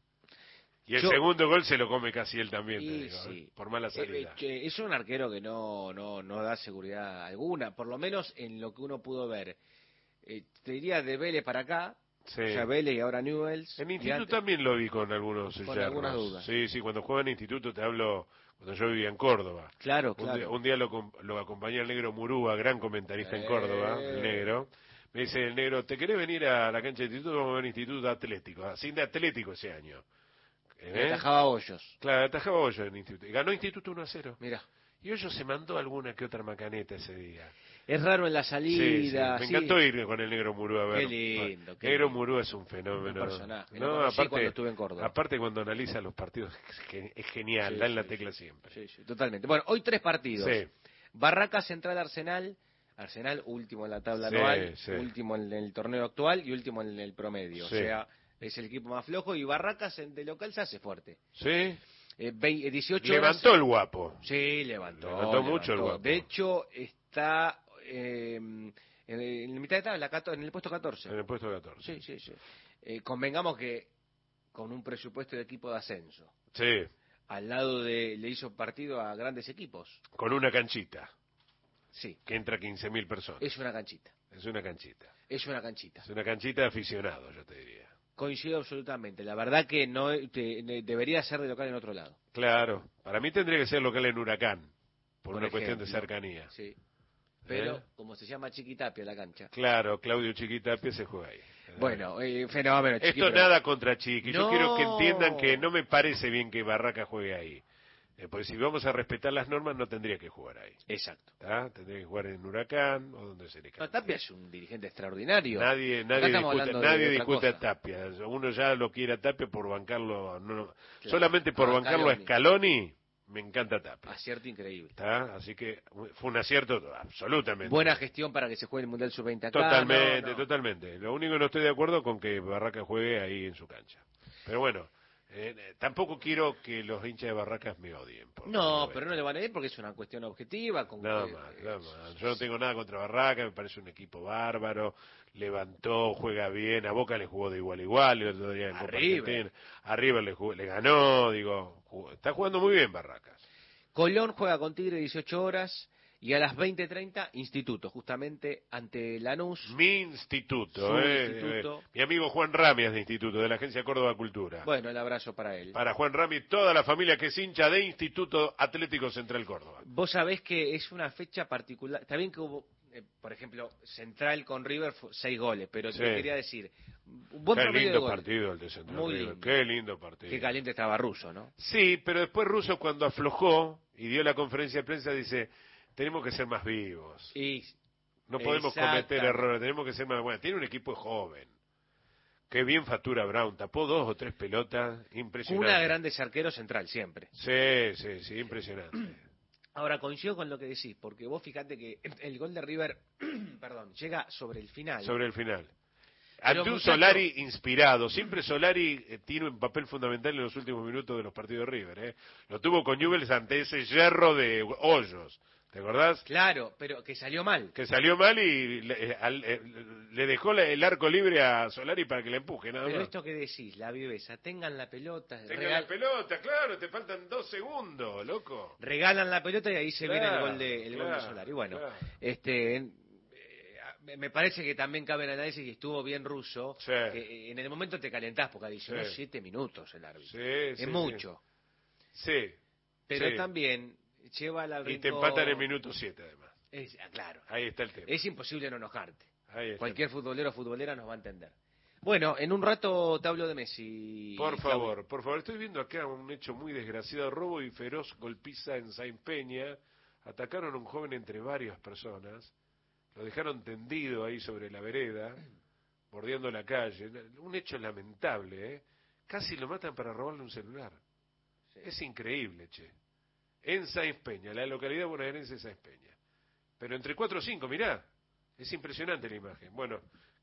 Y el Yo, segundo gol se lo come casi él también, te digo, sí. ¿eh? Por mala salida. Eh, eh, es un arquero que no, no, no da seguridad alguna, por lo menos en lo que uno pudo ver. Eh, te diría de Vélez para acá, sí. O sea, Vélez y ahora Newell's. En Instituto antes, también lo vi con algunos Con yernos. algunas dudas. Sí, sí, cuando jugaba en Instituto, te hablo, cuando yo vivía en Córdoba. Claro, un claro. Día, un día lo, lo acompañé al negro Murúa, gran comentarista eh. en Córdoba, el negro. Me dice el negro, ¿te querés venir a la cancha de Instituto? Vamos a ver Instituto Atlético, así de Atlético ese año. ¿Eh? Atajaba Hoyos. Claro, atajaba Hoyos en Instituto. Y ganó Instituto uno a cero. Mira. Y Hoyo se mandó alguna que otra macaneta ese día. Es raro en la salida. Sí, sí. Sí. Me encantó ir con el Negro Murú a ver. Qué lindo. Qué Negro lindo. Murú es un fenómeno. Un personaje. No, Lo conocí aparte, cuando estuve en Córdoba. aparte cuando analiza los partidos es, gen- es genial, Sí, da en la sí, tecla sí. siempre. Sí, sí, totalmente. Bueno, hoy tres partidos. Sí. Barraca Central Arsenal. Arsenal último en la tabla Sí, anual, sí. último en el torneo actual y último en el promedio. Sí. O sea, es el equipo más flojo y Barracas en- de local se hace fuerte. ¿Sí? Eh, vei- dieciocho Levantó horas- el guapo. Sí, levantó. Levantó mucho el guapo. De hecho, está eh, en, en la mitad de tabla, cato- en el puesto catorce. En el puesto catorce. Sí, sí, sí. Eh, convengamos que con un presupuesto de equipo de ascenso, Sí, al lado de, le hizo partido a grandes equipos. con una canchita. Sí. Que entra quince mil personas. Es una canchita. Es una canchita. Es una canchita. Es una canchita de aficionados, yo te diría. Coincido absolutamente. La verdad que no te- ne- debería ser de local en otro lado. Claro. Para mí tendría que ser local en Huracán, por, Por una cuestión de ejemplo. cercanía. Sí. Pero, ¿Eh? como se llama Chiquitapia la cancha. Claro, Claudio Chiquitapia se juega ahí. Bueno, eh, fenómeno. Chiqui, Esto pero- nada contra Chiqui. Yo No. quiero que entiendan que no me parece bien que Barraca juegue ahí. Eh, porque si vamos a respetar las normas, no tendría que jugar ahí. Exacto. ¿Tá? Tendría que jugar en Huracán o donde se le No, cante. Tapia es un dirigente extraordinario. Nadie, Acá nadie estamos discute, hablando de nadie otra discute a cosa. Tapia. Uno ya lo quiere a Tapia por bancarlo. no, no. Claro. Solamente por A bancarlo a Scaloni, me encanta Tapia. Acierto increíble. ¿Tá? Así que fue un acierto absolutamente. Buena gestión para que se juegue el Mundial sub veinte acá. Totalmente, no, no. totalmente. Lo único que no estoy de acuerdo con que Barraca juegue ahí en su cancha. Pero bueno, eh, eh, tampoco quiero que los hinchas de Barracas me odien. por No, favor. pero no le van a ir porque es una cuestión objetiva. Con Nada que- más, nada más. Yo no tengo nada contra Barraca, me parece un equipo bárbaro, levantó, juega bien, a Boca le jugó de igual a igual, el otro día en A Copa River. Argentina, a River le, jugó- le ganó, digo, jugó- está jugando muy bien Barracas. Colón juega con Tigre dieciocho horas y a las veinte treinta Instituto, justamente ante Lanús. Mi instituto, Su eh, instituto. eh, mi amigo Juan Ramias de Instituto, de la Agencia Córdoba Cultura. Bueno, el abrazo para él. Para Juan Rami y toda la familia que es hincha de Instituto Atlético Central Córdoba. Vos sabés que es una fecha particular. Está bien que hubo, eh, por ejemplo, Central con River, fue seis goles, pero Sí. te quería decir, un buen Qué promedio de lindo goles. partido el de Central Muy River, lindo. qué lindo partido. Qué caliente estaba Russo, ¿no? Sí, pero después Russo cuando aflojó y dio la conferencia de prensa dice, tenemos que ser más vivos. Y No podemos cometer Exactamente. errores, tenemos que ser más... Bueno, tiene un equipo joven. Qué bien factura Brown, tapó dos o tres pelotas, impresionante. una grandes arquero central siempre. Sí, sí, sí, impresionante. Ahora coincido con lo que decís, porque vos fijate que el gol de River, perdón, llega sobre el final. Sobre el final. Pero, Ante un muchacho- Solari inspirado. Siempre Solari eh, tiene un papel fundamental en los últimos minutos de los partidos de River. ¿eh? Lo tuvo con Newell's ante ese hierro de Hoyos. ¿Te acordás? Claro, pero que salió mal. Que salió mal y le, eh, al- eh, le dejó la- el arco libre a Solari para que la empuje, nada Pero más. esto que decís, la viveza, tengan la pelota, Tenga regal- la pelota, claro, te faltan dos segundos, loco. regalan la pelota y ahí se viene el Claro, gol de, el gol de claro, Solari. Bueno, claro. este, en- eh, me- me parece que también cabe el análisis y estuvo bien Russo, Sí. que eh, en el momento te calentás porque adicionó Sí. siete minutos el árbitro. Sí, es sí, mucho. Sí. Pero sí. también lleva al Y te rincón- empatan en el minuto siete, además. Es- ah, claro. Ahí está el tema. Es imposible no enojarte. Ahí está. Cualquier futbolero o futbolera nos va a entender. Bueno, en un rato te hablo de Messi. Por Claudio. favor, por favor. Estoy viendo acá un hecho muy desgraciado. Robo y feroz golpiza en Saint Peña. Atacaron a un joven entre varias personas. Lo dejaron tendido ahí sobre la vereda, bordeando la calle. Un hecho lamentable, ¿eh? Casi lo matan para robarle un celular. Es increíble, che. En Saint Peña, la localidad bonaerense de Saint Peña. Pero entre cuatro o cinco, mirá. Es impresionante la imagen. Bueno,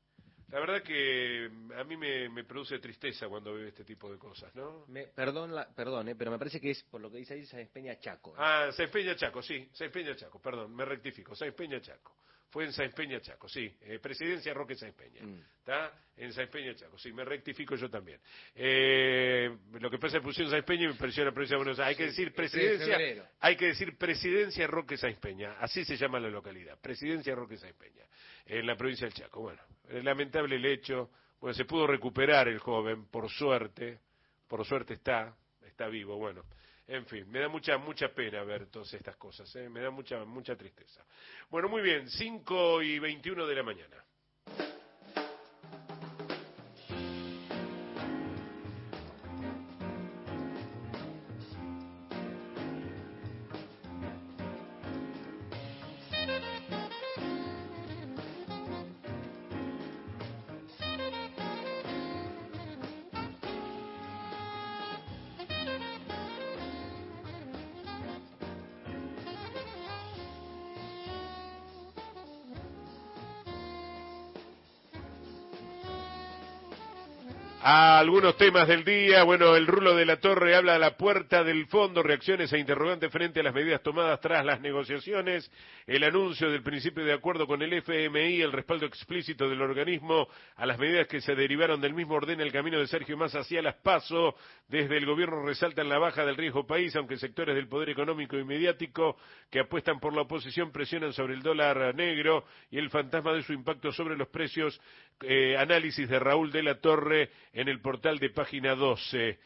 la verdad que a mí me, me produce tristeza cuando veo este tipo de cosas, ¿no? Me, perdón, la, perdón eh, pero me parece que es, por lo que dice ahí, Sáenz Peña Chaco. ¿eh? Ah, Sáenz Peña Chaco, sí, Sáenz Peña Chaco, perdón, me rectifico, Sáenz Peña Chaco. Fue en Sáenz Peña Chaco, sí, eh, Presidencia Roque Sáenz Peña, ¿está? En Sáenz Peña Chaco, sí, me rectifico yo también. Eh, lo que pasa es que pusieron Sáenz Peña y me pareció la provincia de Buenos Aires. Hay que decir Presidencia, hay que decir Presidencia Roque Sáenz Peña, así se llama la localidad, Presidencia Roque Sáenz Peña, en la provincia del Chaco. Bueno, lamentable el hecho, bueno, se pudo recuperar el joven, por suerte, por suerte está, está vivo, bueno. En fin, me da mucha mucha pena ver todas estas cosas, ¿eh? Me da mucha mucha tristeza. Bueno, muy bien, cinco y veintiuno de la mañana. a algunos temas del día. Bueno, el Rulo de la Torre habla a la puerta del fondo, reacciones e interrogantes frente a las medidas tomadas tras las negociaciones, el anuncio del principio de acuerdo con el F M I, el respaldo explícito del organismo a las medidas que se derivaron del mismo ordena el camino de Sergio Massa hacia las PASO. Desde el gobierno resaltan la baja del riesgo país, aunque sectores del poder económico y mediático que apuestan por la oposición presionan sobre el dólar negro y el fantasma de su impacto sobre los precios. Eh, análisis de Raúl de la Torre en el portal de Página doce.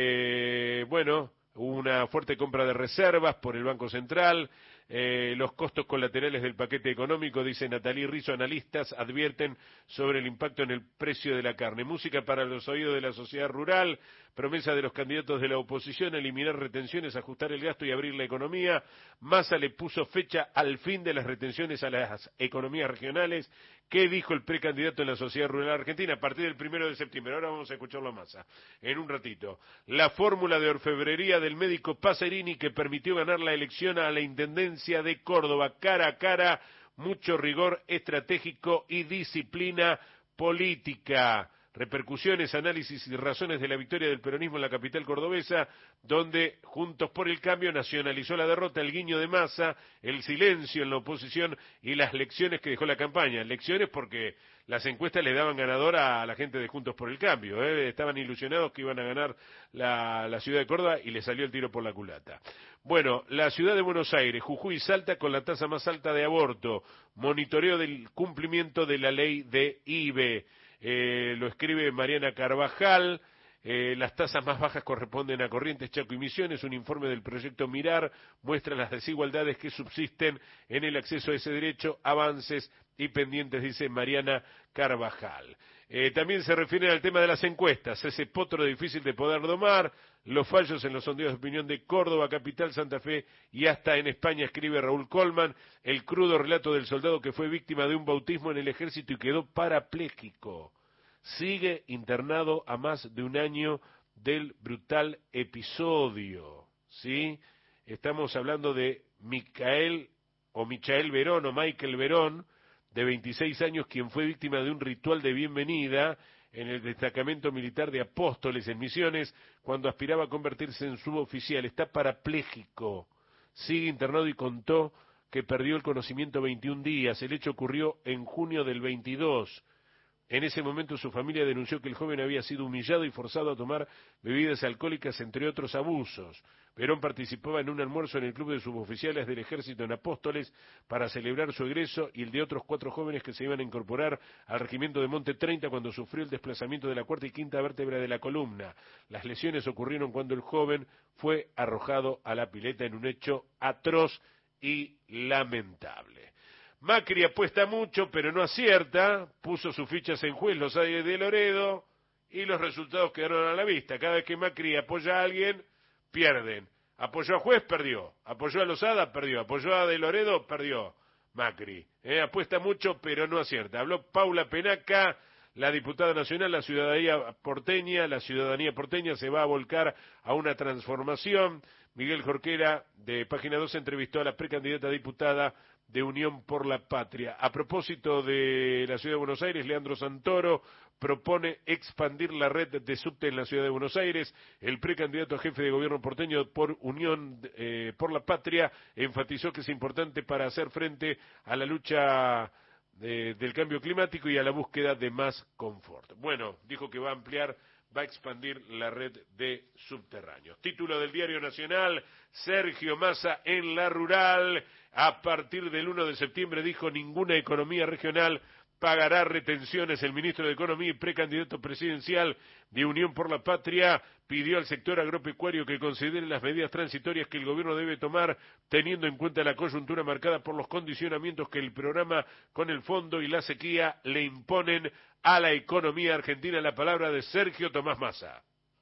Eh, bueno, hubo una fuerte compra de reservas por el Banco Central. Eh, los costos colaterales del paquete económico, dice Natalí Rizzo, analistas advierten sobre el impacto en el precio de la carne. Música para los oídos de la sociedad rural, promesa de los candidatos de la oposición, eliminar retenciones, ajustar el gasto y abrir la economía. Massa le puso fecha al fin de las retenciones a las economías regionales. ¿Qué dijo el precandidato en la sociedad rural argentina? A partir del primero de septiembre, ahora vamos a escucharlo a Massa en un ratito. La fórmula de orfebrería del médico Pacerini que permitió ganar la elección a la intendencia de Córdoba, cara a cara, mucho rigor estratégico y disciplina política. Repercusiones, análisis y razones de la victoria del peronismo en la capital cordobesa, donde Juntos por el Cambio nacionalizó la derrota, el guiño de Massa, el silencio en la oposición y las lecciones que dejó la campaña. Lecciones porque las encuestas le daban ganador a la gente de Juntos por el Cambio, ¿eh? Estaban ilusionados que iban a ganar la, la ciudad de Córdoba y le salió el tiro por la culata. Bueno, la ciudad de Buenos Aires, Jujuy y Salta con la tasa más alta de aborto, monitoreo del cumplimiento de la ley de I B E. Eh, lo escribe Mariana Carvajal. Eh, las tasas más bajas corresponden a Corrientes, Chaco y Misiones. Un informe del proyecto Mirar muestra las desigualdades que subsisten en el acceso a ese derecho, avances y pendientes, dice Mariana Carvajal. Eh, también se refieren al tema de las encuestas, ese potro difícil de poder domar, los fallos en los sondeos de opinión de Córdoba, Capital, Santa Fe y hasta en España, escribe Raúl Colman, el crudo relato del soldado que fue víctima de un bautismo en el ejército y quedó parapléjico. Sigue internado a más de un año del brutal episodio, ¿sí? Estamos hablando de Micael o Michael Verón o Michael Verón, de veintiséis años, quien fue víctima de un ritual de bienvenida en el destacamento militar de Apóstoles en Misiones, cuando aspiraba a convertirse en suboficial. Está parapléjico, sigue internado y contó que perdió el conocimiento veintiún días. El hecho ocurrió en junio del veintidós. En ese momento su familia denunció que el joven había sido humillado y forzado a tomar bebidas alcohólicas, entre otros abusos. Verón participaba en un almuerzo en el club de suboficiales del ejército en Apóstoles para celebrar su egreso y el de otros cuatro jóvenes que se iban a incorporar al regimiento de Monte treinta cuando sufrió el desplazamiento de la cuarta y quinta vértebra de la columna. Las lesiones ocurrieron cuando el joven fue arrojado a la pileta en un hecho atroz y lamentable. Macri apuesta mucho, pero no acierta, puso sus fichas en juez los Aires de Loredo y los resultados quedaron a la vista. Cada vez que Macri apoya a alguien, pierden. Apoyó a Juez, perdió. Apoyó a Lozada, perdió. Apoyó a De Loredo, perdió Macri. Eh, apuesta mucho, pero no acierta. Habló Paula Penaca, la diputada nacional, la ciudadanía porteña. La ciudadanía porteña se va a volcar a una transformación. Miguel Jorquera, de Página doce, entrevistó a la precandidata diputada de Unión por la Patria. A propósito de la Ciudad de Buenos Aires, Leandro Santoro propone expandir la red de subte en la Ciudad de Buenos Aires. El precandidato a jefe de gobierno porteño por Unión eh, por la Patria enfatizó que es importante para hacer frente a la lucha eh, del cambio climático y a la búsqueda de más confort. Bueno, dijo que va a ampliar, va a expandir la red de subterráneos. Título del Diario Nacional, Sergio Massa en la rural. A partir del uno de septiembre, dijo, ninguna economía regional pagará retenciones. El ministro de Economía y precandidato presidencial de Unión por la Patria pidió al sector agropecuario que considere las medidas transitorias que el gobierno debe tomar, teniendo en cuenta la coyuntura marcada por los condicionamientos que el programa con el fondo y la sequía le imponen a la economía argentina. La palabra de Sergio Tomás Massa.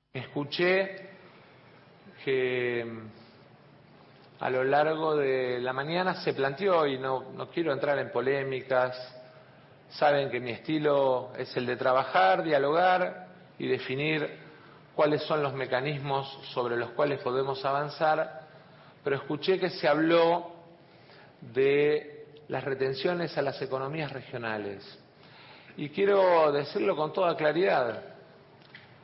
Escuché que a lo largo de la mañana se planteó, y no, no quiero entrar en polémicas, saben que mi estilo es el de trabajar, dialogar y definir cuáles son los mecanismos sobre los cuales podemos avanzar, pero escuché que se habló de las retenciones a las economías regionales. Y quiero decirlo con toda claridad,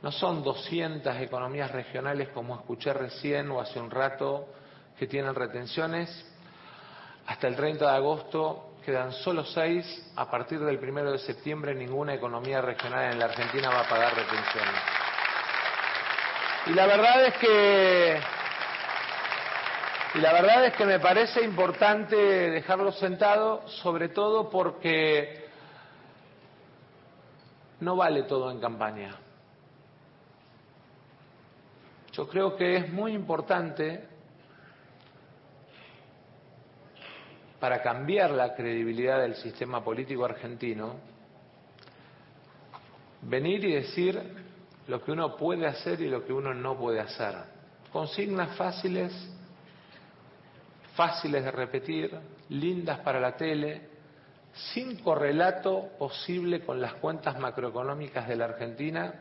No son doscientas economías regionales como escuché recién o hace un rato que tienen retenciones. Hasta el treinta de agosto quedan solo seis. A partir del primero de septiembre ninguna economía regional en la Argentina va a pagar retenciones. Y la verdad es que y la verdad es que me parece importante dejarlo sentado, sobre todo porque no vale todo en campaña. Yo creo que es muy importante para cambiar la credibilidad del sistema político argentino venir y decir lo que uno puede hacer y lo que uno no puede hacer. Consignas fáciles, fáciles de repetir, lindas para la tele, sin correlato posible con las cuentas macroeconómicas de la Argentina,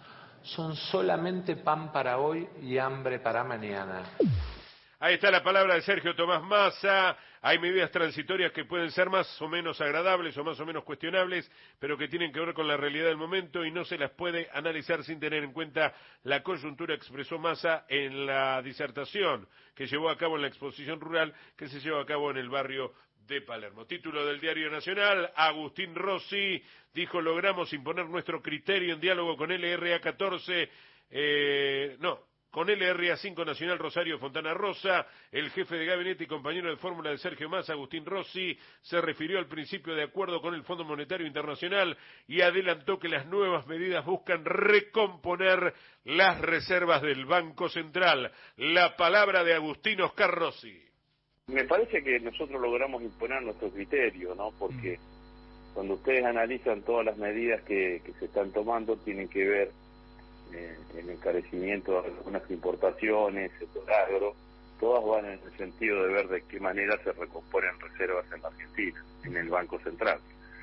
son solamente pan para hoy y hambre para mañana. Ahí está la palabra de Sergio Tomás Massa. Hay medidas transitorias que pueden ser más o menos agradables o más o menos cuestionables, pero que tienen que ver con la realidad del momento y no se las puede analizar sin tener en cuenta la coyuntura, expresó Massa en la disertación que llevó a cabo en la exposición rural que se llevó a cabo en el barrio de Palermo. Título del Diario Nacional, Agustín Rossi dijo: logramos imponer nuestro criterio en diálogo con L R A catorce, eh, no, con L R A cinco Nacional Rosario Fontana Rosa. El jefe de gabinete y compañero de fórmula de Sergio Massa, Agustín Rossi, se refirió al principio de acuerdo con el Fondo Monetario Internacional y adelantó que las nuevas medidas buscan recomponer las reservas del Banco Central. La palabra de Agustín Oscar Rossi. Me parece que nosotros logramos imponer nuestro criterio, ¿no? Porque cuando ustedes analizan todas las medidas que, que se están tomando, tienen que ver eh, el encarecimiento de algunas importaciones, el agro, todas van en el sentido de ver de qué manera se recomponen reservas en la Argentina, en el Banco Central.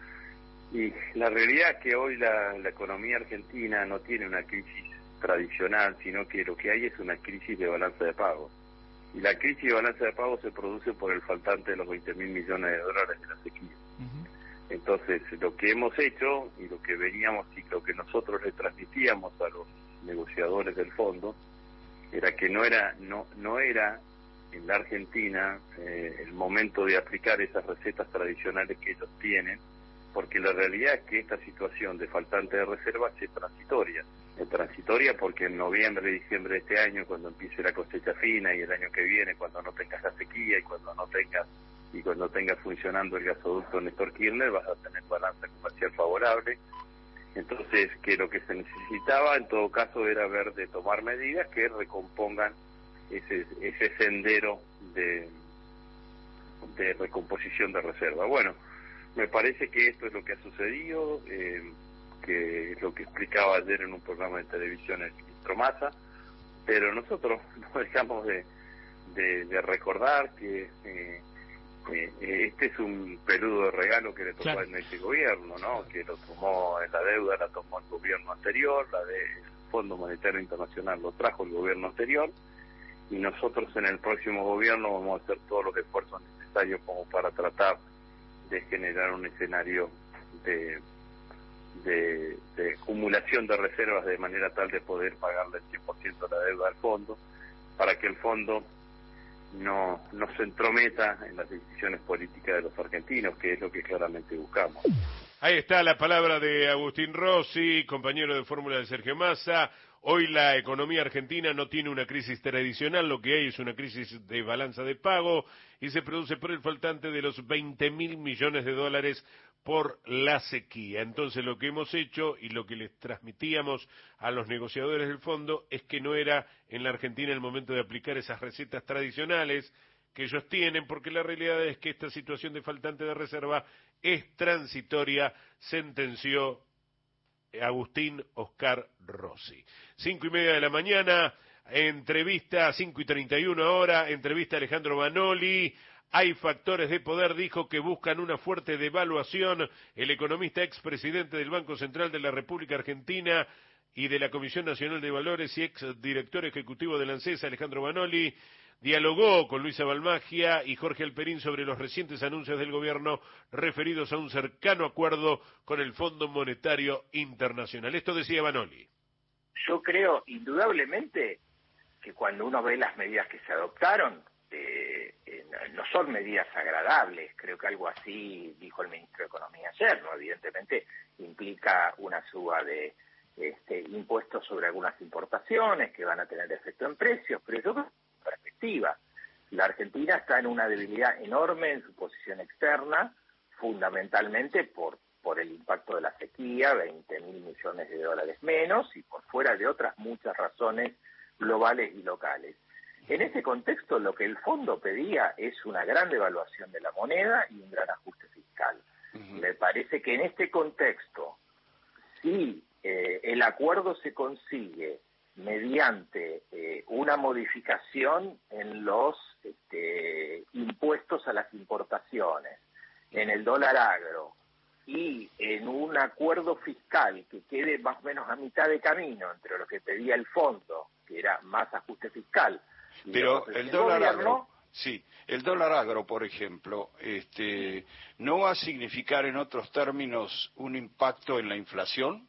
Y la realidad es que hoy la, la economía argentina no tiene una crisis tradicional, sino que lo que hay es una crisis de balanza de pagos. Y la crisis de balanza de pagos se produce por el faltante de los veinte mil millones de dólares de la sequía. Uh-huh. Entonces, lo que hemos hecho y lo que veníamos y lo que nosotros le transmitíamos a los negociadores del fondo era que no era no no era en la Argentina eh, el momento de aplicar esas recetas tradicionales que ellos tienen, porque la realidad es que esta situación de faltante de reservas es transitoria. Es transitoria porque en noviembre y diciembre de este año, cuando empiece la cosecha fina, y el año que viene, cuando no tengas la sequía y cuando no tengas y cuando tengas funcionando el gasoducto Néstor Kirchner, vas a tener balanza comercial favorable. Entonces, que lo que se necesitaba en todo caso era ver de tomar medidas que recompongan ese ese sendero de, de recomposición de reserva. Bueno, me parece que esto es lo que ha sucedido, eh, que es lo que explicaba ayer en un programa de televisión el ministro Massa, pero nosotros no dejamos de, de, de recordar que eh, eh, este es un peludo de regalo que le tocó claro. a este gobierno, ¿no? Que lo tomó en la deuda, la tomó el gobierno anterior, la del Fondo Monetario Internacional lo trajo el gobierno anterior, y nosotros en el próximo gobierno vamos a hacer todos los esfuerzos necesarios como para tratar de generar un escenario de De, de acumulación de reservas de manera tal de poder pagarle el cien por ciento de la deuda al fondo, para que el fondo no, no se entrometa en las decisiones políticas de los argentinos, que es lo que claramente buscamos. Ahí está la palabra de Agustín Rossi, compañero de fórmula de Sergio Massa. Hoy la economía argentina no tiene una crisis tradicional, lo que hay es una crisis de balanza de pago y se produce por el faltante de los veinte mil millones de dólares por la sequía. Entonces lo que hemos hecho y lo que les transmitíamos a los negociadores del fondo es que no era en la Argentina el momento de aplicar esas recetas tradicionales que ellos tienen, porque la realidad es que esta situación de faltante de reserva es transitoria, sentenció Agustín Oscar Rossi. Cinco y media de la mañana, entrevista, cinco y treinta y una hora, entrevista a Alejandro Banoli. Hay factores de poder, dijo, que buscan una fuerte devaluación. El economista expresidente del Banco Central de la República Argentina y de la Comisión Nacional de Valores y ex director ejecutivo de la ANSES, Alejandro Banoli, dialogó con Luisa Balmagia y Jorge Alperín sobre los recientes anuncios del gobierno referidos a un cercano acuerdo con el Fondo Monetario Internacional. Esto decía Banoli. yo creo indudablemente que cuando uno ve las medidas que se adoptaron, eh, eh, no son medidas agradables. Creo que algo así dijo el ministro de Economía ayer, ¿no? Evidentemente implica una suba de este, impuestos sobre algunas importaciones que van a tener efecto en precios, pero yo creo que en perspectiva. La Argentina está en una debilidad enorme en su posición externa, fundamentalmente por, por el impacto de la sequía, veinte mil millones de dólares menos, y por fuera de otras muchas razones globales y locales. En ese contexto, lo que el fondo pedía es una gran devaluación de la moneda y un gran ajuste fiscal. Uh-huh. Me parece que en este contexto, si eh, el acuerdo se consigue mediante eh, una modificación en los este, impuestos a las importaciones, en el dólar agro y en un acuerdo fiscal que quede más o menos a mitad de camino entre lo que pedía el fondo, que era más ajuste fiscal. Pero el dólar agro, sí, el dólar agro, por ejemplo, este, ¿no va a significar en otros términos un impacto en la inflación?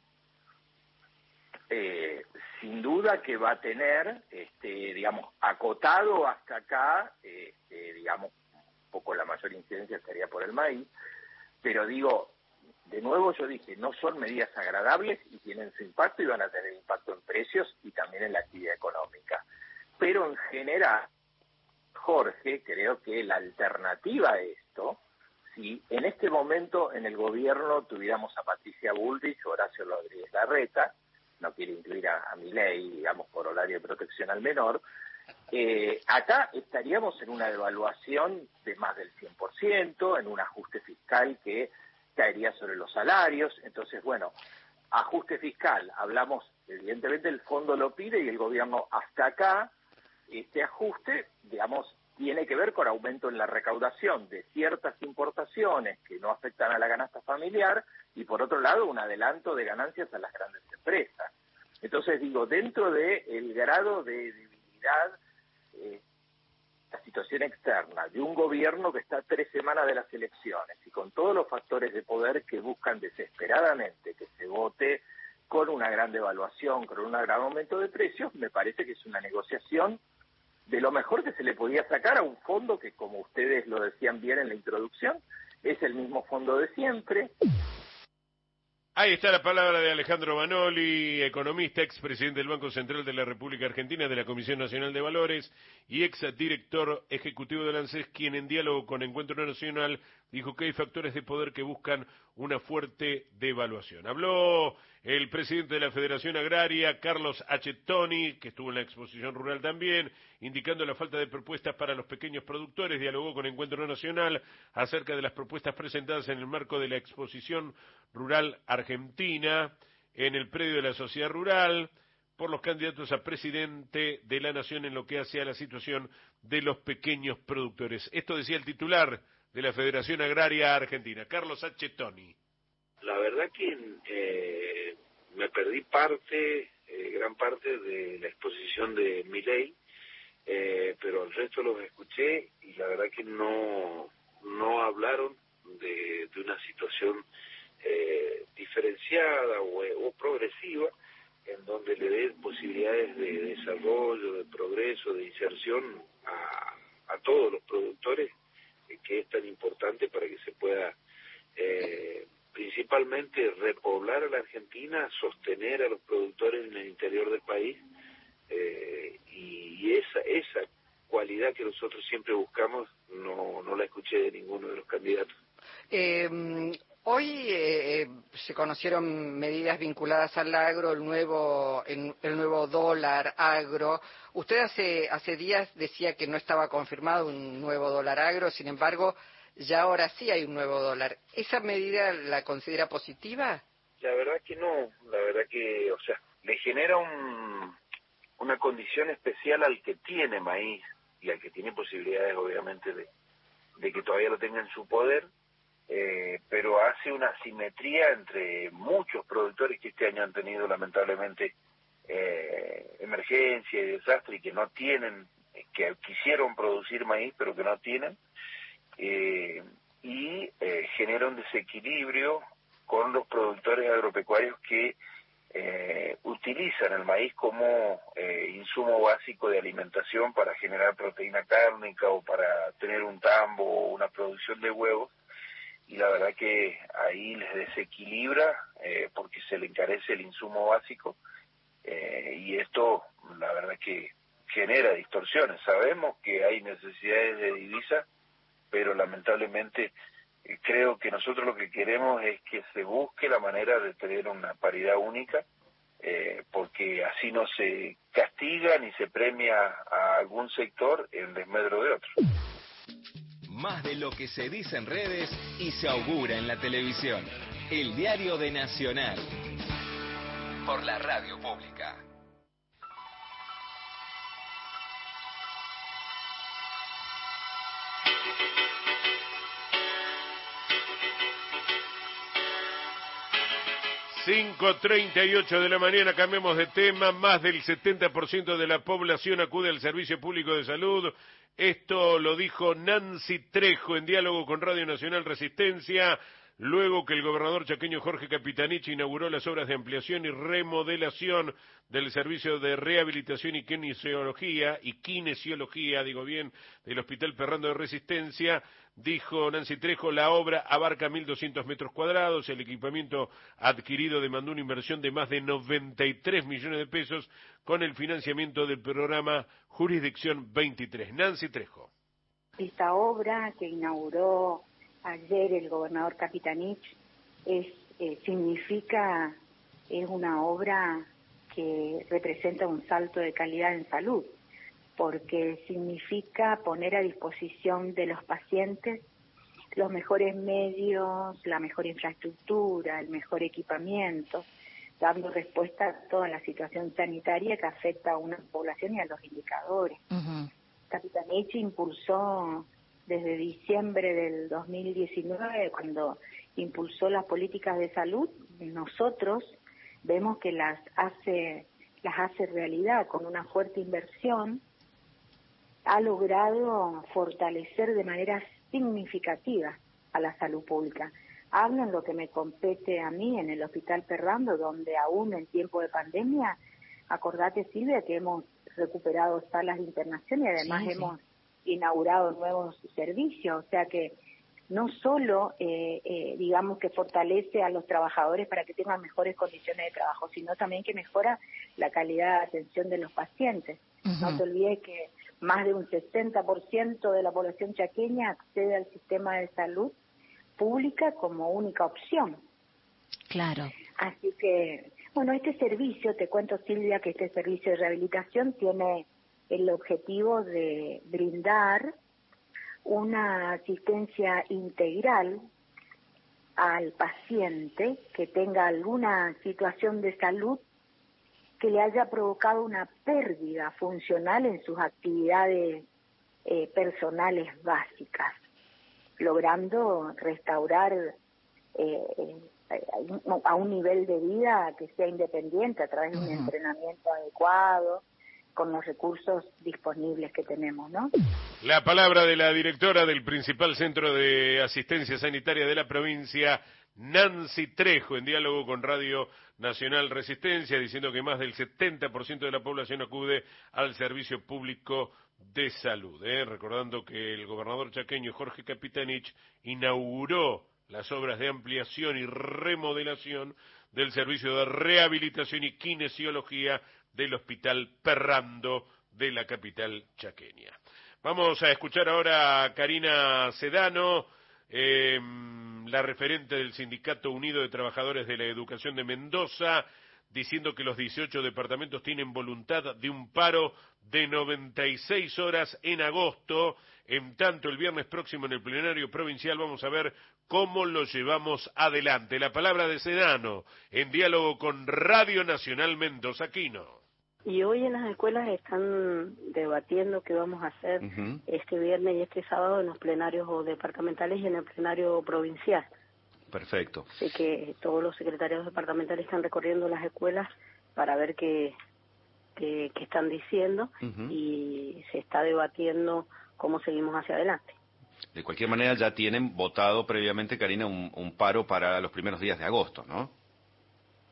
Eh, sin duda que va a tener, este, digamos, acotado hasta acá, este, digamos, un poco la mayor incidencia estaría por el maíz, pero digo, de nuevo yo dije, no son medidas agradables y tienen su impacto y van a tener impacto en precios y también en la actividad económica. Pero en general, Jorge, creo que la alternativa a esto, si en este momento en el gobierno tuviéramos a Patricia Bullrich o Horacio Rodríguez Larreta, no quiere incluir a, a Milei, digamos, por horario de protección al menor, eh, acá estaríamos en una devaluación de más del cien por ciento, en un ajuste fiscal que caería sobre los salarios. Entonces, bueno, ajuste fiscal, hablamos, evidentemente el fondo lo pide y el gobierno hasta acá. Este ajuste, digamos, tiene que ver con aumento en la recaudación de ciertas importaciones que no afectan a la canasta familiar y, por otro lado, un adelanto de ganancias a las grandes empresas. Entonces, digo, dentro del grado de debilidad, eh, la situación externa de un gobierno que está a tres semanas de las elecciones y con todos los factores de poder que buscan desesperadamente que se vote con una gran devaluación, con un gran aumento de precios, me parece que es una negociación de lo mejor que se le podía sacar a un fondo que, como ustedes lo decían bien en la introducción, es el mismo fondo de siempre. Ahí está la palabra de Alejandro Banoli, economista, expresidente del Banco Central de la República Argentina, de la Comisión Nacional de Valores y exdirector ejecutivo del ANSES, quien en diálogo con Encuentro Nacional dijo que hay factores de poder que buscan una fuerte devaluación. Habló el presidente de la Federación Agraria, Carlos Achetoni, que estuvo en la exposición rural también, indicando la falta de propuestas para los pequeños productores. Dialogó con Encuentro Nacional acerca de las propuestas presentadas en el marco de la exposición rural argentina en el predio de la Sociedad Rural por los candidatos a presidente de la Nación en lo que hace a la situación de los pequeños productores. Esto decía el titular de la Federación Agraria Argentina, Carlos Achetoni. La verdad que eh, me perdí parte, eh, gran parte de la exposición de Milei, eh, pero el resto los escuché y la verdad que no, no hablaron de, de una situación eh, diferenciada o, o progresiva, en donde le den posibilidades de desarrollo, de progreso, de inserción a, a todos los productores, eh, que es tan importante para que se pueda eh, principalmente repoblar a la Argentina, sostener a los productores en el interior del país, eh, y, y esa esa cualidad que nosotros siempre buscamos no, no la escuché de ninguno de los candidatos. Eh, hoy eh, se conocieron medidas vinculadas al agro, el nuevo el, el nuevo dólar agro. Usted hace hace días decía que no estaba confirmado un nuevo dólar agro, sin embargo, ya ahora sí hay un nuevo dólar. ¿Esa medida la considera positiva? La verdad que no, la verdad que, o sea, le genera un, una condición especial al que tiene maíz y al que tiene posibilidades, obviamente, de, de que todavía lo tenga en su poder, eh, pero hace una asimetría entre muchos productores que este año han tenido, lamentablemente, eh, emergencia y desastre y que no tienen, que quisieron producir maíz, pero que no tienen. Eh, y eh, genera un desequilibrio con los productores agropecuarios que eh, utilizan el maíz como eh, insumo básico de alimentación para generar proteína cárnica o para tener un tambo o una producción de huevos, y la verdad que ahí les desequilibra eh, porque se le encarece el insumo básico, eh, y esto la verdad que genera distorsiones. Sabemos que hay necesidades de divisa, pero lamentablemente eh, creo que nosotros lo que queremos es que se busque la manera de tener una paridad única, eh, porque así no se castiga ni se premia a algún sector en desmedro de otro. Más de lo que se dice en redes y se augura en la televisión. El diario de Nacional. Por la radio pública. cinco treinta y ocho de la mañana, cambiamos de tema. Más del setenta por ciento de la población acude al servicio público de salud. Esto lo dijo Nancy Trejo en diálogo con Radio Nacional Resistencia, luego que el gobernador chaqueño Jorge Capitanich inauguró las obras de ampliación y remodelación del servicio de rehabilitación y kinesiología, y kinesiología, digo bien, del Hospital Perrando de Resistencia. Dijo Nancy Trejo, la obra abarca mil doscientos metros cuadrados, el equipamiento adquirido demandó una inversión de más de noventa y tres millones de pesos con el financiamiento del programa Jurisdicción veintitrés. Nancy Trejo. Esta obra que inauguró ayer el gobernador Capitanich es, eh, significa, es una obra que representa un salto de calidad en salud, porque significa poner a disposición de los pacientes los mejores medios, la mejor infraestructura, el mejor equipamiento, dando respuesta a toda la situación sanitaria que afecta a una población y a los indicadores. Uh-huh. Capitanich impulsó desde diciembre del dos mil diecinueve, cuando impulsó las políticas de salud, nosotros vemos que las hace, las hace realidad con una fuerte inversión. Ha logrado fortalecer de manera significativa a la salud pública. Hablo en lo que me compete a mí en el Hospital Perrando, donde aún en tiempo de pandemia, acordate Silvia que hemos recuperado salas de internación y además sí, hemos sí. inaugurado nuevos servicios, o sea que no solo, eh, eh, digamos, que fortalece a los trabajadores para que tengan mejores condiciones de trabajo, sino también que mejora la calidad de atención de los pacientes. Uh-huh. No te olvides que más de un sesenta por ciento de la población chaqueña accede al sistema de salud pública como única opción. Claro. Así que, bueno, este servicio, te cuento Silvia, que este servicio de rehabilitación tiene el objetivo de brindar una asistencia integral al paciente que tenga alguna situación de salud que le haya provocado una pérdida funcional en sus actividades eh, personales básicas, logrando restaurar eh, a un nivel de vida que sea independiente a través de un entrenamiento adecuado, con los recursos disponibles que tenemos, ¿no? La palabra de la directora del principal centro de asistencia sanitaria de la provincia, Nancy Trejo, en diálogo con Radio Nacional Resistencia, diciendo que más del setenta por ciento de la población acude al servicio público de salud. ¿eh? Recordando que el gobernador chaqueño Jorge Capitanich inauguró las obras de ampliación y remodelación del servicio de rehabilitación y kinesiología del Hospital Perrando de la capital chaqueña. Vamos a escuchar ahora a Karina Sedano, eh, la referente del Sindicato Unido de Trabajadores de la Educación de Mendoza, diciendo que los dieciocho departamentos tienen voluntad de un paro de noventa y seis horas en agosto. En tanto, el viernes próximo en el plenario provincial vamos a ver cómo lo llevamos adelante. La palabra de Sedano, en diálogo con Radio Nacional Mendozaquino. Y hoy en las escuelas están debatiendo qué vamos a hacer uh-huh. este viernes y este sábado en los plenarios departamentales y en el plenario provincial. Perfecto. Así que todos los secretarios departamentales están recorriendo las escuelas para ver qué, qué, qué están diciendo uh-huh. y se está debatiendo cómo seguimos hacia adelante. De cualquier manera ya tienen votado previamente, Karina, un, un paro para los primeros días de agosto, ¿no?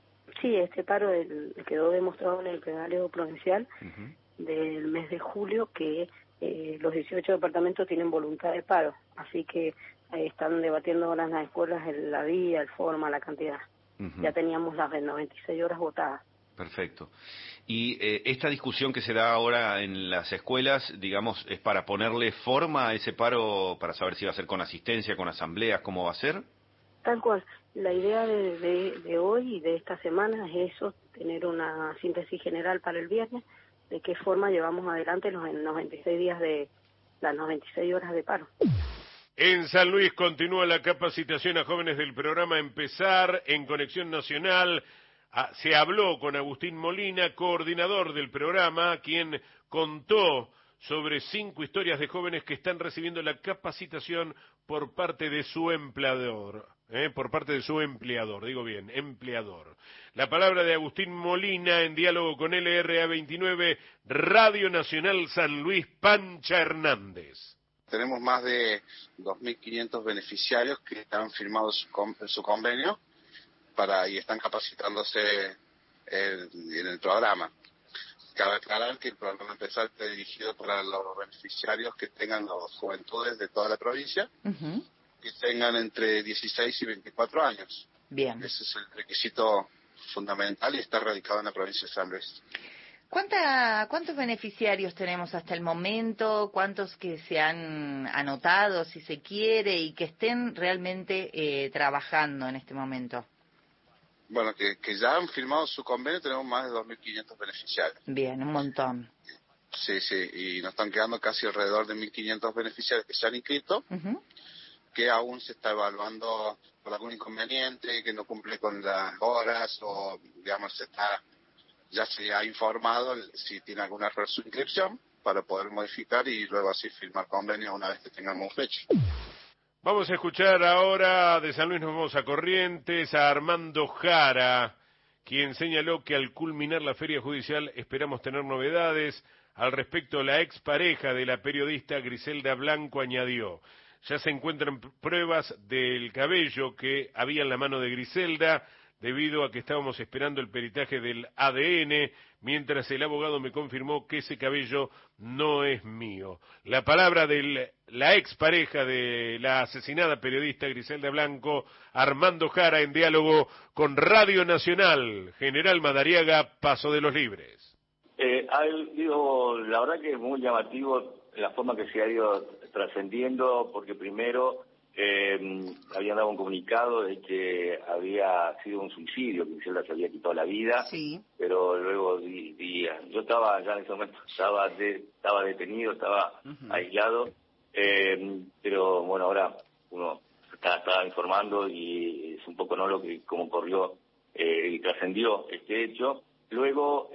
sí, este paro el, quedó demostrado en el plenario provincial uh-huh. del mes de julio que eh, los dieciocho departamentos tienen voluntad de paro, así que eh, están debatiendo ahora en las escuelas el, la vía, el forma, la cantidad. Uh-huh. Ya teníamos las de noventa y seis horas votadas. Perfecto. Y eh, esta discusión que se da ahora en las escuelas, digamos, ¿es para ponerle forma a ese paro, para saber si va a ser con asistencia, con asambleas, cómo va a ser? Tal cual. La idea de, de, de hoy y de esta semana es eso, tener una síntesis general para el viernes, de qué forma llevamos adelante los noventa y seis días de, las noventa y seis horas de paro. En San Luis continúa la capacitación a jóvenes del programa Empezar en Conexión Nacional. Se habló con Agustín Molina, coordinador del programa, quien contó sobre cinco historias de jóvenes que están recibiendo la capacitación por parte de su empleador, ¿eh? por parte de su empleador, digo bien, empleador. La palabra de Agustín Molina en diálogo con L R A veintinueve, Radio Nacional San Luis, Pancha Hernández. Tenemos más de dos mil quinientos beneficiarios que han firmado su, su convenio para y están capacitándose en, en el programa. Cabe aclarar que el programa Empezar está dirigido para los beneficiarios que tengan las juventudes de toda la provincia, uh-huh. que tengan entre dieciséis y veinticuatro años. Bien. Ese es el requisito fundamental y está radicado en la provincia de San Luis. ¿Cuánta, ¿Cuántos beneficiarios tenemos hasta el momento? ¿Cuántos que se han anotado, si se quiere, y que estén realmente eh, trabajando en este momento? Bueno, que, que ya han firmado su convenio, tenemos más de dos mil quinientos beneficiarios. Bien, un montón. Sí, sí, y nos están quedando casi alrededor de mil quinientos beneficiarios que se han inscrito, uh-huh. que aún se está evaluando por algún inconveniente, que no cumple con las horas, o digamos, se está, ya se ha informado si tiene algún error su inscripción, para poder modificar y luego así firmar convenio una vez que tengamos fecha. Vamos a escuchar ahora, de San Luis nos vamos a Corrientes, a Armando Jara, quien señaló que al culminar la feria judicial esperamos tener novedades. Al respecto, la expareja de la periodista Griselda Blanco añadió: ya se encuentran pruebas del cabello que había en la mano de Griselda, debido a que estábamos esperando el peritaje del A D N, mientras el abogado me confirmó que ese cabello no es mío. La palabra de la expareja de la asesinada periodista Griselda Blanco, Armando Jara, en diálogo con Radio Nacional, General Madariaga, Paso de los Libres. Eh, digo, la verdad que es muy llamativo la forma que se ha ido trascendiendo, porque primero Eh, habían dado un comunicado de que había sido un suicidio, que Griselda se había quitado la vida, sí. pero luego di, di, yo estaba ya en ese momento, estaba, de, estaba detenido, estaba uh-huh. aislado, eh, pero bueno, ahora uno está, está informando y es un poco no lo que como corrió eh, y trascendió este hecho. Luego,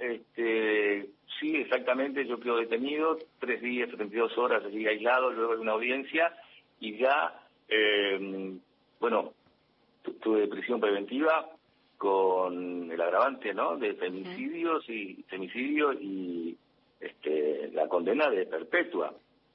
este sí, exactamente, yo quedo detenido, tres días, setenta y dos horas así aislado, luego de una audiencia, y ya Eh, bueno, tuve prisión preventiva con el agravante, ¿no?, de femicidios y femicidio y este la condena de perpetua.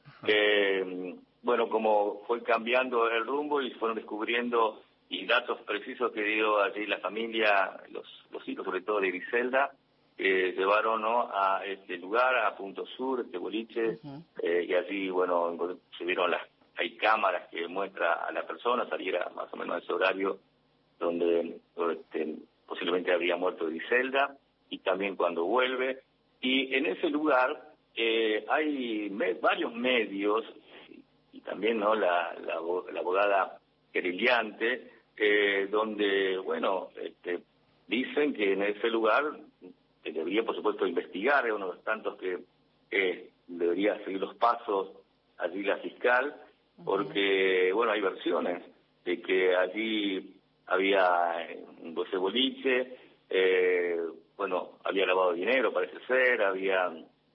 Eh, bueno, como fue cambiando el rumbo y fueron descubriendo y datos precisos que dio allí la familia, los, los hijos sobre todo de Griselda, que eh, llevaron, ¿no?, a este lugar, a Punto Sur, este boliche, uh-huh. eh, y allí, bueno, se vieron las hay cámaras que muestra a la persona, saliera más o menos a ese horario donde este, posiblemente habría muerto Griselda, y también cuando vuelve. Y en ese lugar eh, hay me, varios medios, y, y también no la, la, la abogada querellante, eh, donde, bueno, este, dicen que en ese lugar que debería, por supuesto, investigar, es uno de los tantos que eh, debería seguir los pasos allí la fiscal, porque, bueno, hay versiones de que allí había ese boliche, eh, bueno, había lavado dinero, parece ser, había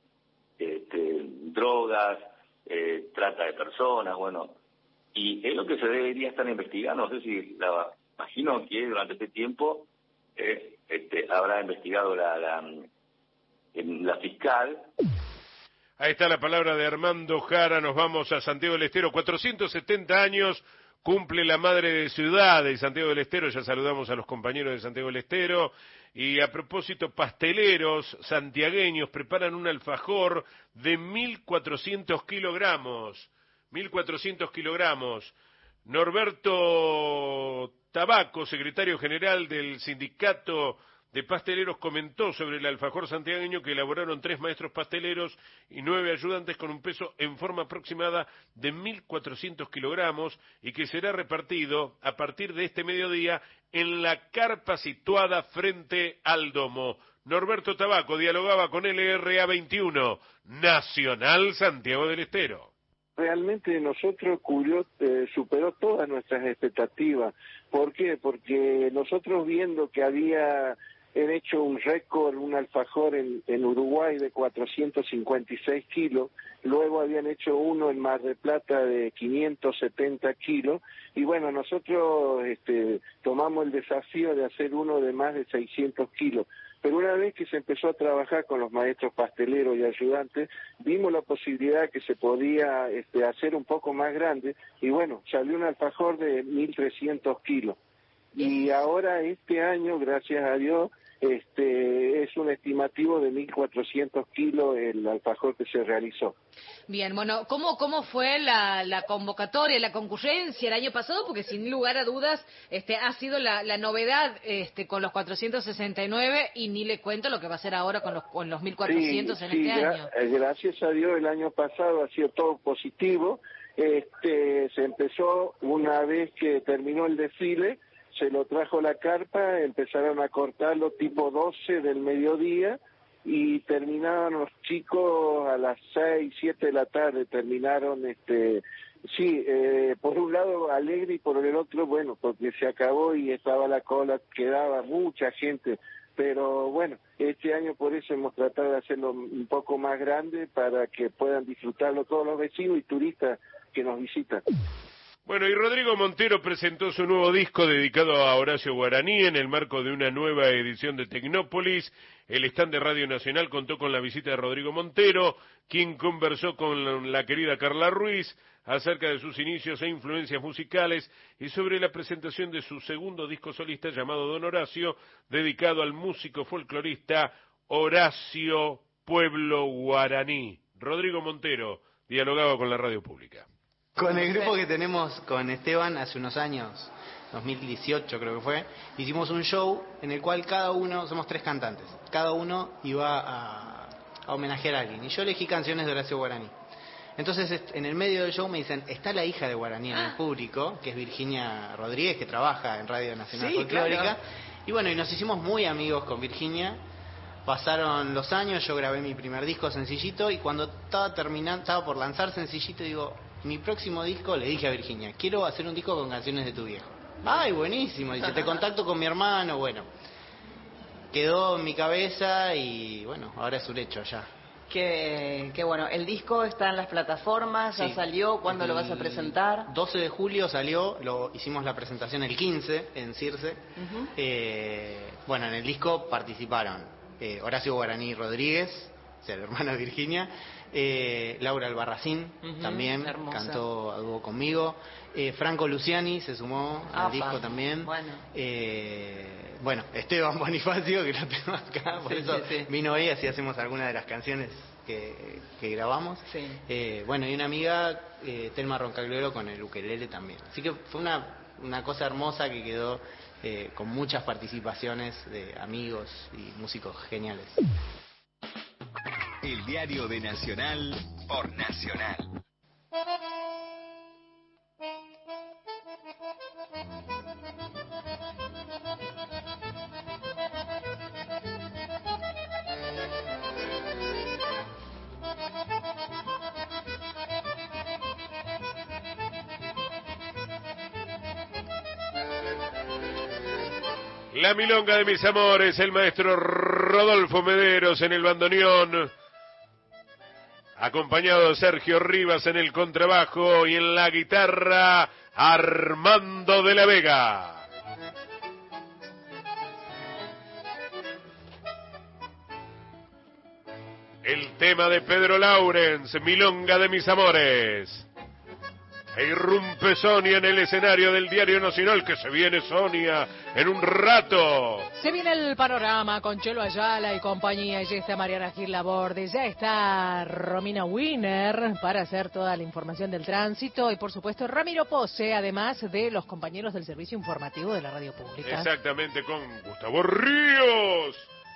este, drogas, eh, trata de personas, bueno, y es lo que se debería estar investigando. No sé si, la, imagino que durante este tiempo eh, este, habrá investigado la, la, la fiscal. Ahí está la palabra de Armando Jara. Nos vamos a Santiago del Estero. cuatrocientos setenta años cumple la Madre de Ciudad de Santiago del Estero, ya saludamos a los compañeros de Santiago del Estero, y a propósito, pasteleros santiagueños preparan un alfajor de mil cuatrocientos kilogramos, mil cuatrocientos kilogramos. Norberto Tabaco, secretario general del Sindicato de Pasteleros, comentó sobre el alfajor santiagueño que elaboraron tres maestros pasteleros y nueve ayudantes con un peso en forma aproximada de mil cuatrocientos kilogramos y que será repartido a partir de este mediodía en la carpa situada frente al domo. Norberto Tabaco dialogaba con L R A veintiuno, Nacional Santiago del Estero. Realmente nosotros cubrió, eh, superó todas nuestras expectativas. ¿Por qué? Porque nosotros viendo que había han hecho un récord, un alfajor en, en Uruguay de cuatrocientos cincuenta y seis kilos, luego habían hecho uno en Mar del Plata de quinientos setenta kilos, y bueno, nosotros este, tomamos el desafío de hacer uno de más de seiscientos kilos. Pero una vez que se empezó a trabajar con los maestros pasteleros y ayudantes, vimos la posibilidad que se podía este, hacer un poco más grande, y bueno, salió un alfajor de mil trescientos kilos. Y ahora este año, gracias a Dios, este es un estimativo de mil cuatrocientos kilos el alfajor que se realizó. Bien, bueno, ¿cómo cómo fue la, la convocatoria, la concurrencia el año pasado? Porque sin lugar a dudas este ha sido la, la novedad este con los cuatrocientos sesenta y nueve, y ni le cuento lo que va a ser ahora con los con los mil cuatrocientos sí, en sí, este gra año. Gracias a Dios el año pasado ha sido todo positivo. Este se empezó una vez que terminó el desfile, se lo trajo la carpa, empezaron a cortarlo tipo doce del mediodía y terminaban los chicos a las seis, siete de la tarde, terminaron, este sí, eh, por un lado alegre y por el otro, bueno, porque se acabó y estaba la cola, quedaba mucha gente, pero bueno, este año por eso hemos tratado de hacerlo un poco más grande para que puedan disfrutarlo todos los vecinos y turistas que nos visitan. Bueno, y Rodrigo Montero presentó su nuevo disco dedicado a Horacio Guaraní en el marco de una nueva edición de Tecnópolis. El stand de Radio Nacional contó con la visita de Rodrigo Montero, quien conversó con la querida Carla Ruiz acerca de sus inicios e influencias musicales y sobre la presentación de su segundo disco solista llamado Don Horacio, dedicado al músico folclorista Horacio Pueblo Guaraní. Rodrigo Montero dialogaba con la radio pública. Con el grupo que tenemos con Esteban hace unos años, dos mil dieciocho creo que fue, hicimos un show en el cual cada uno, somos tres cantantes, cada uno iba a, a homenajear a alguien. Y yo elegí canciones de Horacio Guaraní. Entonces en el medio del show me dicen, está la hija de Guaraní en el público, que es Virginia Rodríguez, que trabaja en Radio Nacional Sí, Folclórica. claro. Y bueno, y nos hicimos muy amigos con Virginia. Pasaron los años, yo grabé mi primer disco Sencillito, y cuando estaba terminando, estaba por lanzar Sencillito, digo, mi próximo disco, le dije a Virginia, quiero hacer un disco con canciones de tu viejo. Ay, buenísimo, dice, te contacto con mi hermano, bueno. Quedó en mi cabeza y bueno, ahora es un hecho ya. Qué, qué bueno. ¿El disco está en las plataformas? ¿Ya Sí. salió? ¿Cuándo El lo vas a presentar? doce de julio salió, lo hicimos la presentación el quince en Circe. Ujú. Eh, bueno, en el disco participaron eh, Horacio Guaraní Rodríguez, o sea, el hermano de Virginia, eh, Laura Albarracín Ujú, también hermosa. cantó a dúo conmigo, eh, Franco Luciani se sumó al Apa, disco también. bueno. Eh, bueno, Esteban Bonifacio, que lo tengo acá, por Sí, eso sí, sí. vino hoy, así hacemos algunas de las canciones que, que grabamos. Eh, bueno, y una amiga, eh, Telma Roncagliolo, con el ukelele también. Así que fue una, una cosa hermosa que quedó eh, con muchas participaciones de amigos y músicos geniales. El diario de Nacional por Nacional. La milonga de mis amores, el maestro Rodolfo Mederos en el bandoneón, acompañado de Sergio Rivas en el contrabajo y en la guitarra Armando de la Vega. El tema de Pedro Laurens, Milonga de mis amores. E irrumpe Sonia en el escenario del Diario Nacional, que se viene Sonia en un rato. Se viene el panorama con Chelo Ayala y compañía. Ya está Mariana Gil Laborde, ya está Romina Wiener para hacer toda la información del tránsito y por supuesto Ramiro Pose, además de los compañeros del servicio informativo de la radio pública. Exactamente, con Gustavo Ríos.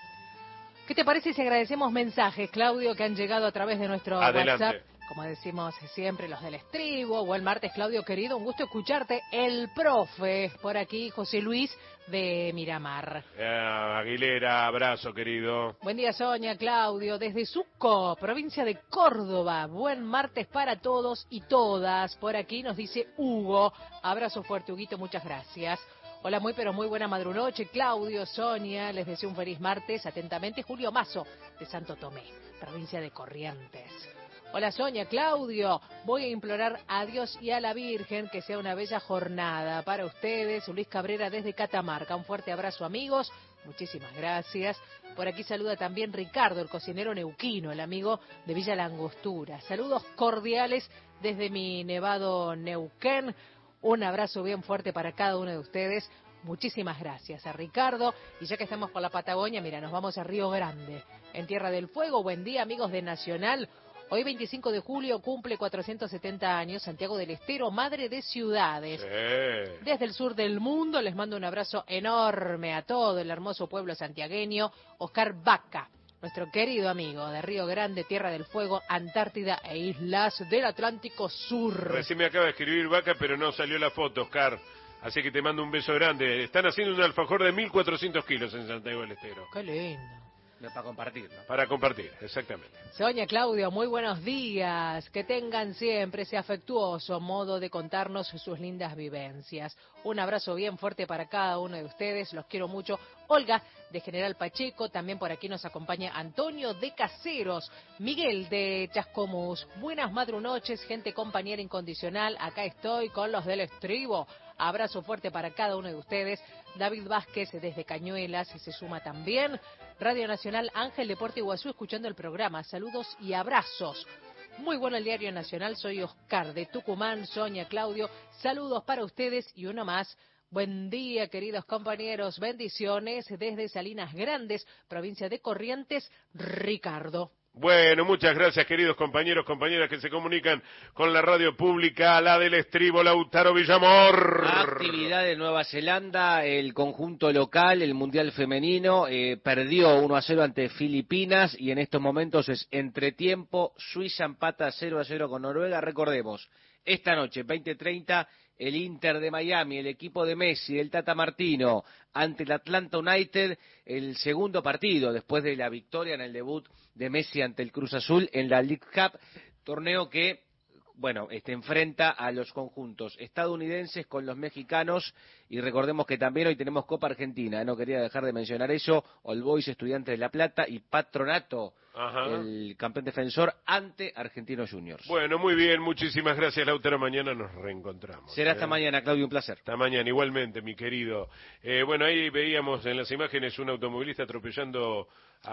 ¿Qué te parece si agradecemos mensajes, Claudio, que han llegado a través de nuestro Adelante. WhatsApp? Como decimos siempre, los del estribo. Buen martes, Claudio, querido. Un gusto escucharte. El profe, por aquí, José Luis de Miramar. Eh, Aguilera, abrazo, querido. Buen día, Sonia, Claudio. Desde Suco, provincia de Córdoba. Buen martes para todos y todas. Por aquí nos dice Hugo. Abrazo fuerte, Huguito. Muchas gracias. Hola, muy pero muy buena madrunoche, Claudio, Sonia, les deseo un feliz martes. Atentamente, Julio Mazo, de Santo Tomé, provincia de Corrientes. Hola, Sonia, Claudio, voy a implorar a Dios y a la Virgen que sea una bella jornada para ustedes. Luis Cabrera desde Catamarca, un fuerte abrazo, amigos, muchísimas gracias. Por aquí saluda también Ricardo, el cocinero neuquino, el amigo de Villa La Angostura. Saludos cordiales desde mi nevado Neuquén. Un abrazo bien fuerte para cada uno de ustedes. Muchísimas gracias a Ricardo. Y ya que estamos por la Patagonia, mira, nos vamos a Río Grande, en Tierra del Fuego. Buen día, amigos de Nacional. Hoy, veinticinco de julio, cumple cuatrocientos setenta años Santiago del Estero, madre de ciudades. Sí. Desde el sur del mundo les mando un abrazo enorme a todo el hermoso pueblo santiagueño. Oscar Vaca, nuestro querido amigo de Río Grande, Tierra del Fuego, Antártida e Islas del Atlántico Sur. Recién me acaba de escribir Vaca, pero no salió la foto, Oscar. Así que te mando un beso grande. Están haciendo un alfajor de mil cuatrocientos kilos en Santiago del Estero. Qué lindo. Para compartirlo. Para compartir, exactamente. Sonia, Claudio, muy buenos días. Que tengan siempre ese afectuoso modo de contarnos sus lindas vivencias. Un abrazo bien fuerte para cada uno de ustedes. Los quiero mucho. Olga, de General Pacheco. También por aquí nos acompaña Antonio de Caseros. Miguel, de Chascomús. Buenas madrunoches, gente compañera incondicional. Acá estoy con los del estribo. Abrazo fuerte para cada uno de ustedes. David Vázquez, desde Cañuelas, se suma también. Radio Nacional Ángel de Puerto Iguazú, escuchando el programa. Saludos y abrazos. Muy bueno el Diario Nacional. Soy Oscar de Tucumán. Sonia, Claudio, saludos para ustedes y uno más. Buen día, queridos compañeros. Bendiciones desde Salinas Grandes, provincia de Corrientes, Ricardo. Bueno, muchas gracias, queridos compañeros, compañeras que se comunican con la radio pública, la del estribo, Lautaro Villamor. Actividad de Nueva Zelanda, el conjunto local, el Mundial Femenino, eh, perdió uno a cero ante Filipinas y en estos momentos es entretiempo, Suiza empata cero a cero con Noruega. Recordemos, esta noche, veinte treinta, el Inter de Miami, el equipo de Messi, el Tata Martino, ante el Atlanta United, el segundo partido después de la victoria en el debut de Messi ante el Cruz Azul en la League Cup, torneo que, bueno, este, enfrenta a los conjuntos estadounidenses con los mexicanos, y recordemos que también hoy tenemos Copa Argentina, no quería dejar de mencionar eso, All Boys, Estudiantes de La Plata y Patronato, Ajá. el campeón defensor ante Argentinos Juniors. Bueno, muy bien, muchísimas gracias, Lautaro, mañana nos reencontramos. Será ¿eh? hasta mañana, Claudio, un placer. Hasta mañana, igualmente, mi querido. Eh, bueno, ahí veíamos en las imágenes un automovilista atropellando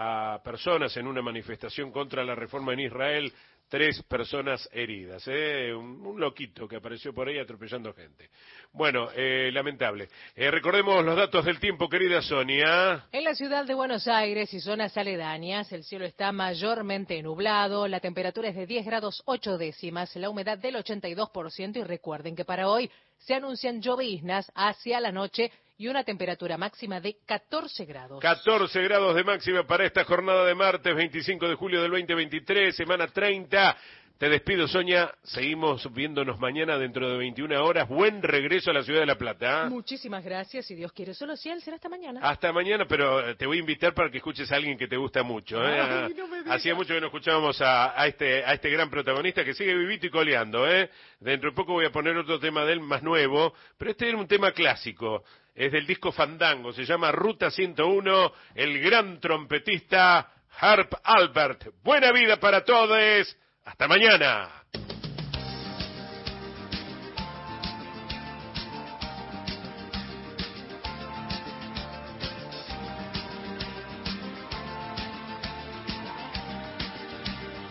a personas en una manifestación contra la reforma en Israel. Tres personas heridas, ¿eh? un, un loquito que apareció por ahí atropellando gente. Bueno, eh, lamentable. Eh, recordemos los datos del tiempo, querida Sonia. En la ciudad de Buenos Aires y zonas aledañas, el cielo está mayormente nublado, la temperatura es de diez grados ocho décimas, la humedad del ochenta y dos por ciento, y recuerden que para hoy se anuncian lloviznas hacia la noche y una temperatura máxima de catorce grados. catorce grados de máxima para esta jornada de martes veinticinco de julio del veinte veintitrés, semana treinta. Te despido, Sonia. Seguimos viéndonos mañana dentro de veintiuna horas. Buen regreso a la ciudad de La Plata. ¿eh? Muchísimas gracias. Si Dios quiere, solo si él será hasta mañana. Hasta mañana, pero te voy a invitar para que escuches a alguien que te gusta mucho. ¿eh? Ay, no me digas. Hacía mucho que no escuchábamos a, a, este, a este gran protagonista que sigue vivito y coleando. ¿eh? Dentro de poco voy a poner otro tema de él más nuevo, pero este era un tema clásico. Es del disco Fandango. Se llama Ruta ciento uno. El gran trompetista Herb Alpert. Buena vida para todos. Hasta mañana.